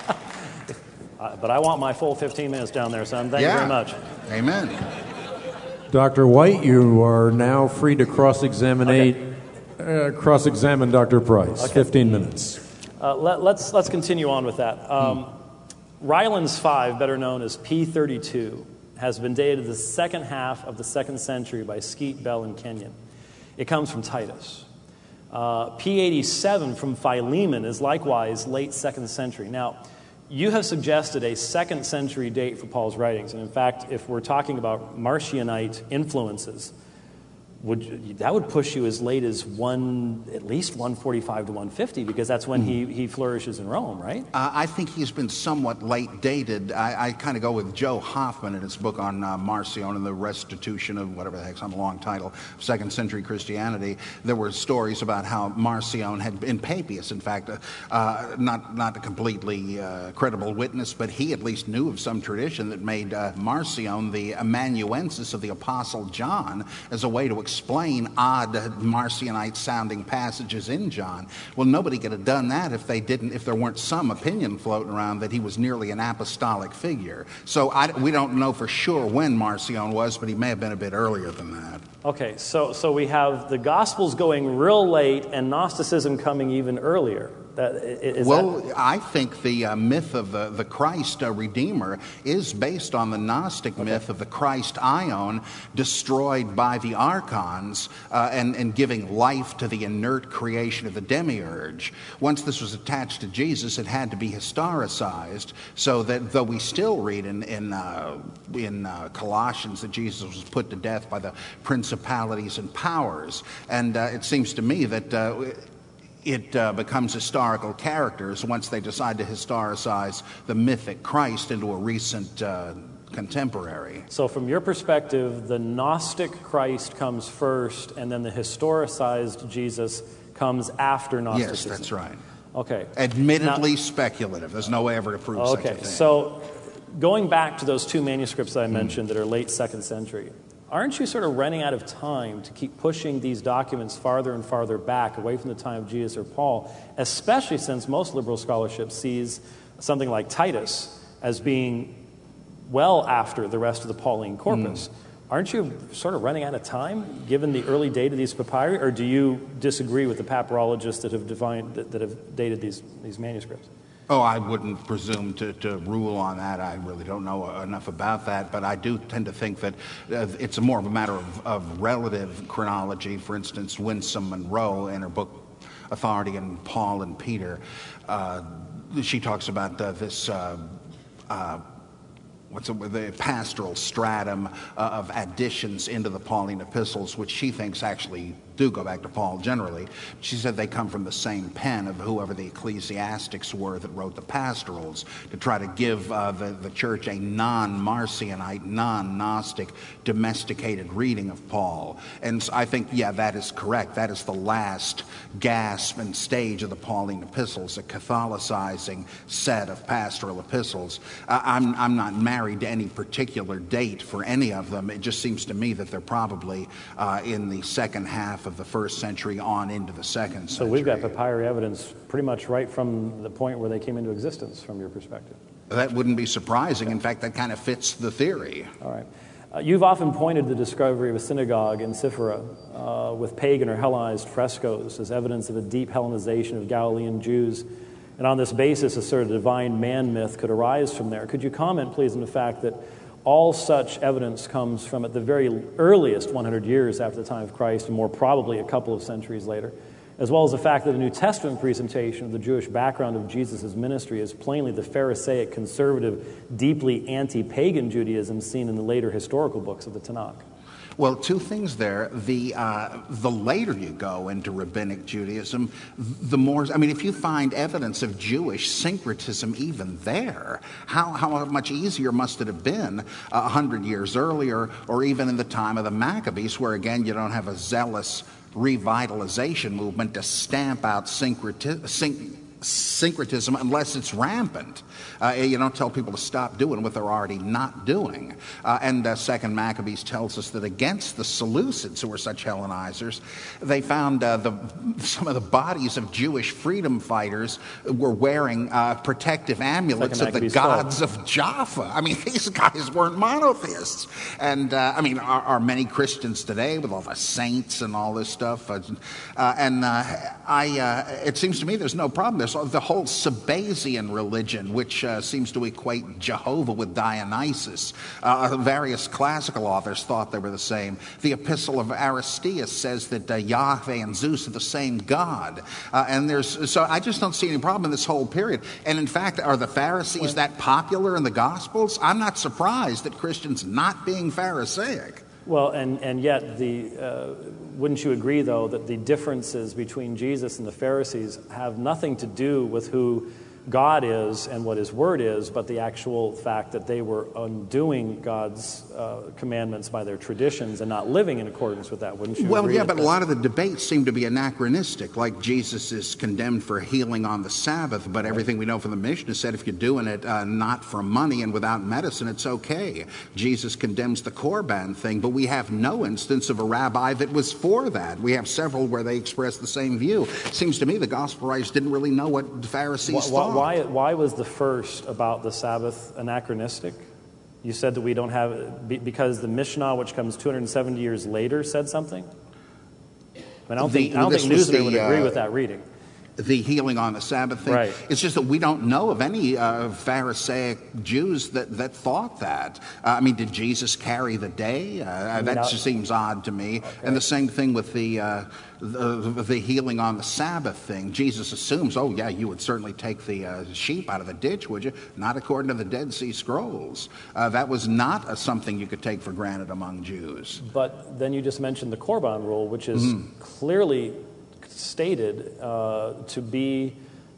uh, but I want my full fifteen minutes down there, son. Thank yeah. you very much. Amen. Doctor White, you are now free to cross-examine, okay. uh, cross-examine Doctor Price. Okay. fifteen minutes. Uh, let, let's let's continue on with that. Um, hmm. Rylands five, better known as P thirty-two, has been dated the second half of the second century by Skeet, Bell, and Kenyon. It comes from Titus. Uh, P eighty-seven from Philemon is likewise late second century. Now, you have suggested a second century date for Paul's writings. And in fact, if we're talking about Marcionite influences, would that would push you as late as one, at least one forty-five to one fifty, because that's when he, he flourishes in Rome, right? Uh, I think he's been somewhat late dated. I, I kind of go with Joe Hoffman in his book on uh, Marcion and the restitution of whatever the heck's on the long title, second century Christianity. There were stories about how Marcion had been Papias, in fact, uh, uh, not not a completely uh, credible witness, but he at least knew of some tradition that made uh, Marcion the amanuensis of the Apostle John as a way to explain odd Marcionite-sounding passages in John. Well, nobody could have done that if they didn't, if there weren't some opinion floating around that he was nearly an apostolic figure. So I, we don't know for sure when Marcion was, but he may have been a bit earlier than that. Okay, so so we have the Gospels going real late and Gnosticism coming even earlier. That, is well, that... I think the uh, myth of the, the Christ uh, Redeemer is based on the Gnostic okay. myth of the Christ Ion destroyed by the archons uh, and, and giving life to the inert creation of the demiurge. Once this was attached to Jesus, it had to be historicized, so that though we still read in, in, uh, in uh, Colossians that Jesus was put to death by the principalities and powers, and uh, it seems to me that uh, it uh, becomes historical characters once they decide to historicize the mythic Christ into a recent uh, contemporary. So from your perspective, the Gnostic Christ comes first, and then the historicized Jesus comes after Gnosticism. Yes, that's right. Okay. Admittedly now, speculative. There's no way ever to prove okay, such a thing. So going back to those two manuscripts that I mentioned mm. that are late second century, aren't you sort of running out of time to keep pushing these documents farther and farther back, away from the time of Jesus or Paul, especially since most liberal scholarship sees something like Titus as being well after the rest of the Pauline corpus? Mm. Aren't you sort of running out of time, given the early date of these papyri, or do you disagree with the papyrologists that have, defined, that, that have dated these, these manuscripts? Oh, I wouldn't presume to, to rule on that. I really don't know enough about that, but I do tend to think that uh, it's more of a matter of, of relative chronology. For instance, Winsome Monroe, in her book Authority in Paul and Peter, uh, she talks about uh, this uh, uh, what's it, the pastoral stratum uh, of additions into the Pauline epistles, which she thinks actually do go back to Paul generally. She said they come from the same pen of whoever the ecclesiastics were that wrote the pastorals, to try to give uh, the, the church a non-Marcionite, non-Gnostic, domesticated reading of Paul. And so I think, yeah, that is correct. That is the last gasp and stage of the Pauline epistles, a Catholicizing set of pastoral epistles. Uh, I'm, I'm not married to any particular date for any of them. It just seems to me that they're probably uh, in the second half of the first century on into the second century. So we've got papyri evidence pretty much right from the point where they came into existence, from your perspective. That wouldn't be surprising. In fact, that kind of fits the theory. All right. Uh, you've often pointed to the discovery of a synagogue in Cythera uh, with pagan or Hellenized frescoes as evidence of a deep Hellenization of Galilean Jews. And on this basis, a sort of divine man myth could arise from there. Could you comment, please, on the fact that all such evidence comes from at the very earliest one hundred years after the time of Christ, and more probably a couple of centuries later, as well as the fact that the New Testament presentation of the Jewish background of Jesus' ministry is plainly the Pharisaic, conservative, deeply anti-pagan Judaism seen in the later historical books of the Tanakh? Well, two things there. The uh, the later you go into rabbinic Judaism, the more, I mean, if you find evidence of Jewish syncretism even there, how, how much easier must it have been a hundred years earlier, or even in the time of the Maccabees, where again you don't have a zealous revitalization movement to stamp out syncreti- sync- syncretism unless it's rampant. Uh, you don't tell people to stop doing what they're already not doing. Uh, and uh, Second Maccabees tells us that against the Seleucids, who were such Hellenizers, they found uh, the, some of the bodies of Jewish freedom fighters were wearing uh, protective amulets Second of the Maccabees gods twelve. of Jaffa. I mean, these guys weren't monotheists. And, uh, I mean, are, are many Christians today with all the saints and all this stuff? Uh, uh, and uh, I, uh, it seems to me there's no problem. There's the whole Sabbasian religion, which uh, seems to equate Jehovah with Dionysus. Uh, various classical authors thought they were the same. The Epistle of Aristeas says that uh, Yahweh and Zeus are the same God. Uh, and there's so I just don't see any problem in this whole period. And in fact, are the Pharisees that popular in the Gospels? I'm not surprised that Christians not being Pharisaic. Well, and, and yet, the uh, wouldn't you agree, though, that the differences between Jesus and the Pharisees have nothing to do with who God is and what his word is, but the actual fact that they were undoing God's uh, commandments by their traditions and not living in accordance with that. Wouldn't you Well, agree yeah, with but that? a lot of the debates seem to be anachronistic, like Jesus is condemned for healing on the Sabbath, but everything we know from the Mishnah said if you're doing it uh, not for money and without medicine, it's okay. Jesus condemns the Korban thing, but we have no instance of a rabbi that was for that. We have several where they express the same view. It seems to me the gospel writers didn't really know what the Pharisees Why, thought. why, why was the first about the Sabbath anachronistic? You said that we don't have, because the Mishnah, which comes two hundred seventy years later, said something? I, mean, I don't The- think, I don't this think was Neusner the, would agree uh, with that reading. The healing on the Sabbath thing. Right. It's just that we don't know of any uh, Pharisaic Jews that, that thought that. Uh, I mean, did Jesus carry the day? Uh, that I- just seems odd to me. And the same thing with the, uh, the the healing on the Sabbath thing. Jesus assumes, oh yeah, you would certainly take the uh, sheep out of the ditch, would you? Not according to the Dead Sea Scrolls. Uh, that was not uh, something you could take for granted among Jews. But then you just mentioned the Korban rule, which is clearly stated uh, to be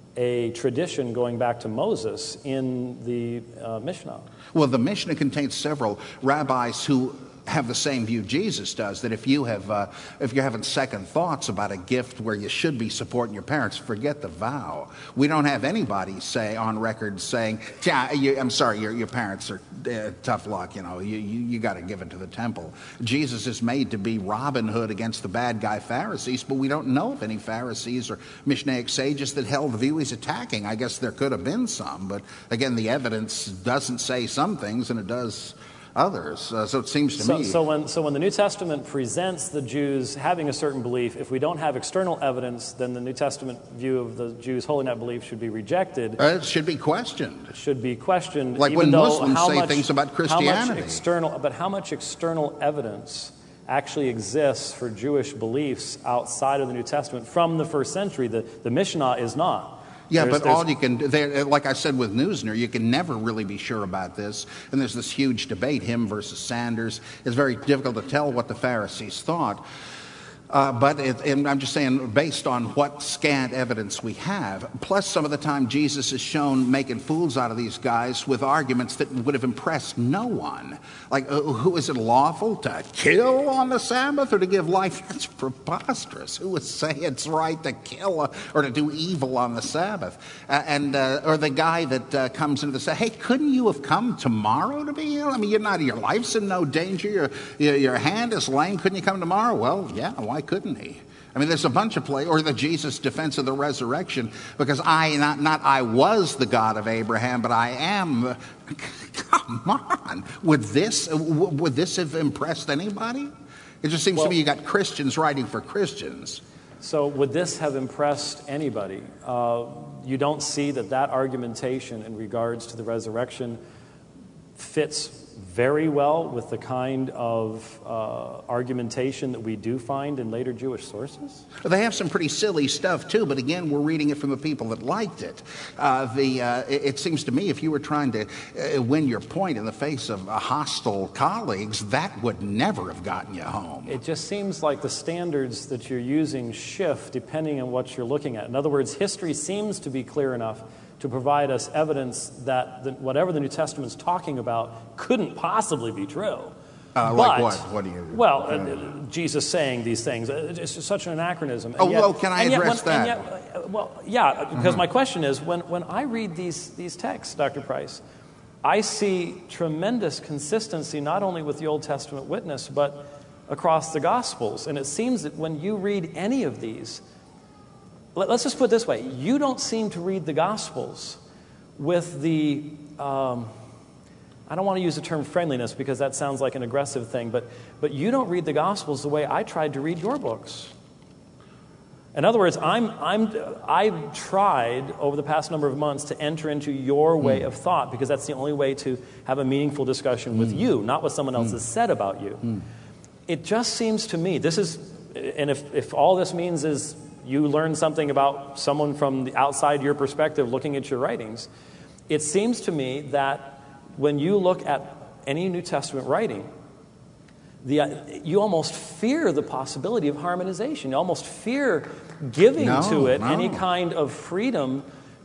a tradition going back to Moses in the uh, Mishnah. Well, the Mishnah contains several rabbis who have the same view Jesus does, that if you have uh, if you're having second thoughts about a gift where you should be supporting your parents, forget the vow. We don't have anybody say on record saying, yeah, you, I'm sorry, your, your parents are uh, tough luck, you know, you, you, you got to give it to the temple. Jesus is made to be Robin Hood against the bad guy Pharisees, but we don't know of any Pharisees or Mishnaic sages that held the view he's attacking. I guess there could have been some, but again, the evidence doesn't say some things and it does others. Uh, so it seems to So, me. so, when, so when the New Testament presents the Jews having a certain belief, if we don't have external evidence, then the New Testament view of the Jews holding that belief should be rejected. Uh, it should be questioned. Should be questioned. Like even when though Muslims how say much, things about How Christianity. much external, but how much external evidence actually exists for Jewish beliefs outside of the New Testament from the first century? The, the Mishnah is not. Yeah, There's- but there's- all you can do, there, like I said with Neusner, you can never really be sure about this. And there's this huge debate, him versus Sanders. It's very difficult to tell what the Pharisees thought. Uh, but it, and I'm just saying, based on what scant evidence we have, plus some of the time Jesus is shown making fools out of these guys with arguments that would have impressed no one. Like, uh, who is it lawful to kill on the Sabbath or to give life? That's preposterous. Who would say it's right to kill uh, or to do evil on the Sabbath? Uh, and uh, or the guy that uh, comes into the say, hey, couldn't you have come tomorrow to be healed? I mean, you're not, your life's in no danger. Your your, your hand is lame. Couldn't you come tomorrow? Well, yeah. Why couldn't he? I mean, there's a bunch of play, or the Jesus defense of the resurrection, because I, not, not I was the God of Abraham, but I am. Come on. Would this, would this have impressed anybody? It just seems Well, to me you got Christians writing for Christians. So would this have impressed anybody? Uh, you don't see that that argumentation in regards to the resurrection fits very well with the kind of uh, argumentation that we do find in later Jewish sources? They have some pretty silly stuff, too, but again, we're reading it from the people that liked it. Uh, the uh, it, it seems to me if you were trying to uh, win your point in the face of uh, hostile colleagues, that would never have gotten you home. It just seems like the standards that you're using shift depending on what you're looking at. In other words, history seems to be clear enough to provide us evidence that the, whatever the New Testament's talking about couldn't possibly be true. Uh, But, like what? What do you? Well, uh, uh, Jesus saying these things, uh, it's just such an anachronism. And Oh, yet- well, can I and yet address when- and that? yet, uh, well, yeah, because my question is, when, when I read these, these texts, Doctor Price, I see tremendous consistency not only with the Old Testament witness, but across the Gospels. And it seems that when you read any of these, let, let's just put it this way, you don't seem to read the Gospels with the... Um, I don't want to use the term friendliness because that sounds like an aggressive thing, but, but you don't read the Gospels the way I tried to read your books. In other words, I'm, I'm, I've tried over the past number of months to enter into your way mm. of thought because that's the only way to have a meaningful discussion mm. with you, not what someone else mm. has said about you. Mm. It just seems to me, this is, and if, if all this means is you learn something about someone from the outside your perspective looking at your writings, it seems to me that when you look at any New Testament writing, the, uh, you almost fear the possibility of harmonization. You almost fear giving no, to it no. any kind of freedom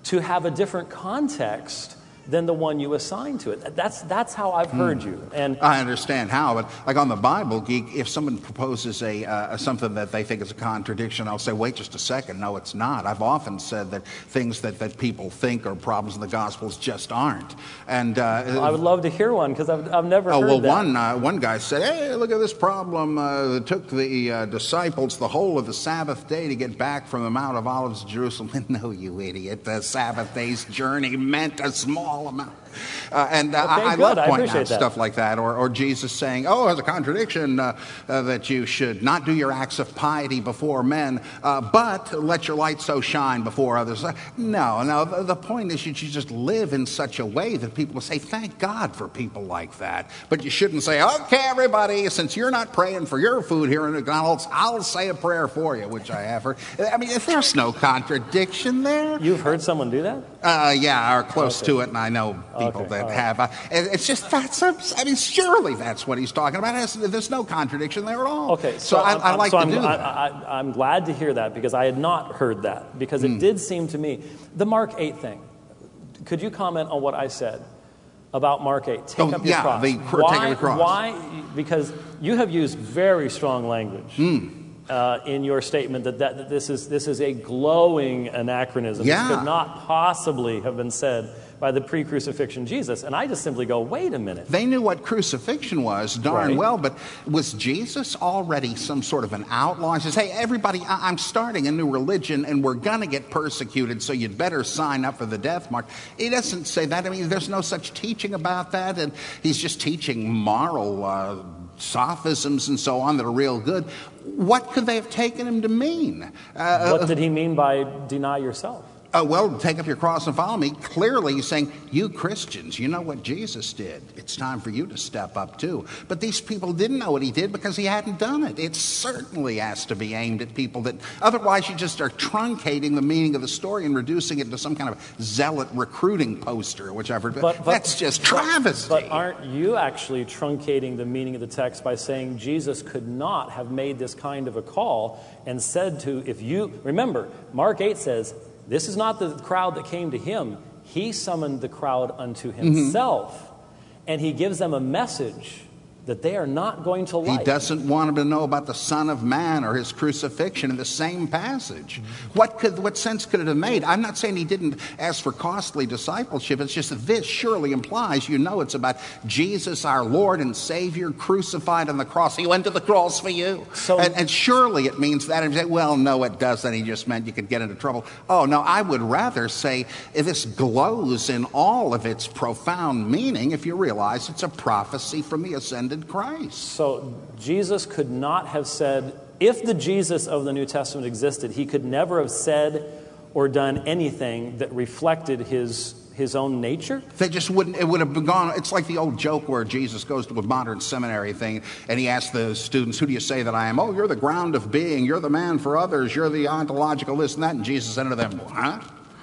to have a different context than the one you assign to it. That's that's how I've heard Mm. you. And I understand how, but like on the Bible Geek, if someone proposes a uh, something that they think is a contradiction, I'll say, wait just a second, no, it's not. I've often said that things that, that people think are problems in the Gospels just aren't. And uh, I would love to hear one, because I've, I've never oh, heard well, that. one uh, one guy said, hey, look at this problem. Uh, it took the uh, disciples the whole of the Sabbath day to get back from the Mount of Olives to Jerusalem. No, you idiot. The Sabbath day's journey meant a small amount. Uh, and uh, Okay, I, I good. love I pointing appreciate out that. stuff like that. Or, or Jesus saying, oh, there's a contradiction uh, uh, that you should not do your acts of piety before men, uh, but let your light so shine before others. Uh, no, no. The, the point is you should just live in such a way that people will say, thank God for people like that. But you shouldn't say, okay, everybody, since you're not praying for your food here in McDonald's, I'll say a prayer for you, which I have heard. I mean, if there's no contradiction there. You've heard someone do that? Uh, yeah, or close Okay. to it, and I know people Okay, that all right. have. Uh, it- it's just that's. A, I mean, surely that's what he's talking about. It's- There's no contradiction there at all. Okay, so, I, I'm- I like so to I'm, do I, that. I, I'm glad to hear that, because I had not heard that, because Hmm. it did seem to me, the Mark eight thing. Could you comment on what I said about Mark eight? Take Oh, up your yeah, cross. the cr- why, take up your cross. Why? Because you have used very strong language Hmm. uh, in your statement that, that, that this is this is a glowing anachronism. Yeah. This could not possibly have been said by the pre-crucifixion Jesus. And I just simply go, wait a minute. They knew what crucifixion was darn Right. well, but was Jesus already some sort of an outlaw? He says, hey, everybody, I- I'm starting a new religion, and we're going to get persecuted, so you'd better sign up for the death march. He doesn't say that. I mean, there's no such teaching about that, and he's just teaching moral uh, sophisms and so on that are real good. What could they have taken him to mean? Uh, What did he mean by deny yourself? Uh, well, take up your cross and follow me. Clearly, he's saying, you Christians, you know what Jesus did. It's time for you to step up, too. But these people didn't know what he did because he hadn't done it. It certainly has to be aimed at people that, otherwise you just are truncating the meaning of the story and reducing it to some kind of zealot recruiting poster, which I've heard. But- but- That's just travesty. But aren't you actually truncating the meaning of the text by saying Jesus could not have made this kind of a call and said to, if you, remember, Mark eight says, this is not the crowd that came to him. He summoned the crowd unto himself. Mm-hmm. And he gives them a message that they are not going to like. He doesn't want them to know about the Son of Man or his crucifixion in the same passage. What could, what sense could it have made? I'm not saying he didn't ask for costly discipleship. It's just that this surely implies, you know, it's about Jesus, our Lord and Savior, crucified on the cross. He went to the cross for you. So- and, and surely it means that. And you say, well, no, it doesn't. He just meant you could get into trouble. Oh, no, I would rather say this glows in all of its profound meaning if you realize it's a prophecy from the ascended Christ. So Jesus could not have said, if the Jesus of the New Testament existed, he could never have said or done anything that reflected his his own nature? They just wouldn't, it would have been gone. It's like the old joke where Jesus goes to a modern seminary thing and he asks the students, who do you say that I am? Oh, you're the ground of being. You're the man for others. You're the ontological this and that. And Jesus said to them, huh?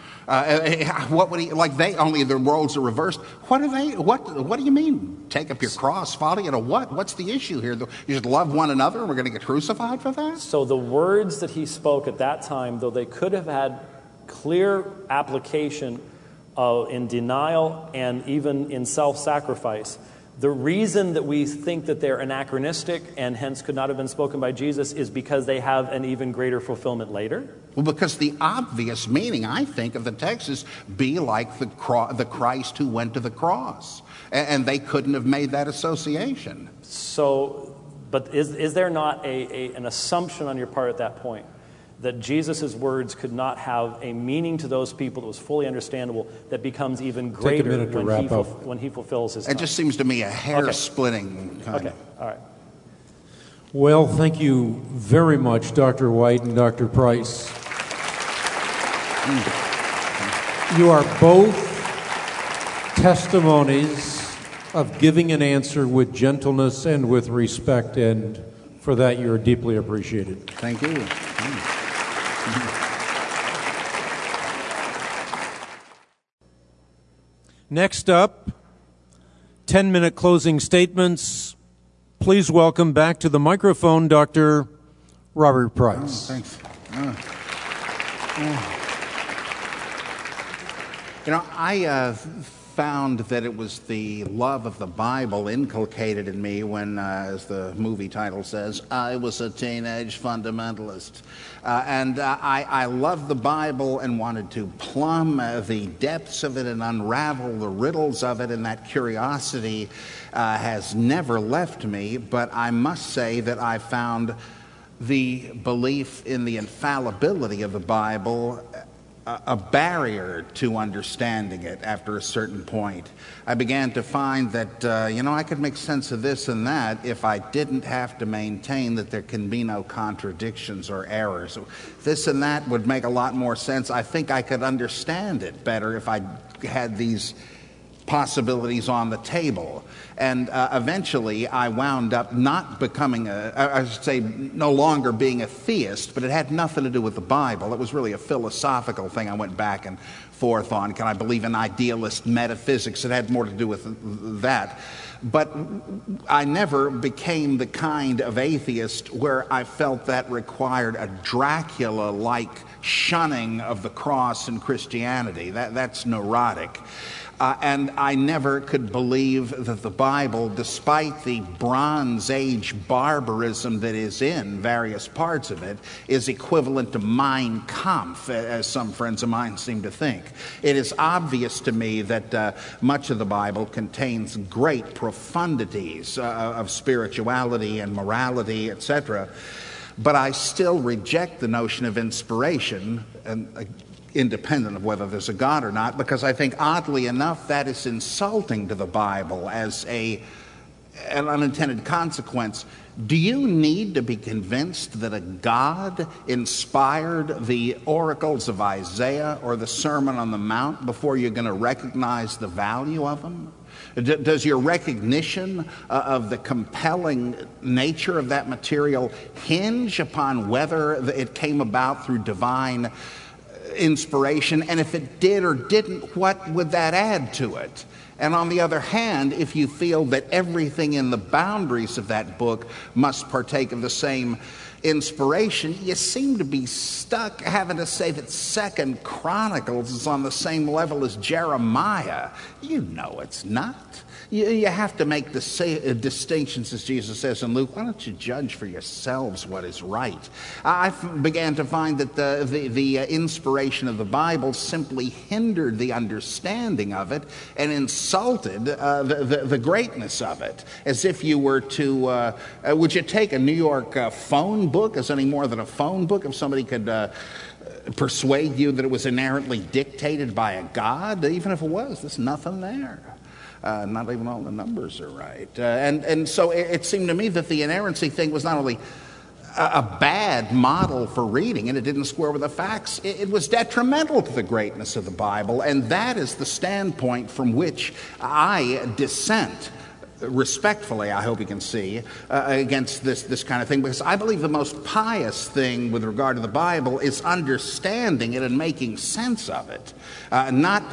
Uh, what would he, like they, only the roles are reversed. What do they, what, what do you mean? Take up your cross, follow you to what? What's the issue here? You should love one another and we're going to get crucified for that? So the words that he spoke at that time, though they could have had clear application uh, in denial and even in self-sacrifice, the reason that we think that they're anachronistic and hence could not have been spoken by Jesus is because they have an even greater fulfillment later? Well, because the obvious meaning, I think, of the text is be like the, cro- the Christ who went to the cross. And, and they couldn't have made that association. So, but is, is there not a, a, an assumption on your part at that point that Jesus' words could not have a meaning to those people that was fully understandable that becomes even greater minute to when, wrap he up. fulf- when he fulfills his It time? just seems to me a hair-splitting kind Okay, of... all right. Well, thank you very much, Doctor White and Doctor Price. You are both testimonies of giving an answer with gentleness and with respect, and for that you are deeply appreciated. Thank you. Next up, ten-minute closing statements. Please welcome back to the microphone Doctor Robert Price. Thanks. Uh, uh. You know, I uh, found that it was the love of the Bible inculcated in me when, uh, as the movie title says, I was a teenage fundamentalist. Uh, and uh, I, I loved the Bible and wanted to plumb uh, the depths of it and unravel the riddles of it, and that curiosity uh, has never left me. But I must say that I found the belief in the infallibility of the Bible a barrier to understanding it after a certain point. I began to find that, uh, you know, I could make sense of this and that if I didn't have to maintain that there can be no contradictions or errors. This and that would make a lot more sense. I think I could understand it better if I had these possibilities on the table. And uh, eventually I wound up not becoming a, I should say no longer being a theist, but it had nothing to do with the Bible. It was really a philosophical thing I went back and forth on. Can I believe in idealist metaphysics? It had more to do with that. But I never became the kind of atheist where I felt that required a Dracula-like shunning of the cross and Christianity. That, that's neurotic. Uh, and I never could believe that the Bible, despite the Bronze Age barbarism that is in various parts of it, is equivalent to Mein Kampf, as some friends of mine seem to think. It is obvious to me that uh, much of the Bible contains great profundities uh, of spirituality and morality, et cetera, but I still reject the notion of inspiration, and uh, independent of whether there's a God or not, because I think, oddly enough, that is insulting to the Bible as a an unintended consequence. Do you need to be convinced that a God inspired the oracles of Isaiah or the Sermon on the Mount before you're going to recognize the value of them? D- does your recognition uh, of the compelling nature of that material hinge upon whether it came about through divine inspiration? And if it did or didn't, what would that add to it? And on the other hand, if you feel that everything in the boundaries of that book must partake of the same inspiration, you seem to be stuck having to say that Second Chronicles is on the same level as Jeremiah. You know it's not. You, you have to make the say, uh, distinctions, as Jesus says in Luke. Why don't you judge for yourselves what is right? I f- began to find that the, the, the uh, inspiration of the Bible simply hindered the understanding of it and insulted uh, the, the, the greatness of it. As if you were to, uh, uh, would you take a New York uh, phone book as any more than a phone book if somebody could uh, persuade you that it was inherently dictated by a God? Even if it was, there's nothing there. Uh, not even all the numbers are right. Uh, and, and so it, it seemed to me that the inerrancy thing was not only a, a bad model for reading, and it didn't square with the facts, it, it was detrimental to the greatness of the Bible, and that is the standpoint from which I dissent. Respectfully, I hope you can see, uh, against this, this kind of thing, because I believe the most pious thing with regard to the Bible is understanding it and making sense of it, uh, not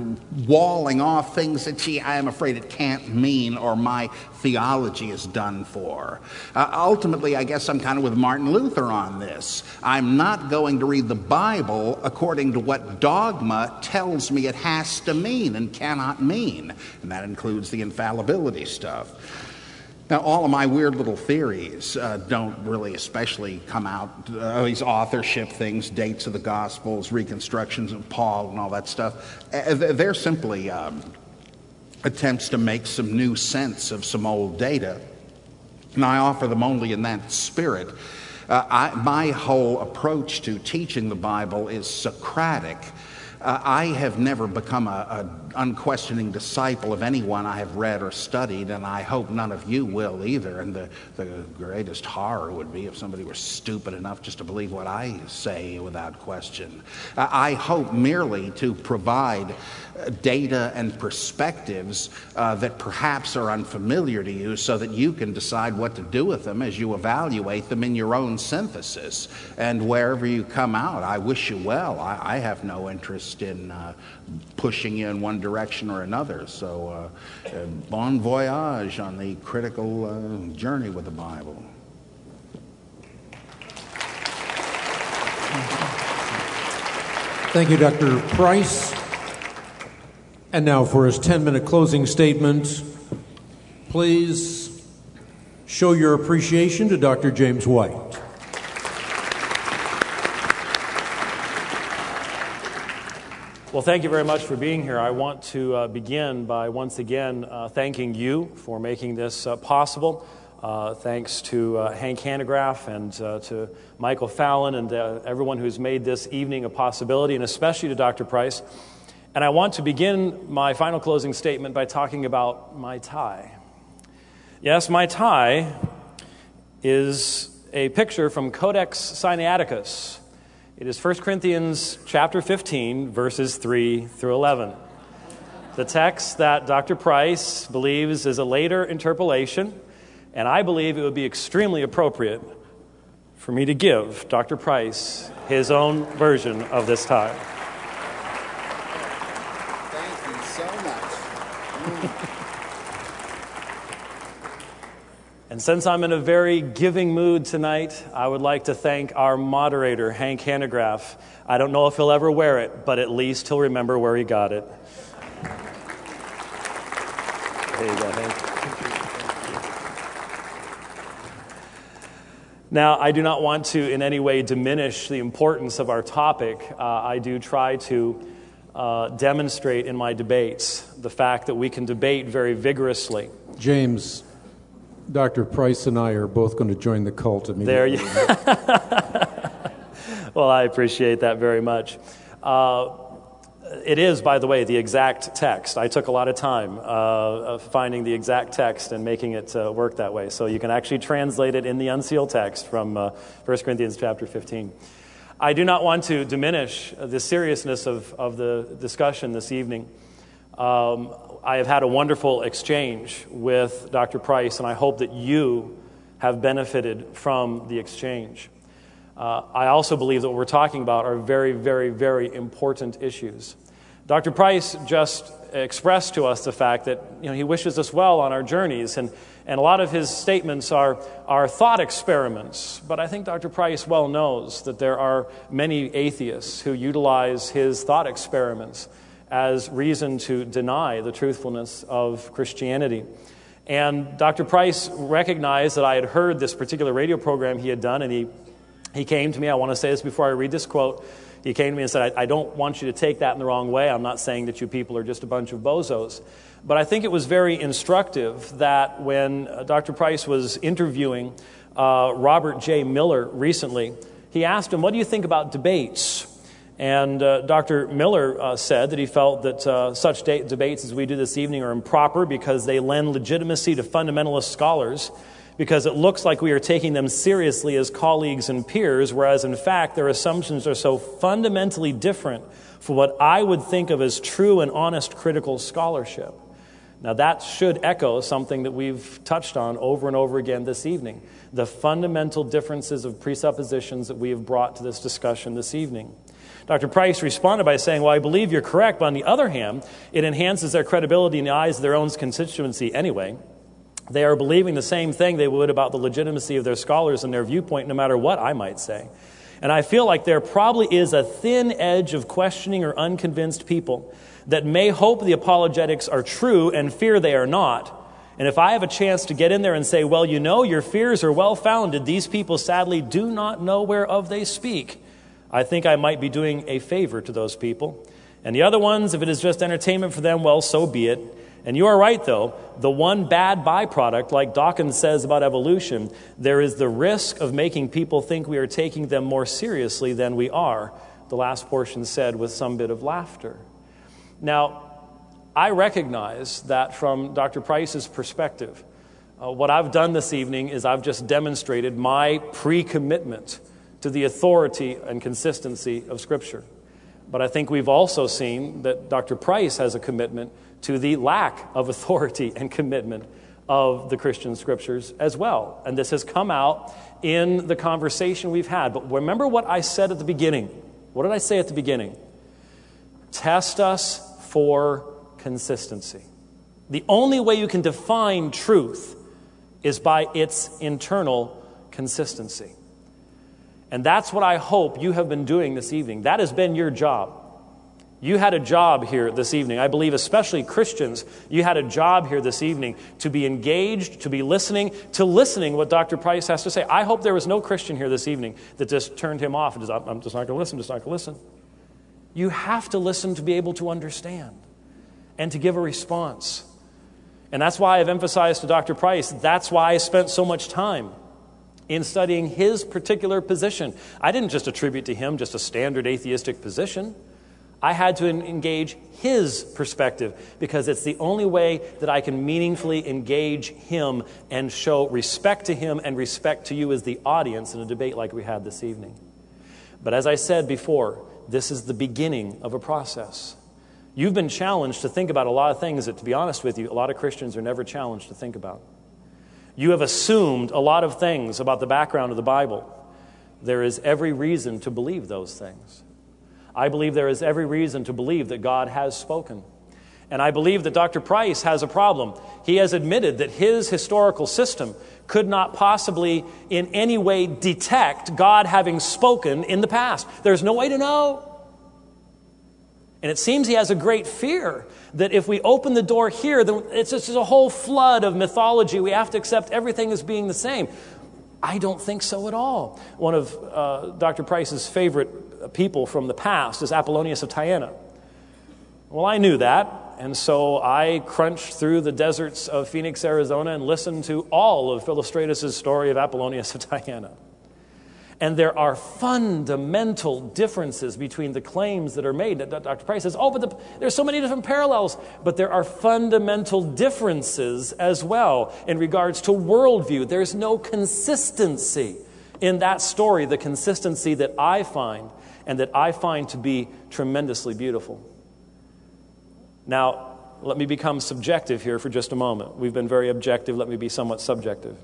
walling off things that, gee, I am afraid it can't mean, or my theology is done for. Uh, ultimately, I guess I'm kind of with Martin Luther on this. I'm not going to read the Bible according to what dogma tells me it has to mean and cannot mean, and that includes the infallibility stuff. Now, all of my weird little theories uh, don't really especially come out, uh, these authorship things, dates of the Gospels, reconstructions of Paul and all that stuff. Uh, they're simply um, attempts to make some new sense of some old data, and I offer them only in that spirit. Uh, I, my whole approach to teaching the Bible is Socratic. Uh, I have never become a, a unquestioning disciple of anyone I have read or studied, and I hope none of you will either. And the, the greatest horror would be if somebody were stupid enough just to believe what I say without question. Uh, I hope merely to provide data and perspectives uh, that perhaps are unfamiliar to you, so that you can decide what to do with them as you evaluate them in your own synthesis. And wherever you come out, I wish you well. I, I have no interest in uh, pushing you in one direction or another. So uh, uh, bon voyage on the critical uh, journey with the Bible. Thank you, Doctor Price. And now for his ten-minute closing statement, please show your appreciation to Doctor James White. Well, thank you very much for being here. I want to uh, begin by once again uh, thanking you for making this uh, possible. Uh, thanks to uh, Hank Hanegraaff and uh, to Michael Fallon and uh, everyone who's made this evening a possibility, and especially to Doctor Price. And I want to begin my final closing statement by talking about my tie. Yes, my tie is a picture from Codex Sinaiticus. It is First Corinthians chapter fifteen, verses three through eleven. The text that Doctor Price believes is a later interpolation, and I believe it would be extremely appropriate for me to give Doctor Price his own version of this tie. Thank you so much. Mm. And since I'm in a very giving mood tonight, I would like to thank our moderator, Hank Hanegraaff. I don't know if he'll ever wear it, but at least he'll remember where he got it. There you go, Hank. Now, I do not want to in any way diminish the importance of our topic. Uh, I do try to uh, demonstrate in my debates the fact that we can debate very vigorously. James, Doctor Price and I are both going to join the cult immediately. There you Well, I appreciate that very much. Uh, it is, by the way, the exact text. I took a lot of time uh, of finding the exact text and making it uh, work that way. So you can actually translate it in the unsealed text from uh, First Corinthians chapter fifteen. I do not want to diminish the seriousness of, of the discussion this evening. Um, I have had a wonderful exchange with Doctor Price, and I hope that you have benefited from the exchange. Uh, I also believe that what we're talking about are very, very, very important issues. Doctor Price just expressed to us the fact that, you know, he wishes us well on our journeys, and, and a lot of his statements are, are thought experiments. But I think Doctor Price well knows that there are many atheists who utilize his thought experiments as reason to deny the truthfulness of Christianity. And Doctor Price recognized that I had heard this particular radio program he had done, and he, he came to me. I want to say this before I read this quote. He came to me and said, I, I don't want you to take that in the wrong way. I'm not saying that you people are just a bunch of bozos. But I think it was very instructive that when Doctor Price was interviewing uh, Robert J. Miller recently, he asked him, what do you think about debates? And uh, Doctor Miller uh, said that he felt that uh, such de- debates as we do this evening are improper because they lend legitimacy to fundamentalist scholars, because it looks like we are taking them seriously as colleagues and peers, whereas in fact their assumptions are so fundamentally different from what I would think of as true and honest critical scholarship. Now that should echo something that we've touched on over and over again this evening, the fundamental differences of presuppositions that we have brought to this discussion this evening. Doctor Price responded by saying, well, I believe you're correct, but on the other hand, it enhances their credibility in the eyes of their own constituency anyway. They are believing the same thing they would about the legitimacy of their scholars and their viewpoint, no matter what I might say. And I feel like there probably is a thin edge of questioning or unconvinced people that may hope the apologetics are true and fear they are not. And if I have a chance to get in there and say, well, you know, your fears are well-founded, these people sadly do not know whereof they speak, I think I might be doing a favor to those people. And the other ones, if it is just entertainment for them, well, so be it. And you are right, though. The one bad byproduct, like Dawkins says about evolution, there is the risk of making people think we are taking them more seriously than we are, the last portion said with some bit of laughter. Now, I recognize that from Doctor Price's perspective, uh, what I've done this evening is I've just demonstrated my pre-commitment to the authority and consistency of Scripture. But I think we've also seen that Doctor Price has a commitment to the lack of authority and commitment of the Christian Scriptures as well. And this has come out in the conversation we've had. But remember what I said at the beginning. What did I say at the beginning? Test us for consistency. The only way you can define truth is by its internal consistency. And that's what I hope you have been doing this evening. That has been your job. You had a job here this evening. I believe especially Christians, you had a job here this evening to be engaged, to be listening, to listening what Doctor Price has to say. I hope there was no Christian here this evening that just turned him off and just, I'm just not going to listen, just not going to listen. You have to listen to be able to understand and to give a response. And that's why I've emphasized to Doctor Price, that's why I spent so much time in studying his particular position. I didn't just attribute to him just a standard atheistic position. I had to engage his perspective because it's the only way that I can meaningfully engage him and show respect to him and respect to you as the audience in a debate like we had this evening. But as I said before, this is the beginning of a process. You've been challenged to think about a lot of things that, to be honest with you, a lot of Christians are never challenged to think about. You have assumed a lot of things about the background of the Bible. There is every reason to believe those things. I believe there is every reason to believe that God has spoken. And I believe that Doctor Price has a problem. He has admitted that his historical system could not possibly in any way detect God having spoken in the past. There's no way to know. And it seems he has a great fear that if we open the door here, then it's just a whole flood of mythology. We have to accept everything as being the same. I don't think so at all. One of uh, Doctor Price's favorite people from the past is Apollonius of Tyana. Well, I knew that, and so I crunched through the deserts of Phoenix, Arizona, and listened to all of Philostratus' story of Apollonius of Tyana. And there are fundamental differences between the claims that are made. Doctor Price says, oh, but the, there's so many different parallels. But there are fundamental differences as well in regards to worldview. There's no consistency in that story, the consistency that I find and that I find to be tremendously beautiful. Now, let me become subjective here for just a moment. We've been very objective. Let me be somewhat subjective.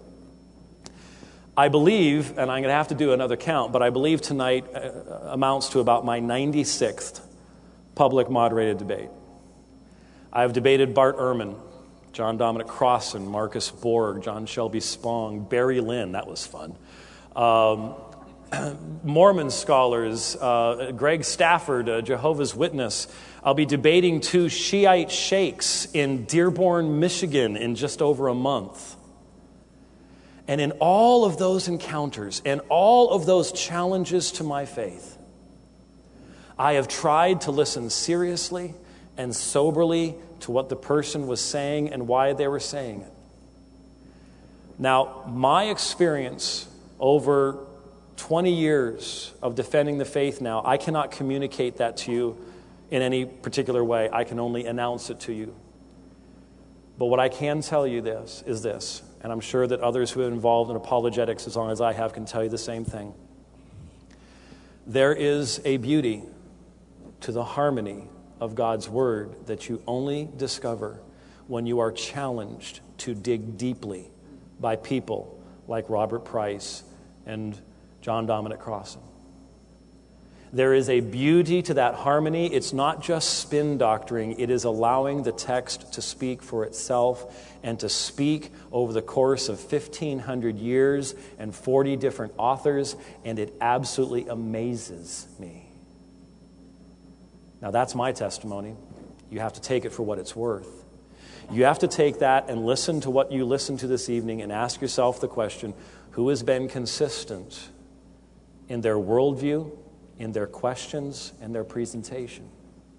I believe, and I'm going to have to do another count, but I believe tonight uh, amounts to about my ninety-sixth public moderated debate. I have debated Bart Ehrman, John Dominic Crossan, Marcus Borg, John Shelby Spong, Barry Lynn, that was fun. Um, Mormon scholars, uh, Greg Stafford, uh, Jehovah's Witness. I'll be debating two Shiite sheikhs in Dearborn, Michigan in just over a month. And in all of those encounters and all of those challenges to my faith, I have tried to listen seriously and soberly to what the person was saying and why they were saying it. Now, my experience over twenty years of defending the faith now, I cannot communicate that to you in any particular way. I can only announce it to you. But what I can tell you this is this, and I'm sure that others who are involved in apologetics as long as I have can tell you the same thing. There is a beauty to the harmony of God's Word that you only discover when you are challenged to dig deeply by people like Robert Price and John Dominic Crossan. There is a beauty to that harmony. It's not just spin doctoring. It is allowing the text to speak for itself and to speak over the course of fifteen hundred years and forty different authors, and it absolutely amazes me. Now, that's my testimony. You have to take it for what it's worth. You have to take that and listen to what you listened to this evening and ask yourself the question, who has been consistent in their worldview, in their questions, and their presentation?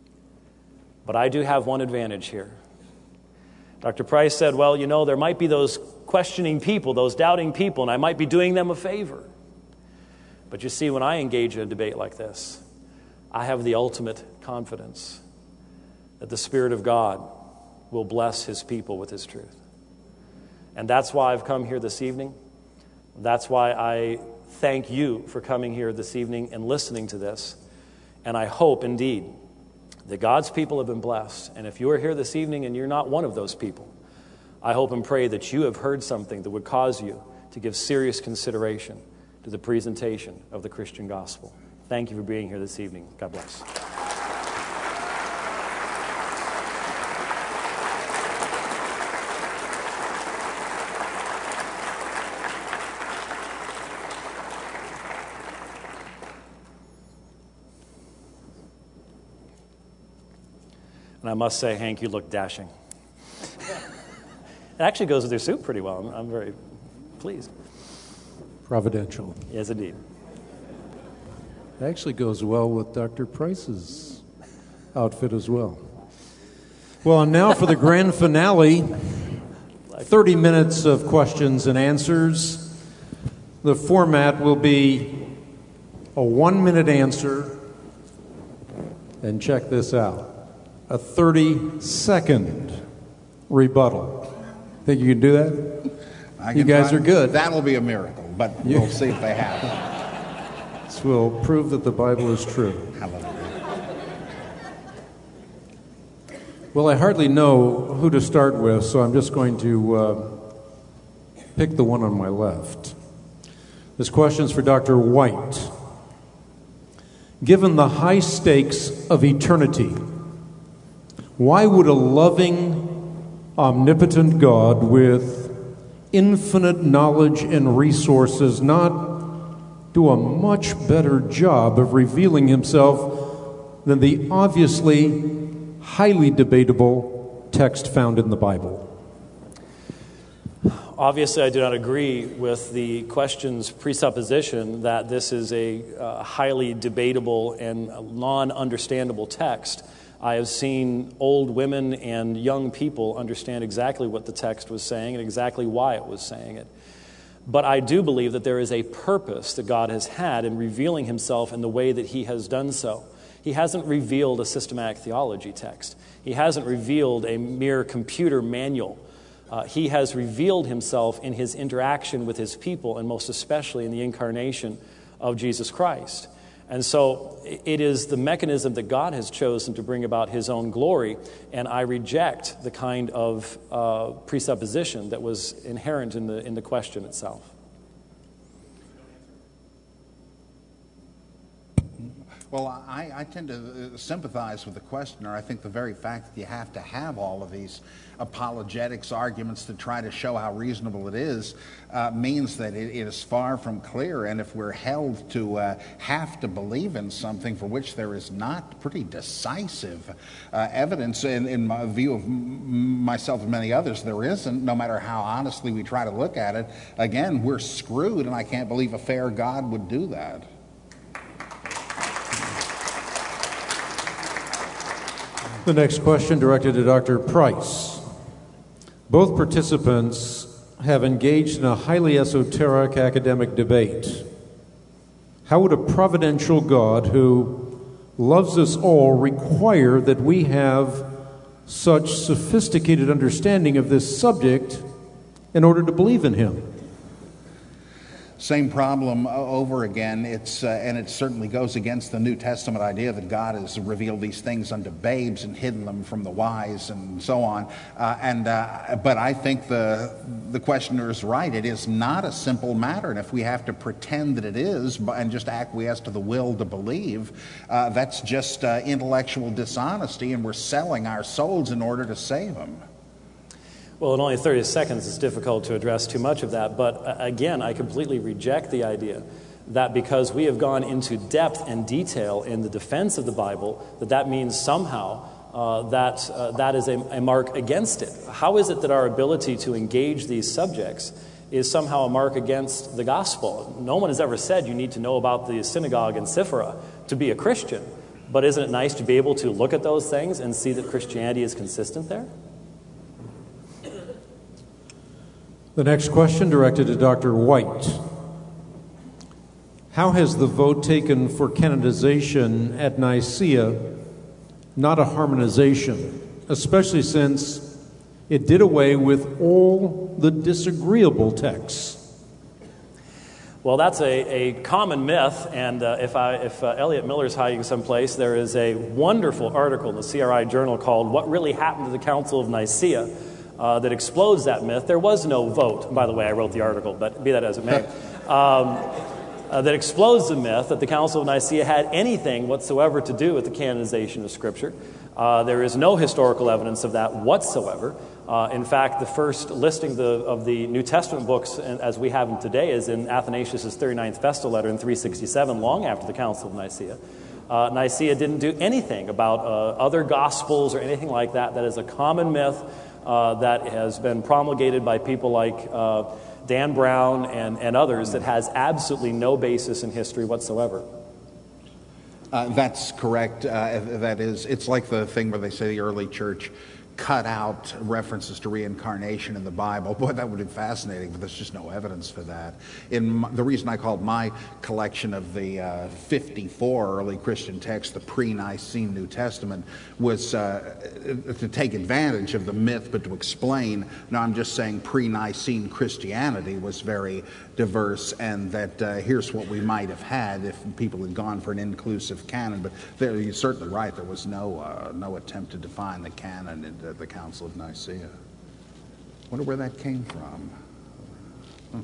But I do have one advantage here. Doctor Price said, well, you know, there might be those questioning people, those doubting people, and I might be doing them a favor. But you see, when I engage in a debate like this, I have the ultimate confidence that the Spirit of God will bless His people with His truth. And that's why I've come here this evening. That's why I thank you for coming here this evening and listening to this. And I hope indeed that God's people have been blessed. And if you are here this evening and you're not one of those people, I hope and pray that you have heard something that would cause you to give serious consideration to the presentation of the Christian gospel. Thank you for being here this evening. God bless. And I must say, Hank, you look dashing. It actually goes with your suit pretty well. I'm, I'm very pleased. Providential. Yes, indeed. It actually goes well with Doctor Price's outfit as well. Well, and now for the grand finale, thirty minutes of questions and answers. The format will be a one-minute answer, and check this out, a thirty-second rebuttal. Think you can do that? I You can guys try. are good. That'll be a miracle, but You- we'll see if they happen. This will prove that the Bible is true. Hallelujah. Well, I hardly know who to start with, so I'm just going to uh, pick the one on my left. This question is for Doctor White. Given the high stakes of eternity, why would a loving, omnipotent God with infinite knowledge and resources not do a much better job of revealing himself than the obviously highly debatable text found in the Bible? Obviously, I do not agree with the question's presupposition that this is a uh, highly debatable and non-understandable text. I have seen old women and young people understand exactly what the text was saying and exactly why it was saying it. But I do believe that there is a purpose that God has had in revealing himself in the way that he has done so. He hasn't revealed a systematic theology text. He hasn't revealed a mere computer manual. Uh, he has revealed himself in his interaction with his people, and most especially in the incarnation of Jesus Christ. And so it is the mechanism that God has chosen to bring about his own glory, and I reject the kind of uh, presupposition that was inherent in the in the question itself. Well, I, I tend to sympathize with the questioner. I think the very fact that you have to have all of these apologetics arguments to try to show how reasonable it is uh, means that it, it is far from clear. And if we're held to uh, have to believe in something for which there is not pretty decisive uh, evidence, in, in my view of m- myself and many others, there isn't, no matter how honestly we try to look at it, again, we're screwed, and I can't believe a fair God would do that. The next question directed to Doctor Price. Both participants have engaged in a highly esoteric academic debate. How would a providential God who loves us all require that we have such sophisticated understanding of this subject in order to believe in him? Same problem over again. It's uh, and it certainly goes against the New Testament idea that God has revealed these things unto babes and hidden them from the wise and so on. Uh, and uh, but I think the the questioner is right. It is not a simple matter, and if we have to pretend that it is and just acquiesce to the will to believe, uh, that's just uh, intellectual dishonesty, and we're selling our souls in order to save them. Well, in only thirty seconds, it's difficult to address too much of that. But uh, again, I completely reject the idea that because we have gone into depth and detail in the defense of the Bible, that that means somehow uh, that uh, that is a, a mark against it. How is it that our ability to engage these subjects is somehow a mark against the gospel? No one has ever said you need to know about the synagogue in Sifra to be a Christian. But isn't it nice to be able to look at those things and see that Christianity is consistent there? The next question directed to Doctor White. How has the vote taken for canonization at Nicaea not a harmonization, especially since it did away with all the disagreeable texts? Well, that's a, a common myth, and uh, if, I, if uh, Elliot Miller's hiding someplace, there is a wonderful article in the C R I Journal called What Really Happened to the Council of Nicaea, Uh, that explodes that myth. There was no vote. By the way, I wrote the article, but be that as it may. Um, uh, that explodes the myth that the Council of Nicaea had anything whatsoever to do with the canonization of Scripture. Uh, there is no historical evidence of that whatsoever. Uh, in fact, the first listing the, of the New Testament books as we have them today is in Athanasius' thirty-ninth Festal letter in three sixty-seven, long after the Council of Nicaea. Uh, Nicaea didn't do anything about uh, other gospels or anything like that. That is a common myth uh, that has been promulgated by people like uh, Dan Brown and, and others that has absolutely no basis in history whatsoever. Uh, that's correct. Uh, that is, it's like the thing where they say the early church cut out references to reincarnation in the Bible. Boy, that would be fascinating, but there's just no evidence for that. In my, the reason I called my collection of the uh, fifty-four early Christian texts the pre-Nicene New Testament was uh, to take advantage of the myth, but to explain. Now, I'm just saying pre-Nicene Christianity was very diverse, and that uh, here's what we might have had if people had gone for an inclusive canon. But there, you're certainly right. There was no uh, no attempt to define the canon in the, the Council of Nicaea. Wonder where that came from. Hmm.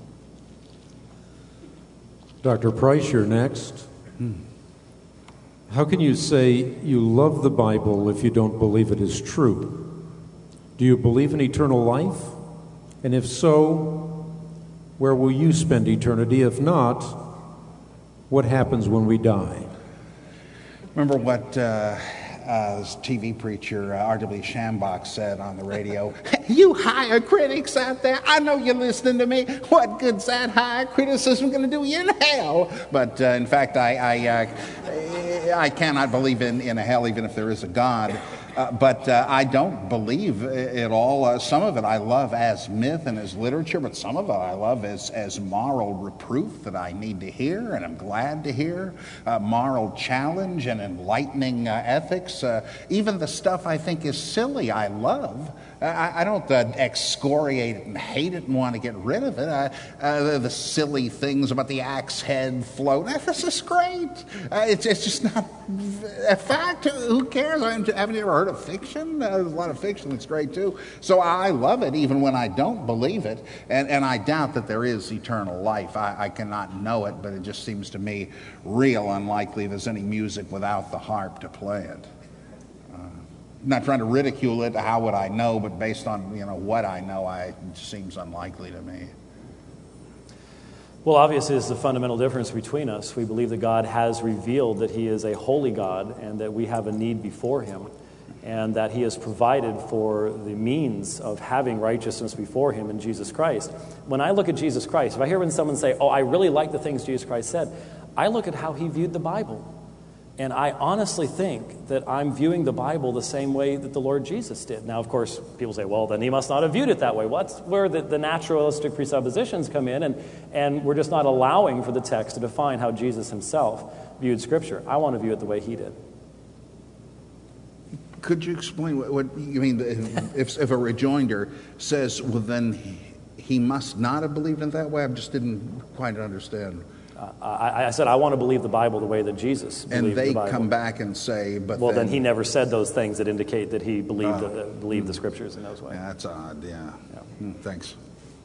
Doctor Price, you're next. Hmm. How can you say you love the Bible if you don't believe it is true? Do you believe in eternal life? And if so, where will you spend eternity? If not, what happens when we die? Remember what uh, uh, T V preacher uh, R W Schambach said on the radio? You higher critics out there, I know you're listening to me. What good's that higher criticism going to do you in hell? But uh, in fact, I I, uh, I cannot believe in, in a hell, even if there is a God. Uh, but uh, I don't believe it all. Uh, some of it I love as myth and as literature, but some of it I love as, as moral reproof that I need to hear and I'm glad to hear. Uh, moral challenge and enlightening uh, ethics. Uh, even the stuff I think is silly, I love. I, I don't uh, excoriate it and hate it and want to get rid of it. Uh, uh, the, the silly things about the axe head float, this is great. Uh, it's, it's just not a fact. Who cares? I haven't you ever heard of fiction? Uh, there's a lot of fiction that's great too. So I love it even when I don't believe it. And, and I doubt that there is eternal life. I, I cannot know it, but it just seems to me real unlikely there's any music without the harp to play it. Not trying to ridicule it, how would I know, but based on, you know, what I know, I, it seems unlikely to me. Well, obviously, this is the fundamental difference between us. We believe that God has revealed that he is a holy God and that we have a need before him, and that he has provided for the means of having righteousness before him in Jesus Christ. When I look at Jesus Christ, if I hear when someone say, oh, I really like the things Jesus Christ said, I look at how he viewed the Bible. And I honestly think that I'm viewing the Bible the same way that the Lord Jesus did. Now, of course, people say, well, then he must not have viewed it that way. Well, that's where the, the naturalistic presuppositions come in, and, and we're just not allowing for the text to define how Jesus himself viewed Scripture. I want to view it the way he did. Could you explain what, what you mean? If, if a rejoinder says, well, then he, he must not have believed in that way? I just didn't quite understand. Uh, I, I said I want to believe the Bible the way that Jesus believed and they the Bible. Come back and say, but well, then, then he never said those things that indicate that he believed uh, the, believed the Scriptures in those ways. Yeah, that's odd. Yeah. yeah. Hmm, thanks,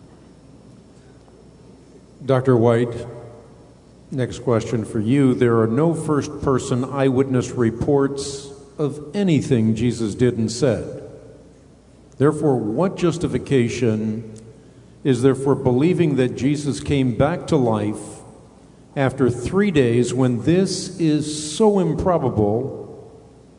Doctor White. Next question for you. There are no first-person eyewitness reports of anything Jesus did and said. Therefore, what justification is there for believing that Jesus came back to life after three days when this is so improbable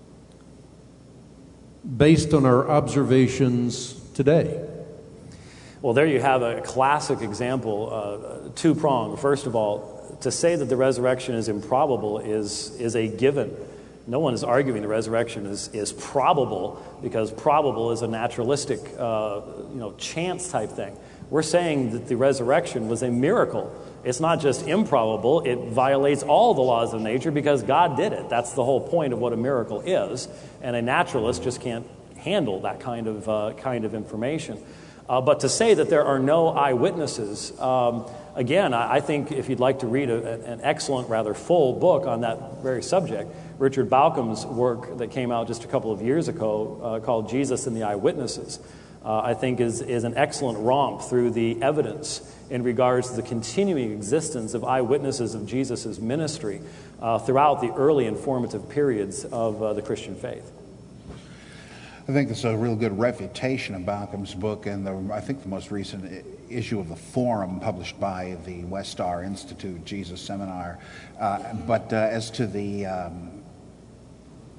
based on our observations today? Well, there you have a classic example, uh, two-pronged. First of all, to say that the resurrection is improbable is, is a given. No one is arguing the resurrection is, is probable, because probable is a naturalistic, uh, you know, chance type thing. We're saying that the resurrection was a miracle. It's not just improbable, it violates all the laws of nature because God did it. That's the whole point of what a miracle is, and a naturalist just can't handle that kind of, uh, kind of information. Uh, but to say that there are no eyewitnesses, um, again, I, I think if you'd like to read a, an excellent, rather full book on that very subject, Richard Balcom's work that came out just a couple of years ago uh, called Jesus and the Eyewitnesses, uh, I think is, is an excellent romp through the evidence in regards to the continuing existence of eyewitnesses of Jesus' ministry uh, throughout the early and formative periods of uh, the Christian faith. I think that's a real good refutation of Balcom's book, and the, I think the most recent issue of the Forum published by the Westar Institute, Jesus Seminar. Uh, but uh, as to the um,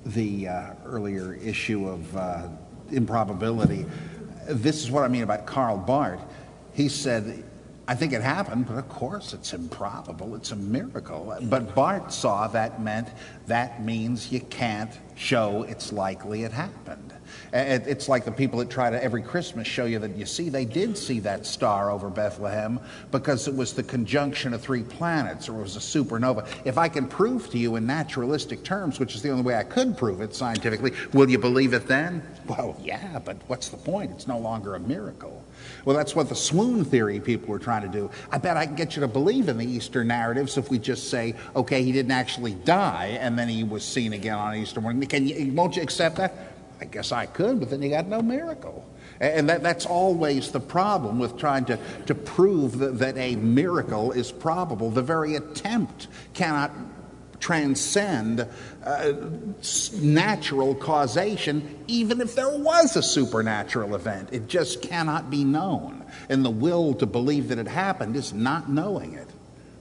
the uh, earlier issue of uh, improbability, this is what I mean about Karl Barth. He said, I think it happened, but of course it's improbable, it's a miracle. But Barth saw that meant that means you can't show it's likely it happened. It's like the people that try to every Christmas show you that, you see, they did see that star over Bethlehem because it was the conjunction of three planets, or it was a supernova. If I can prove to you in naturalistic terms, which is the only way I could prove it scientifically, will you believe it then? Well, yeah, but what's the point? It's no longer a miracle. Well, that's what the swoon theory people were trying to do. I bet I can get you to believe in the Easter narratives if we just say, okay, he didn't actually die, and then he was seen again on Easter morning. Can you, won't you accept that? I guess I could, but then you got no miracle. And that, that's always the problem with trying to, to prove that, that a miracle is probable. The very attempt cannot transcend uh, natural causation, even if there was a supernatural event. It just cannot be known. And the will to believe that it happened is not knowing it.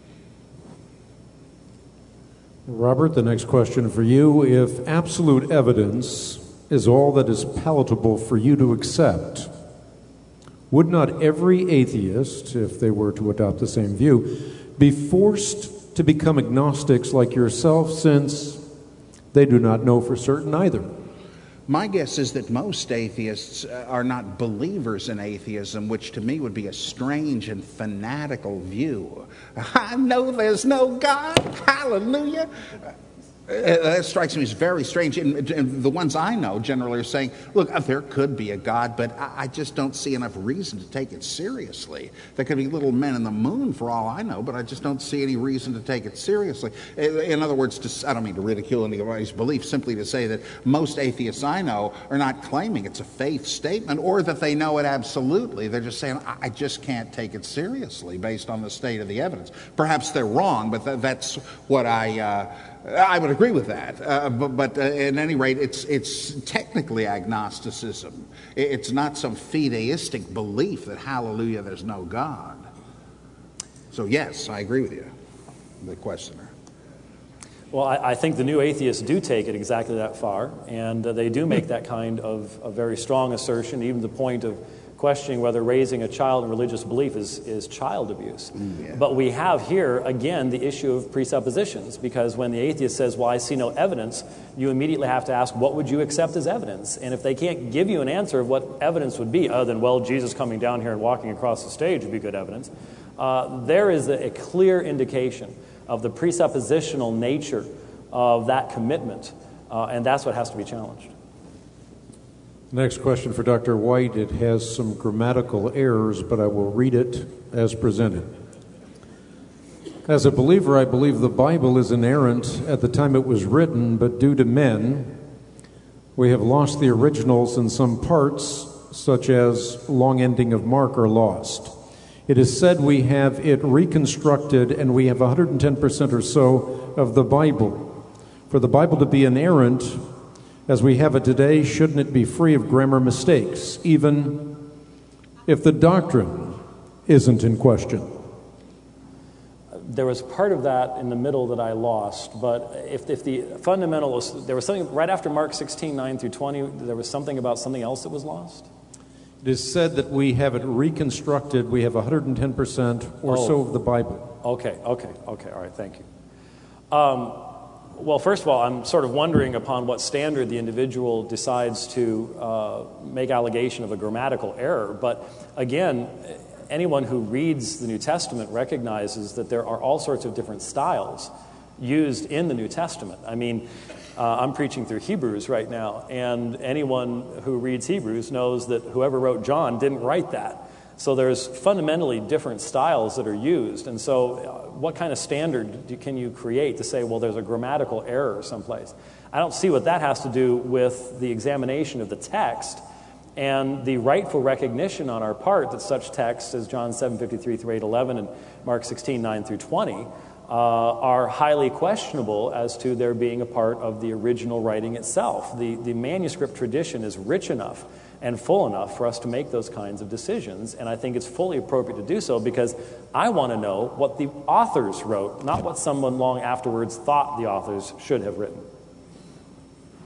Robert, the next question for you. If absolute evidence is all that is palatable for you to accept, would not every atheist, if they were to adopt the same view, be forced to become agnostics like yourself, since they do not know for certain either? My guess is that most atheists are not believers in atheism, which to me would be a strange and fanatical view. I know there's no God. Hallelujah. Uh, that strikes me as very strange. And, and the ones I know generally are saying, look, there could be a God, but I, I just don't see enough reason to take it seriously. There could be little men in the moon for all I know, but I just don't see any reason to take it seriously. In other words, to, I don't mean to ridicule anybody's belief, simply to say that most atheists I know are not claiming it's a faith statement or that they know it absolutely. They're just saying, I just can't take it seriously based on the state of the evidence. Perhaps they're wrong, but th- that's what I... Uh, I would agree with that, uh, but, but uh, at any rate, it's it's technically agnosticism. It's not some fideistic belief that, hallelujah, there's no God. So yes, I agree with you, the questioner. Well, I, I think the new atheists do take it exactly that far, and uh, they do make that kind of a very strong assertion, even to the point of questioning whether raising a child in religious belief is, is child abuse. Mm, yeah. But we have here, again, the issue of presuppositions, because when the atheist says, well, I see no evidence, you immediately have to ask, what would you accept as evidence? And if they can't give you an answer of what evidence would be, other than, well, Jesus coming down here and walking across the stage would be good evidence, uh, there is a, a clear indication of the presuppositional nature of that commitment, uh, and that's what has to be challenged. Next question for Doctor White. It has some grammatical errors, but I will read it as presented. As a believer, I believe the Bible is inerrant at the time it was written, but due to men, we have lost the originals, and some parts, such as long ending of Mark, are lost. It is said we have it reconstructed, and we have one hundred ten percent or so of the Bible. For the Bible to be inerrant as we have it today, shouldn't it be free of grammar mistakes, even if the doctrine isn't in question? There was part of that in the middle that I lost, but if, if the fundamental was, there was something right after Mark sixteen, nine through twenty, there was something about something else that was lost? It is said that we have it reconstructed. We have one hundred ten percent or oh. so of the Bible. Okay, okay, okay, all right, thank you. Um, Well, first of all, I'm sort of wondering upon what standard the individual decides to uh, make allegation of a grammatical error. But again, anyone who reads the New Testament recognizes that there are all sorts of different styles used in the New Testament. I mean, uh, I'm preaching through Hebrews right now, and anyone who reads Hebrews knows that whoever wrote John didn't write that. So there's fundamentally different styles that are used. And so uh, what kind of standard do, can you create to say, well, there's a grammatical error someplace? I don't see what that has to do with the examination of the text and the rightful recognition on our part that such texts as John seven fifty-three through eight eleven and Mark sixteen, nine through twenty uh, are highly questionable as to their being a part of the original writing itself. The, the manuscript tradition is rich enough and full enough for us to make those kinds of decisions, and I think it's fully appropriate to do so because I want to know what the authors wrote, not what someone long afterwards thought the authors should have written.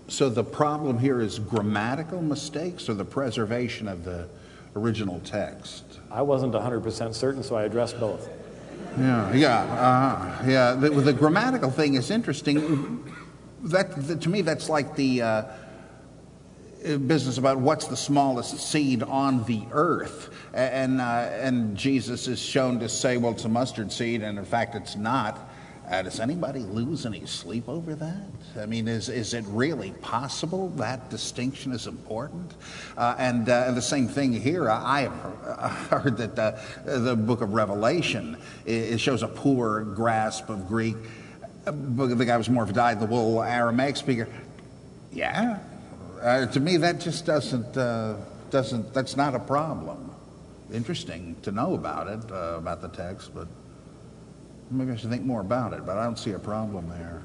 So the problem here is grammatical mistakes or the preservation of the original text? I wasn't one hundred percent certain, so I addressed both. Yeah, yeah, uh, yeah. The, the grammatical thing is interesting. That, that to me, that's like the uh, business about what's the smallest seed on the earth, and uh, and Jesus is shown to say, well, it's a mustard seed, and in fact, it's not. Uh, does anybody lose any sleep over that? I mean, is is it really possible that distinction is important? Uh, and, uh, and the same thing here. I have heard that uh, the book of Revelation, it shows a poor grasp of Greek. The guy was more of a dyed-in-the-wool Aramaic speaker. Yeah, uh, to me that just doesn't uh, doesn't. That's not a problem. Interesting to know about it, uh, about the text, but. Maybe I should think more about it, but I don't see a problem there.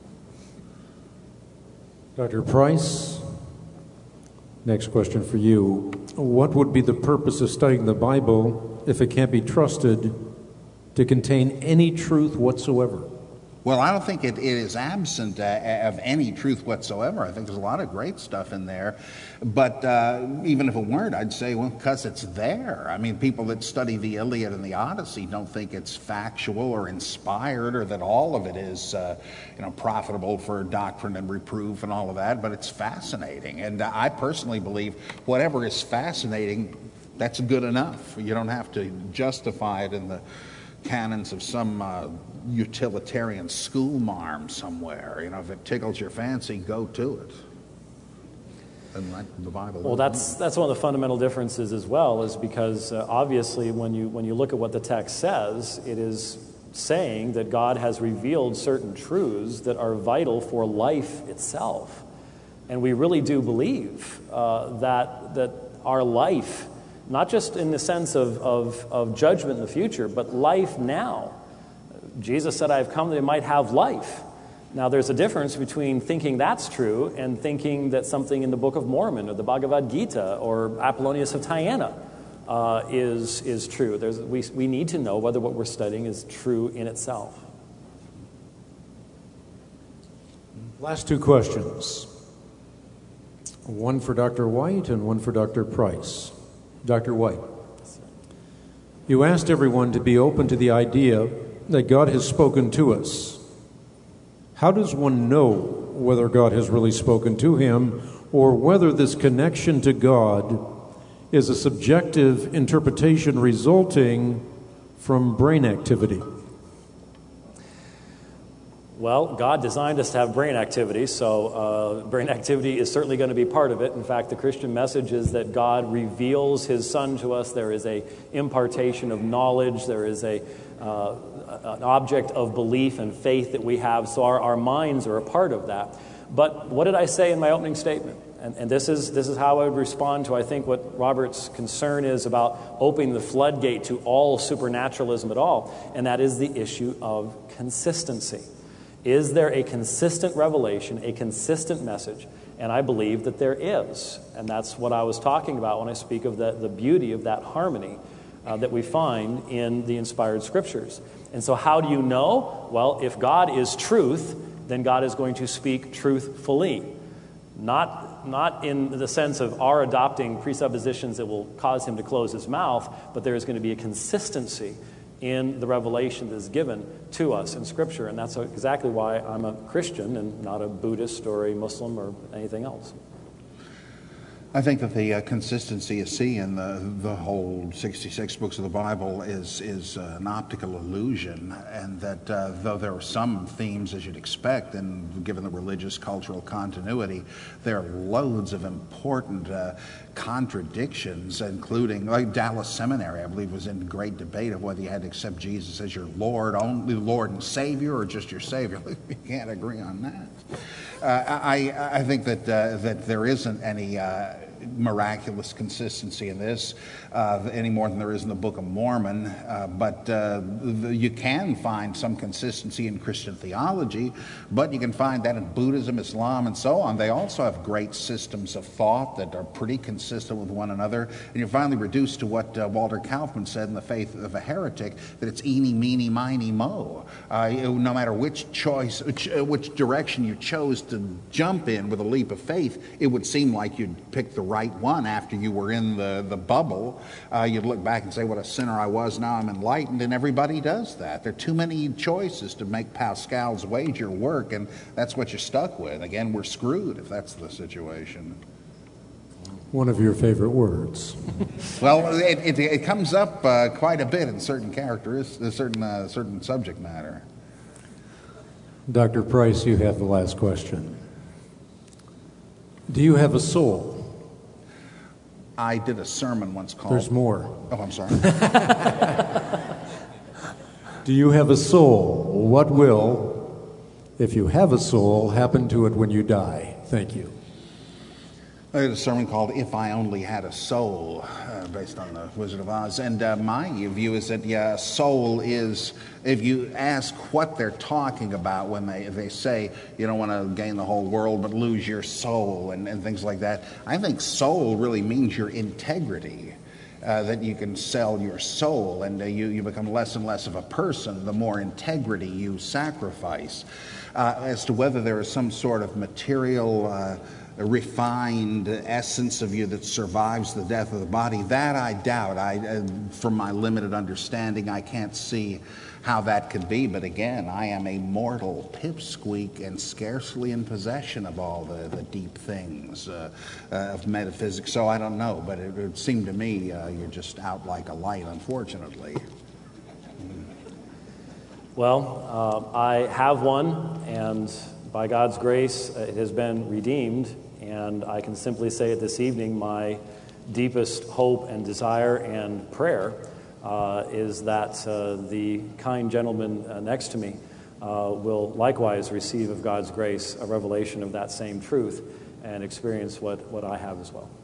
Doctor Price, next question for you. What would be the purpose of studying the Bible if it can't be trusted to contain any truth whatsoever? Well, I don't think it, it is absent uh, of any truth whatsoever. I think there's a lot of great stuff in there. But uh, even if it weren't, I'd say, well, because it's there. I mean, people that study the Iliad and the Odyssey don't think it's factual or inspired or that all of it is, uh, you know, profitable for doctrine and reproof and all of that. But it's fascinating. And uh, I personally believe whatever is fascinating, that's good enough. You don't have to justify it in the canons of some uh, utilitarian school marm somewhere. You know, if it tickles your fancy, go to it. And like the Bible. Well, that's that's one of the fundamental differences as well, is because uh, obviously when you when you look at what the text says, it is saying that God has revealed certain truths that are vital for life itself, and we really do believe uh, that that our life, not just in the sense of, of, of judgment in the future, but life now. Jesus said, I've come that they might have life. Now, there's a difference between thinking that's true and thinking that something in the Book of Mormon or the Bhagavad Gita or Apollonius of Tyana uh, is, is true. There's, we, we need to know whether what we're studying is true in itself. Last two questions. One for Doctor White and one for Doctor Price. Doctor White, you asked everyone to be open to the idea that God has spoken to us. How does one know whether God has really spoken to him or whether this connection to God is a subjective interpretation resulting from brain activity? Well, God designed us to have brain activity, so uh, brain activity is certainly going to be part of it. In fact, the Christian message is that God reveals his Son to us. There is a impartation of knowledge. There is a uh, an object of belief and faith that we have, so our, our minds are a part of that. But what did I say in my opening statement? And, and this is this is how I would respond to, I think, what Robert's concern is about opening the floodgate to all supernaturalism at all, and that is the issue of consistency. Is there a consistent revelation, a consistent message? And I believe that there is. And that's what I was talking about when I speak of the, the beauty of that harmony uh, that we find in the inspired scriptures. And so how do you know? Well, if God is truth, then God is going to speak truthfully. Not, not in the sense of our adopting presuppositions that will cause him to close his mouth, but there is going to be a consistency in the revelation that is given to us in Scripture. And that's exactly why I'm a Christian and not a Buddhist or a Muslim or anything else. I think that the uh, consistency you see in the, the whole sixty-six books of the Bible is, is uh, an optical illusion, and that uh, though there are some themes, as you'd expect, and given the religious cultural continuity, there are loads of important uh, contradictions, including, like Dallas Seminary, I believe, was in great debate of whether you had to accept Jesus as your Lord, only Lord and Savior, or just your Savior. You can't agree on that. Uh, I, I think that uh, that there isn't any uh, miraculous consistency in this uh, any more than there is in the Book of Mormon, uh, but uh, the, you can find some consistency in Christian theology, but you can find that in Buddhism, Islam, and so on. They also have great systems of thought that are pretty consistent with one another, and you're finally reduced to what uh, Walter Kaufman said in The Faith of a Heretic, that it's eeny, meeny, miny, mo. Uh, no matter which choice, which, uh, which direction you chose to jump in with a leap of faith, it would seem like you'd pick the right one after you were in the, the bubble. Uh, you'd look back and say, what a sinner I was, now I'm enlightened, and everybody does that. There are too many choices to make Pascal's wager work, and that's what you're stuck with. Again, we're screwed if that's the situation. One of your favorite words. Well, it, it, it comes up uh, quite a bit in certain characteristics, certain, uh, certain subject matter. Doctor Price, you have the last question. Do you have a soul? I did a sermon once called... There's more. Oh, I'm sorry. Do you have a soul? What will, if you have a soul, happen to it when you die? Thank you. I did a sermon called If I Only Had a Soul, uh, based on the Wizard of Oz. And uh, my view is that, yeah, soul is, if you ask what they're talking about when they, they say you don't want to gain the whole world but lose your soul and, and things like that, I think soul really means your integrity. Uh, that you can sell your soul, and uh, you, you become less and less of a person the more integrity you sacrifice. Uh, as to whether there is some sort of material uh, a refined essence of you that survives the death of the body, that I doubt. I, uh, from my limited understanding, I can't see how that could be. But again, I am a mortal pipsqueak and scarcely in possession of all the, the deep things uh, uh, of metaphysics, so I don't know. But it would seem to me uh, you're just out like a light, unfortunately. Well, uh, I have one, and by God's grace, it has been redeemed. And I can simply say it this evening, my deepest hope and desire and prayer uh, is that uh, the kind gentleman uh, next to me uh, will likewise receive of God's grace a revelation of that same truth and experience what, what I have as well.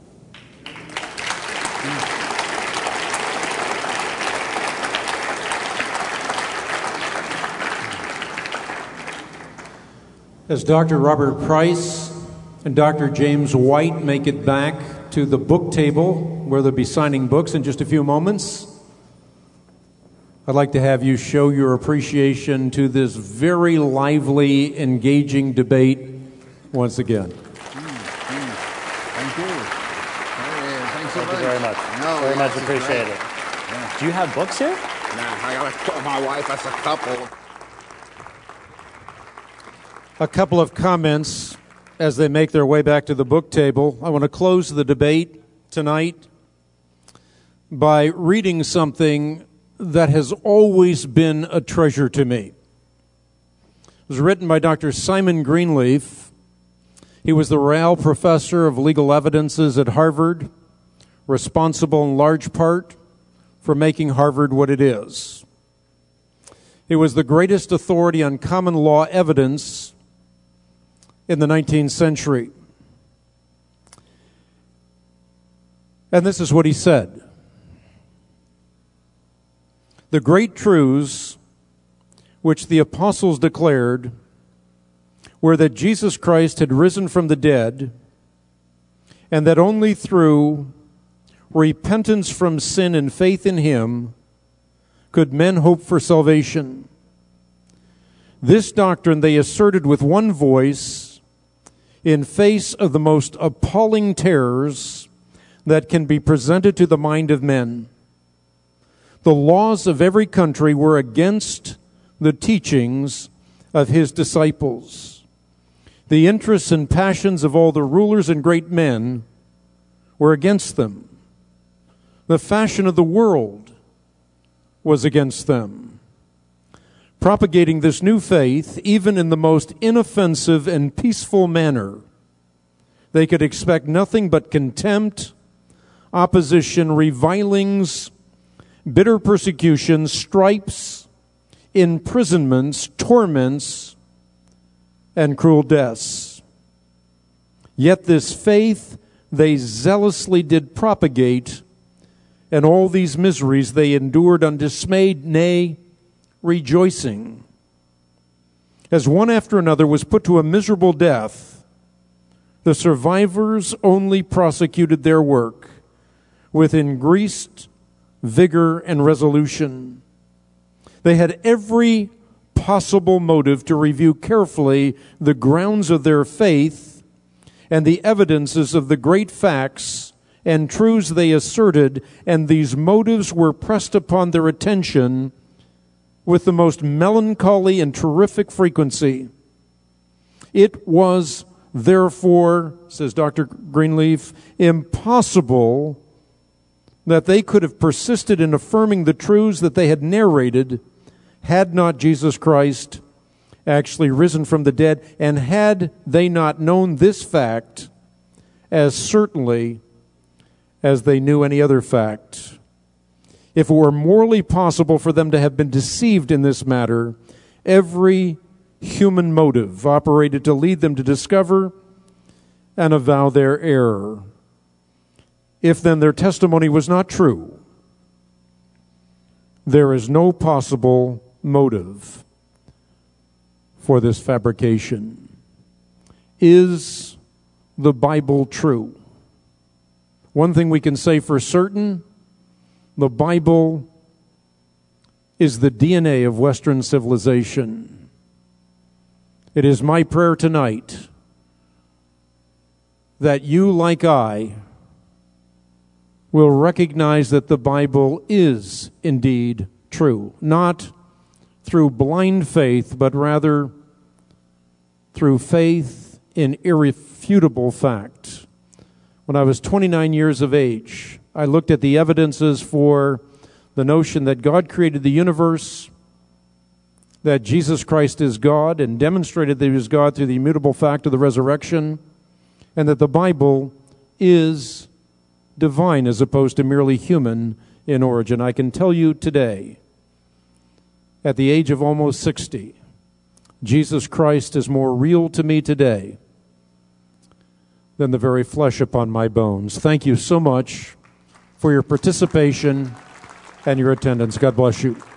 As Doctor Robert Price and Doctor James White make it back to the book table where they'll be signing books in just a few moments, I'd like to have you show your appreciation to this very lively, engaging debate once again. Mm, mm. Thank you. Hey, thanks so Thank much. you very much. No, very much this is appreciate great. it. Yeah. Do you have books here? Nah, I got my wife, that's a couple. A couple of comments as they make their way back to the book table. I want to close the debate tonight by reading something that has always been a treasure to me. It was written by Doctor Simon Greenleaf. He was the Royal Professor of Legal Evidences at Harvard, responsible in large part for making Harvard what it is. He was the greatest authority on common law evidence in the nineteenth century. And this is what he said. The great truths which the apostles declared were that Jesus Christ had risen from the dead, and that only through repentance from sin and faith in him could men hope for salvation. This doctrine they asserted with one voice in face of the most appalling terrors that can be presented to the mind of men. The laws of every country were against the teachings of his disciples. The interests and passions of all the rulers and great men were against them. The fashion of the world was against them. Propagating this new faith, even in the most inoffensive and peaceful manner, they could expect nothing but contempt, opposition, revilings, bitter persecution, stripes, imprisonments, torments, and cruel deaths. Yet this faith they zealously did propagate, and all these miseries they endured undismayed, nay, rejoicing. As one after another was put to a miserable death, the survivors only prosecuted their work with increased vigor and resolution. They had every possible motive to review carefully the grounds of their faith and the evidences of the great facts and truths they asserted, and these motives were pressed upon their attention with the most melancholy and terrific frequency. It was, therefore, says Doctor Greenleaf, impossible that they could have persisted in affirming the truths that they had narrated had not Jesus Christ actually risen from the dead, and had they not known this fact as certainly as they knew any other fact. If it were morally possible for them to have been deceived in this matter, every human motive operated to lead them to discover and avow their error. If then their testimony was not true, there is no possible motive for this fabrication. Is the Bible true? One thing we can say for certain, the Bible is the D N A of Western civilization. It is my prayer tonight that you, like I, will recognize that the Bible is indeed true, not through blind faith, but rather through faith in irrefutable fact. When I was twenty-nine years of age, I looked at the evidences for the notion that God created the universe, that Jesus Christ is God, and demonstrated that He was God through the immutable fact of the resurrection, and that the Bible is divine as opposed to merely human in origin. I can tell you today, at the age of almost sixty, Jesus Christ is more real to me today than the very flesh upon my bones. Thank you so much for your participation and your attendance. God bless you.